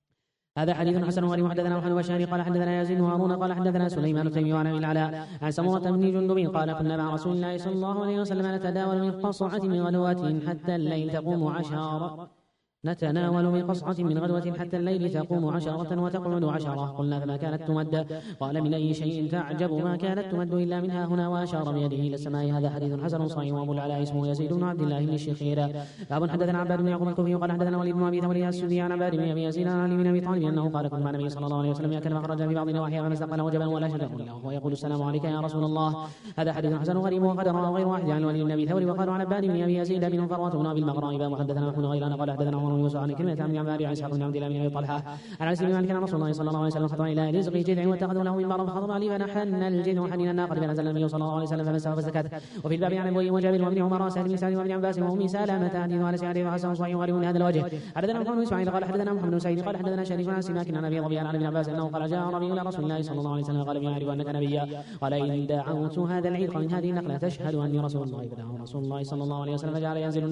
هذا حديث حسن غريب. حدثنا محمد بشار قال حدثنا يزيد وهارون قال حدثنا سليمان التيمي وعن ابي العلاء عن سمرة بن جندب قال كنا مع رسول الله صلى الله عليه وسلم نتداول من قصعة من غدوة حتى الليل تقوم عشرة نتناول من قصعة من غدوة حتى الليل تقوم 10 وتقعد 10. قلنا فما كانت تمد قال من أي شيء تعجب ما كانت تمد إلا منها هنا وأشار بيده إلى السماء. هذا حديث حسن صحيح. وأبو العلاء اسمه يزيد بن عبد الله بن الشخير. باب حدثنا عباد بن يعقوب الكوفي قال حدثنا وليد بن أبي ثوري السدي عن عباد بن أبي يزيد عن علي بن أبي طالب أنه قال كنا مع النبي صلى الله عليه وسلم يأكل فخرج في بعض نواحيها فمزق له جبل ولا شجر له ويقول السلام عليك يا رسول الله. هذا حديث حسن غريب. وقد روى غير واحد عن وليد بن أبي ثوري وقالوا عن عباد بن أبي يزيد بن فروة بن أبي المغراء. باب حدثنا محمود غيلان قال حدثنا عمر بن يوسف عن كلمة عن عباد عن اسحاق بن عبد الله بن ابي طلحه عن انس بن مالك ان رسول الله صلى الله عليه وسلم خطب الى رزق جذع واتخذوا له منبرا فخطب علي فنحن الجذع حنين الناقه فنزل النبي صلى الله عليه وسلم فمسه فسكت. وفي الباب عن ابي وجابر وابن عمر وسهل بن سعد وابن عباس وام سلمة حديث انس عليه وحسن صحيح غريب من هذا الوجه. حدثنا محمد بن اسماعيل قال حدثنا محمد بن سعيد قال حدثنا شريف عن سماك عن ابي ربيعه عن ابن عباس انه قال جاء ربيع الى رسول الله صلى الله عليه وسلم قال بما اعرف انك نبيا قال ان دعوت هذا العيق من هذه النخله تشهد اني رسول الله فدعاه رسول الله صلى الله عليه وسلم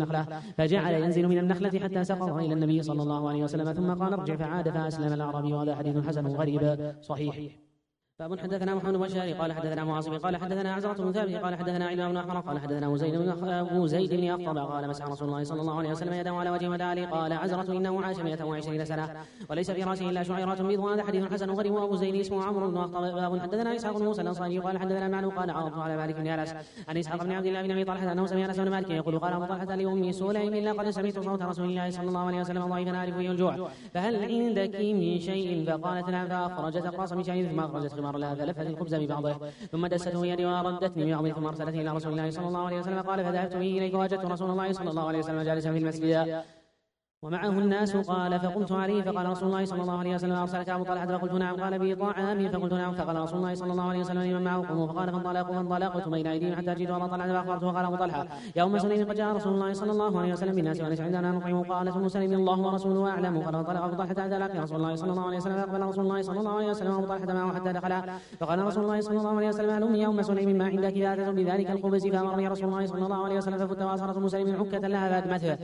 فجعل ينزل من النخله حتى سقط الى النبي صلى الله عليه وسلم ثم قال ارجع فعاد فأسلم الأعرابي. وهذا حديث حسن غريب صحيح. باب حدثنا محمد بن بشار قال حدثنا معاصم قال حدثنا عزرة بن ثابت قال حدثنا علي بن أحمر قال حدثنا أبو زيد بن أخطب قال مسح رسول الله صلى الله عليه وسلم يده على وجهه ودعا قال عزرة إنه عاش 120 سنة وليس في رأسه إلا شعيرات بيض. هذا حديث حسن غريب. وأبو زيد اسمه عمرو بن أخطب. باب حدثنا إسحاق بن موسى الأنصاري قال حدثنا معن قال عرضت على مالك بن أنس عن إسحاق بن عبد الله بن أبي طلحة أنه سمع أنس بن مالك يقول قال أبو طلحة لأم سليم إلا قد سمعت صوت رسول الله صلى الله عليه وسلم ضعيفا أعرف فيه الجوع فهل عندك من شيء فقالت نعم فأخرجت أقراص من شعير ثم أخرجت خمار لها فلفت الخبز ببعضه ثم دسته يدي وردتني ببعضه ثم أرسلته إلى رسول الله صلى الله عليه وسلم قال فذهبت به إليك ووجدت رسول الله صلى الله عليه وسلم جالسا في المسجد ومعه الناس قال فقمت عليه فقال رسول الله صلى الله عليه وسلم أرسلك أبو طلحة فقلت نعم قال بطعام فقلت نعم فقال رسول الله صلى الله عليه وسلم لمن معه قوموا فقال فانطلقت بين أيديهم حتى جئت أبا طلحة فأخبرته وقال أبو طلحة يا أم سليم قد جاء رسول الله صلى الله عليه وسلم بالناس وليس عندنا نطعم. قالت أم سليم الله ورسوله أعلم. قال انطلق أبو طلحة حتى لقي رسول الله صلى الله عليه وسلم فأقبل رسول الله صلى الله عليه وسلم أبو طلحة معه حتى دخل فقال رسول الله صلى الله عليه وسلم هلم يا أم سليم ما عندك فأتت بذلك الخبز فأمرني رسول الله صلى الله عليه وسلم ففت وأصرت أم سليم حكة لها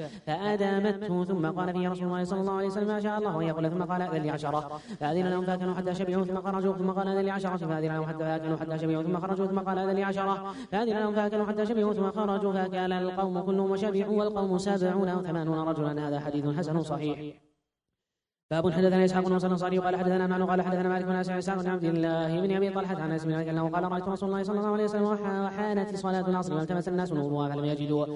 فأدمته ثم قال فيه رسول الله صلى الله عليه وسلم ما شاء الله ويقول ثم قال أذن لي 10 فأذن لهم فأكلوا حتى شبعوا ثم خرجوا ثم قال أذن لي 10 فأذن لهم حتى فأكلوا حتى شبعوا ثم خرجوا ثم قال أذن لي 10 فأذن لهم فأكلوا حتى شبعوا ثم خرجوا فأكل القوم كلهم وشبعوا والقوم 70 أو 80 رجلا. هذا حديث حسن صحيح. باب حدثنا اسحاق بن موسى الانصاري قال حدثنا معن قال حدثنا مالك بن اسحاق بن عبد الله بن ابي طلحه عن انس بن مالك انه قال رايت رسول الله صلى الله عليه وسلم وحانت صلاه العصر والتمس الناس الوضوء فلم يجدوا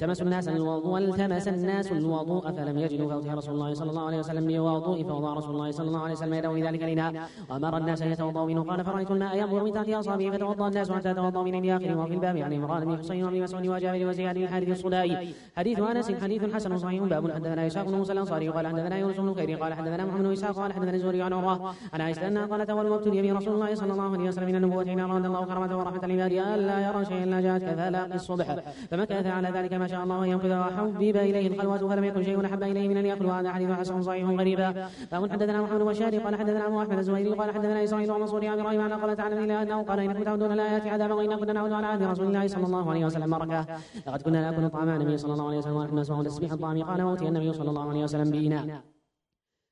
والتمس الناس الوضوء فلم يجدوا فأتي رسول الله صلى الله عليه وسلم بوضوء فوضع رسول الله صلى الله عليه وسلم يده في ذلك الاناء وامر الناس ان يتوضاوا منه. قال فرايت الماء ينبع من تحت اصابعه فتوضا الناس حتى توضاوا من اخره. وفي الباب عن عمران بن حصين وابن مسعود وجابر وزياد بن حارث الصدائي. حديث انس حديث حسن صحيح. باب حدثنا اسحاق بن موسى الانصاري قال حدثنا يونس بن خير قال حدثنا محمد بن اسحاق قال حدثنا الزهري عن عروة عن عائشة أنها قالت أول ما ابتلي به رسول الله صلى الله عليه وسلم من النبوة حين أراد الله كرمته ورحمة العباد ألا يرى شيئا إلا جاءت كفالاق الصبح فمكث على ذلك ما شاء الله أن ينقذ وحبب إليه الخلوة فلم يكن شيء أحب إليه من أن يأكل. وهذا حديث حسن صحيح غريبا. فمن حدثنا محمد بن بشار قال حدثنا أبو أحمد الزهري قال حدثنا إسرائيل ومنصور عن إبراهيم عن قال تعالى إلى أنه قال إن كنت تعودون الآيات عذابا وإن كنا نعود على عهد رسول الله صلى الله عليه وسلم بركة لقد كنا نأكل طعام النبي صلى الله عليه وسلم ونحن نسمع تسبيح الطعام قال وأوتي النبي صلى الله عليه وسلم بإناء.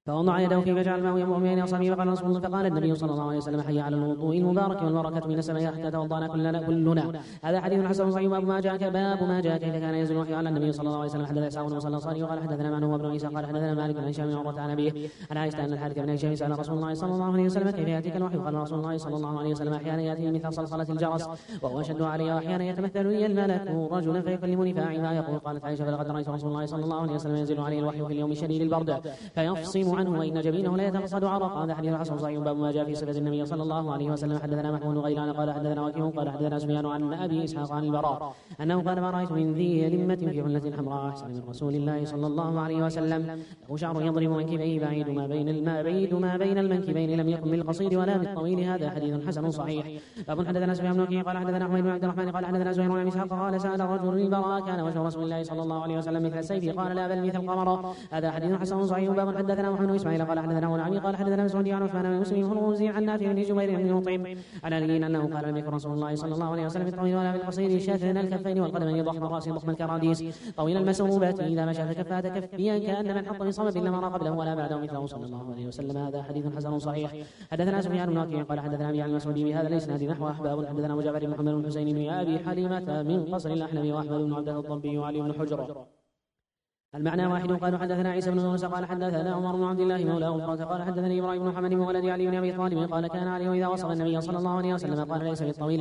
فوضع يده فيه فجعل الماء ينبع بين اصابعه فقال النبي صلى الله عليه وسلم حي على الوضوء المبارك والبركه من السماء حتى توضانا كلنا. هذا حديث حسن صحيح. باب ما جاء كيف كان ينزل الوحي على النبي صلى الله عليه وسلم. حدثنا اسحاق بن صالح وقال حدثنا معن بن عيسى قال حدثنا مالك بن هشام بن عروة عن ابيه عن عائشة ان الحارث بن هشام سأل رسول الله صلى الله عليه وسلم كيف ياتيك الوحي؟ قال رسول الله صلى الله عليه وسلم احيانا ياتي مثل صلصلة الجرس وهو اشد علي، واحيانا يتمثل لي الملك رجلا فيكلمني فاعي يقول. قالت عائشة فلقد رايت رسول الله صلى الله عليه وسلم ينزل عليه الوحي في اليوم شديد البرد فيفصم عنه وان جبينه لا يتفصد عرقا. هذا حديث حسن صحيح. باب ما جاء في صفة النبي صلى الله عليه وسلم. حدثنا محمود بن غيلان قال حدثنا وكيع قال حدثنا سفيان عن ابي اسحاق عن البراء انه قال ما رايت من ذي لمة في حلة حمراء احسن من رسول الله صلى الله عليه وسلم، له شعر يضرب منكبيه بعيد ما بين المنكبين لم يكن بالقصير ولا بالطويل. هذا حديث حسن صحيح. باب حدثنا سفيان بن وكيع قال حدثنا احمد بن عبد الرحمن قال حدثنا زهير بن اسحاق قال سأل رجل البراء كان وجه رسول الله صلى الله عليه وسلم مثل السيف؟ قال لا بل مثل القمر. هذا حديث حسن صحيح. باب حدثنا محمد بن اسماعيل قال حدثنا ابو العمي قال حدثنا مسعود عن عثمان بن مسلم الغوزي عن نافع بن جبير بن مطعم عن علي انه قال لم يكن رسول الله صلى الله عليه وسلم بالطويل ولا بالقصير شاثن الكفين والقدمين ضخم الراس ضخم الكراديس طويل المسروبات اذا مشى فكفات كفيا كان من حط في صمد لما را قبله ولا بعده مثله صلى الله عليه وسلم. هذا حديث حسن صحيح. حدثنا سفيان بن وكيع قال حدثنا ابي عن المسعود بهذا الاسناد نحو احباب. حدثنا ابو جعفر بن محمد بن حسين بن ابي حليمه من قصر الاحنبي واحمد بن عبد الضبي وعلي بن حجر المعنى واحد. قالوا حدثنا عيسى بن موسى قال حدثنا عمر بن عبد الله مولى غفرة قال حدثني ابراهيم بن محمد ولد علي بن ابي طالب قال كان علي اذا وصف النبي صلى الله عليه وسلم قال ليس بالطويل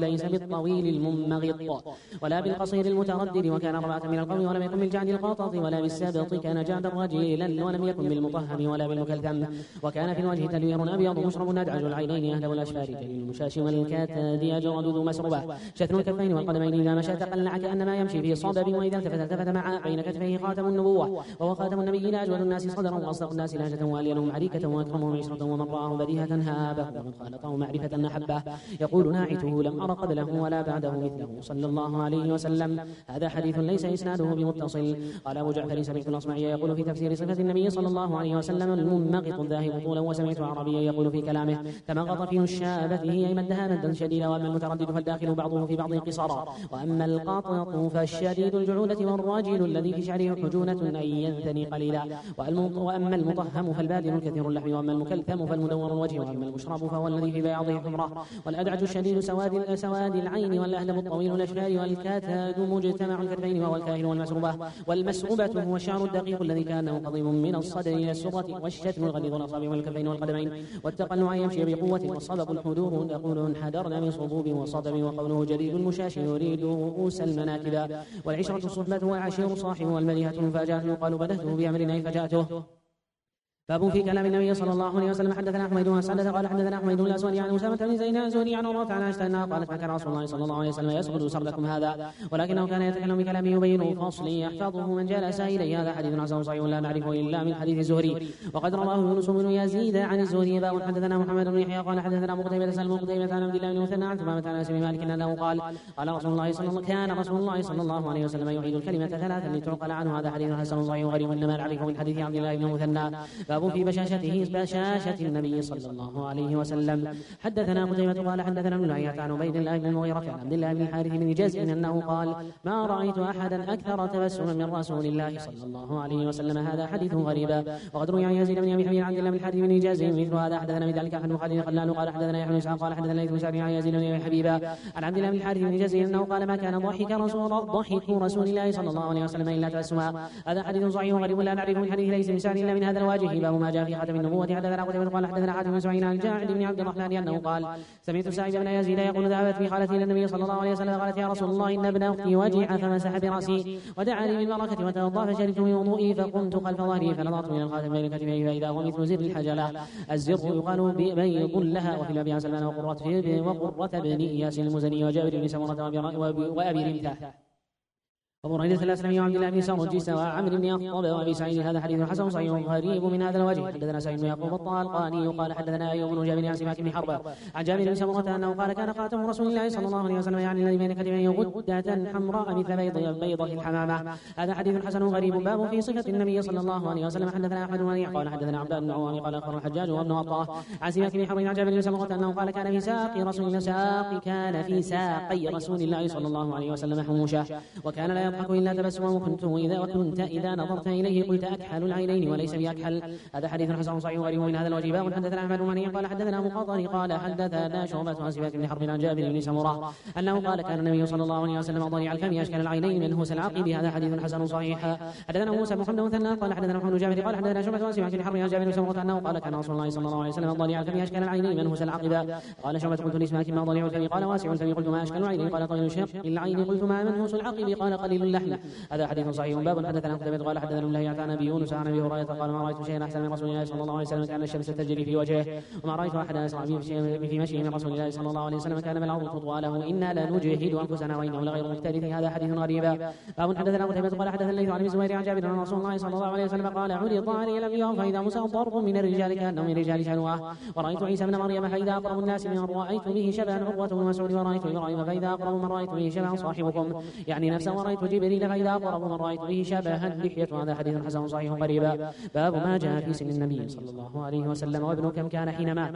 المنمغط ولا بالقصير المتردد وكان 4 من القوم ولم يكن بالجعد القاطط ولا بالسابط كان جعدا رجيلا ولم يكن بالمطهم ولا بالمكلثم وكان في الوجه تلوير ابيض مشرب ندعج العينين اهدب الاشفار جليل المشاش والكاتاد اجرد ذو مسربه شثن الكفين والقدمين اذا مشى تقلع كانما يمشي في صدب واذا التفت مع بين كتفيه خاتم النبوة وهو خاتم النبيين أجود الناس صدرا وأصدق الناس لهجة وألينهم عريكة وأكرمهم عشرة ومن رآه بديهة هابه ومن خالطه معرفة أحبه يقول ناعته لم أر قبله ولا بعده مثله صلى الله عليه وسلم. هذا حديث ليس إسناده بمتصل. قال أبو جعفر سمعت الأصمعي يقول في تفسير صفة النبي صلى الله عليه وسلم المنمغط الذاهب طولا وسمعت عربيا يقول في كلامه تمغط في نشابته أي مدها مدا شديدا. وأما المتردد فالداخل بعضه في بعض قصارا وأما القاطط فالشديد الجعولة والراجل الذي في شعره حجونة أن ينثني قليلا. وأما المطهم فالبادن الكثير اللحم وأما المكلثم فالمدور الوجه وأما المشرب فهو الذي في بياضه حمرة والأدعج الشديد سواد العين والأهلب الطويل الأشفار والكاتاد مجتمع الكتفين وهو الكاهن والمسربة هو الشعر الدقيق الذي كانه قضيب من الصدر إلى السرة والشتم الغليظ الأصابع والكفين والقدمين والتقلع يمشي بقوة والصدق الحدور يقول انحدرنا من صبوب وصدم وقوله جديد المشاش يريد رؤوس المناكب والعشرة الصحبة والعشير صاحب والمليهة المفاجأة يقال بدأته بأمرنا فجاءته. باب في كلام النبي صلى الله عليه وسلم. حدثنا احمد بن مسعدة قال حدثنا احمد بن الاسود عن اسامة بن زيد الزهري عن عروة عن عائشة انها قالت ما كان رسول الله صلى الله عليه وسلم يسرد سردكم هذا ولكنه كان يتكلم بكلام يبين فصل يحفظه من جلس اليه. هذا حديث حسن صحيح لا نعرفه الا من حديث الزهري وقد رواه يونس بن يزيد عن الزهري. باب حدثنا محمد بن يحيى قال حدثنا ابو قتيبة سلم قتيبة عن عبد الله بن مثنى عن ثمامة عن انس بن مالك انه قال رسول الله صلى الله عليه وسلم يعيد الكلمة 3 لتعقل عنه. هذا حديث حسن صحيح غريب انما نعرفه من حديث عبد الله بن مثنى. باب في بشاشة النبي صلى الله عليه وسلم. حدثنا قتيبة قال حدثنا ابن لهيعة عن عبيد الله بن المغيرة عن عبد الله بن الحارث بن جزء انه قال ما رأيت احدا اكثر تبسما من رسول الله صلى الله عليه وسلم. هذا حديث غريب. وقد روي عن يزيد بن ابي حبيب عن عبد الله بن الحارث بن جزء مثل هذا. حدثنا بذلك احد خالد خلال قال حدثنا يحيى بن اسحاق قال حدثنا ليث بن سعد عن يزيد بن ابي حبيب عن عبد الله بن الحارث بن جزء انه قال ما كان ضحك رسول الله صلى الله عليه وسلم الا تبسما. هذا حديث صحيح غريب لا نعرفه من حديث ليث بن سعد الا من هذا الواجه. باب ما جاء في خاتم النبوة. حدثنا قتيبة قال حدثنا حاتم بن سعيد عن الجاعد بن عبد الرحمن انه قال سمعت سعيد بن يزيد يقول ذهبت في خالتي الى النبي صلى الله عليه وسلم قالت يا رسول الله ان ابن اختي وجع فمسح براسي ودعاني بالبركه وتوضا فشربت من وضوئي فقمت خلف ظهري فنظرت من الخاتم بين كتفيه فاذا هو مثل زر الحجله. الزر يقال بيض لها. وفي الباب عن سلمان وقرة بن اياس المزني وجابر بن سمرة وابي رمثة وبريدة الأسلمي وعبد الله بن سرجس وعمرو بن أخطب وأبي سعيد. هذا حديث حسن صحيح غريب من هذا الوجه. حدثنا سعيد بن يعقوب الطالقاني قال حدثنا أيوب بن جابر عن سماك بن حرب عن جابر بن سمرة أنه قال كان خاتم رسول الله صلى الله عليه وسلم يعني الذي بين كتفيه غدة حمراء مثل بيضة الحمامة. هذا حديث حسن غريب. باب في صفة النبي صلى الله عليه وسلم. حدثنا أحمد بن قال حدثنا عبد بن عوام قال أخبرنا الحجاج وابن عطاء عن سماك بن حرب عن جابر بن سمرة أنه قال كان في ساقي رسول الله صلى الله عليه وسلم حموشة وكان لا يضحك إلا تبسما وكنت إذا نظرت إليه قلت أكحل العينين وليس بأكحل. هذا حديث حسن صحيح غريب من هذا الوجه. باب حدثنا أحمد بن منيع قال حدثنا أبو قطن قال حدثنا شعبة عن سماك بن حرب عن جابر بن سمرة أنه قال كان النبي صلى الله عليه وسلم ضريع الفم أشكل العينين منهوس العقب. هذا حديث حسن صحيح. حدثنا موسى بن محمد مثنى قال حدثنا محمد بن جابر قال حدثنا شعبة عن سماك بن حرب عن جابر بن سمرة أنه قال كان رسول الله صلى الله عليه وسلم ضريع الفم أشكل العينين منهوس العقب. قال شعبة قلت لسماك ما ضريع الفم قال واسع الفم قلت ما أشكل العينين قال طويل الشق العين قلت ما منهوس العقب قال قليل اللحم. هذا حديث صحيح. باب حدثنا قتيبة قال حدثنا الله عن ابي يونس عن ابي هريره قال ما رايت شيئا احسن من رسول الله صلى الله عليه وسلم كان الشمس تجري في وجهه وما رايت احدا اسرع في مشيه من رسول الله صلى الله عليه وسلم كان بلعه خطواله انا لنجهد انفسنا وانه لغير مختلف. هذا حديث غريب. باب حدثنا قتيبة قال حدثنا الليث عن الزبير عن جابر ان رسول الله صلى الله عليه وسلم قال عرض علي الانبياء فاذا موسى ضرب من الرجال كانه من رجال شنوه ورايت عيسى بن مريم فاذا اقرب الناس من رايت به شبها عروه بن مسعود ورايت ابراهيم فاذا اقرب من رايت به شبها صاحبكم يعني نفسه ورايت جبريل فاذا اقرب من رايت به شبها لحية. هذا حديث حسن صحيح قريبا. باب ما جاء في سن النبي صلى الله عليه وسلم وابنه كم كان حين مات.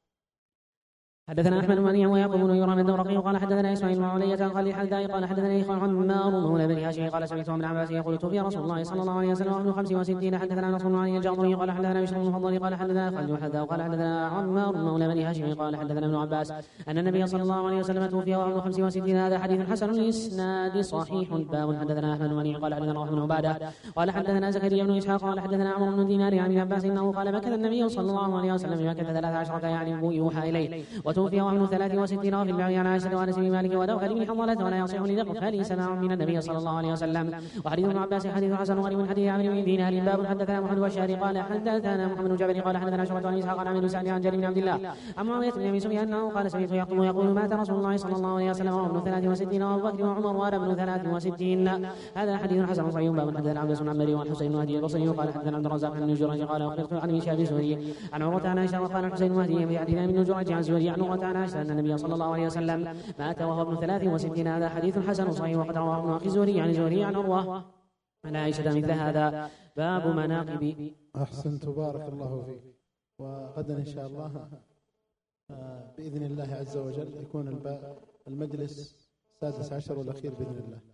حدثنا احمد بن منيع ويعقوب بن يرى من الدورقي قال حدثنا اسماعيل بن علية قال الحداء قال حدثنا اخوان عمار مولى بن هاشم قال سمعت ابن عباس يقول توفي رسول الله صلى الله عليه وسلم وابن 65. حدثنا نصر بن علي الجعضري قال حدثنا بشر بن المفضل قال حدثنا خالد الحداء قال حدثنا عمار مولى بن هاشم قال حدثنا ابن عباس ان النبي صلى الله عليه وسلم توفي وابن 65. هذا حديث حسن الاسناد صحيح. باب حدثنا احمد بن منيع قال حدثنا روح بن عباده قال حدثنا زكريا بن اسحاق قال حدثنا عمرو بن دينار عن ابن عباس انه قال مكث النبي صلى الله عليه وسلم بمكة 13 يعني يوحى اليه وتوفي وابن 63 وفي الباقي عن عائشة وأنس بن مالك ودوخل بن حنظلة ولا يصح لذقفه سماع من النبي صلى الله عليه وسلم. وحديث ابن عباس حديث حسن غريب من حديث عمرو بن دينار. باب حدثنا محمد والشهري قال حدثنا محمد بن جابر قال حدثنا شعبة عن اسحاق عن عامر سعد عن جرير بن عبد الله عن معاوية بن ابي سفيان انه قال سمعت يقوم يقول مات رسول الله صلى الله عليه وسلم وابن 63 وابو بكر وعمر وابن 63. هذا حديث حسن صحيح. باب حدثنا عبد بن عمرو والحسين بن البصري قال حدثنا عبد الرزاق بن جريج قال اخبرت عن هشام بن زهري عن عروة عن عائشة وقال الحسين بن عبد بن جريج عن زهري عن عروة عن عائشة ان النبي صلى الله عليه وسلم مات وهو ابن 63. هذا حديث حسن صحيح. وقد رواه ابن اخي الزهري عن زهري عن عروة عن عائشة مثل هذا. باب مناقب. احسنت بارك الله فيك. وغدا ان شاء الله باذن الله عز وجل يكون المجلس 16 والاخير باذن الله.